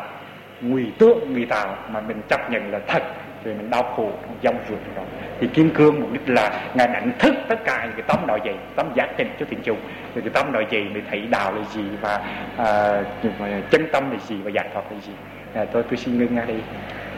tạo mà mình chấp nhận là thật, rồi mình đau khổ dòng ruột đó. Thì Kim Cương mục đích là ngài đánh thức tất cả những cái tâm đó dậy, tâm giác tỉnh cho thiện chúng, rồi cái tâm đó dậy mới thấy đạo là gì và chân tâm là gì và giải thoát là gì. Tôi xin ngưng ngay đây.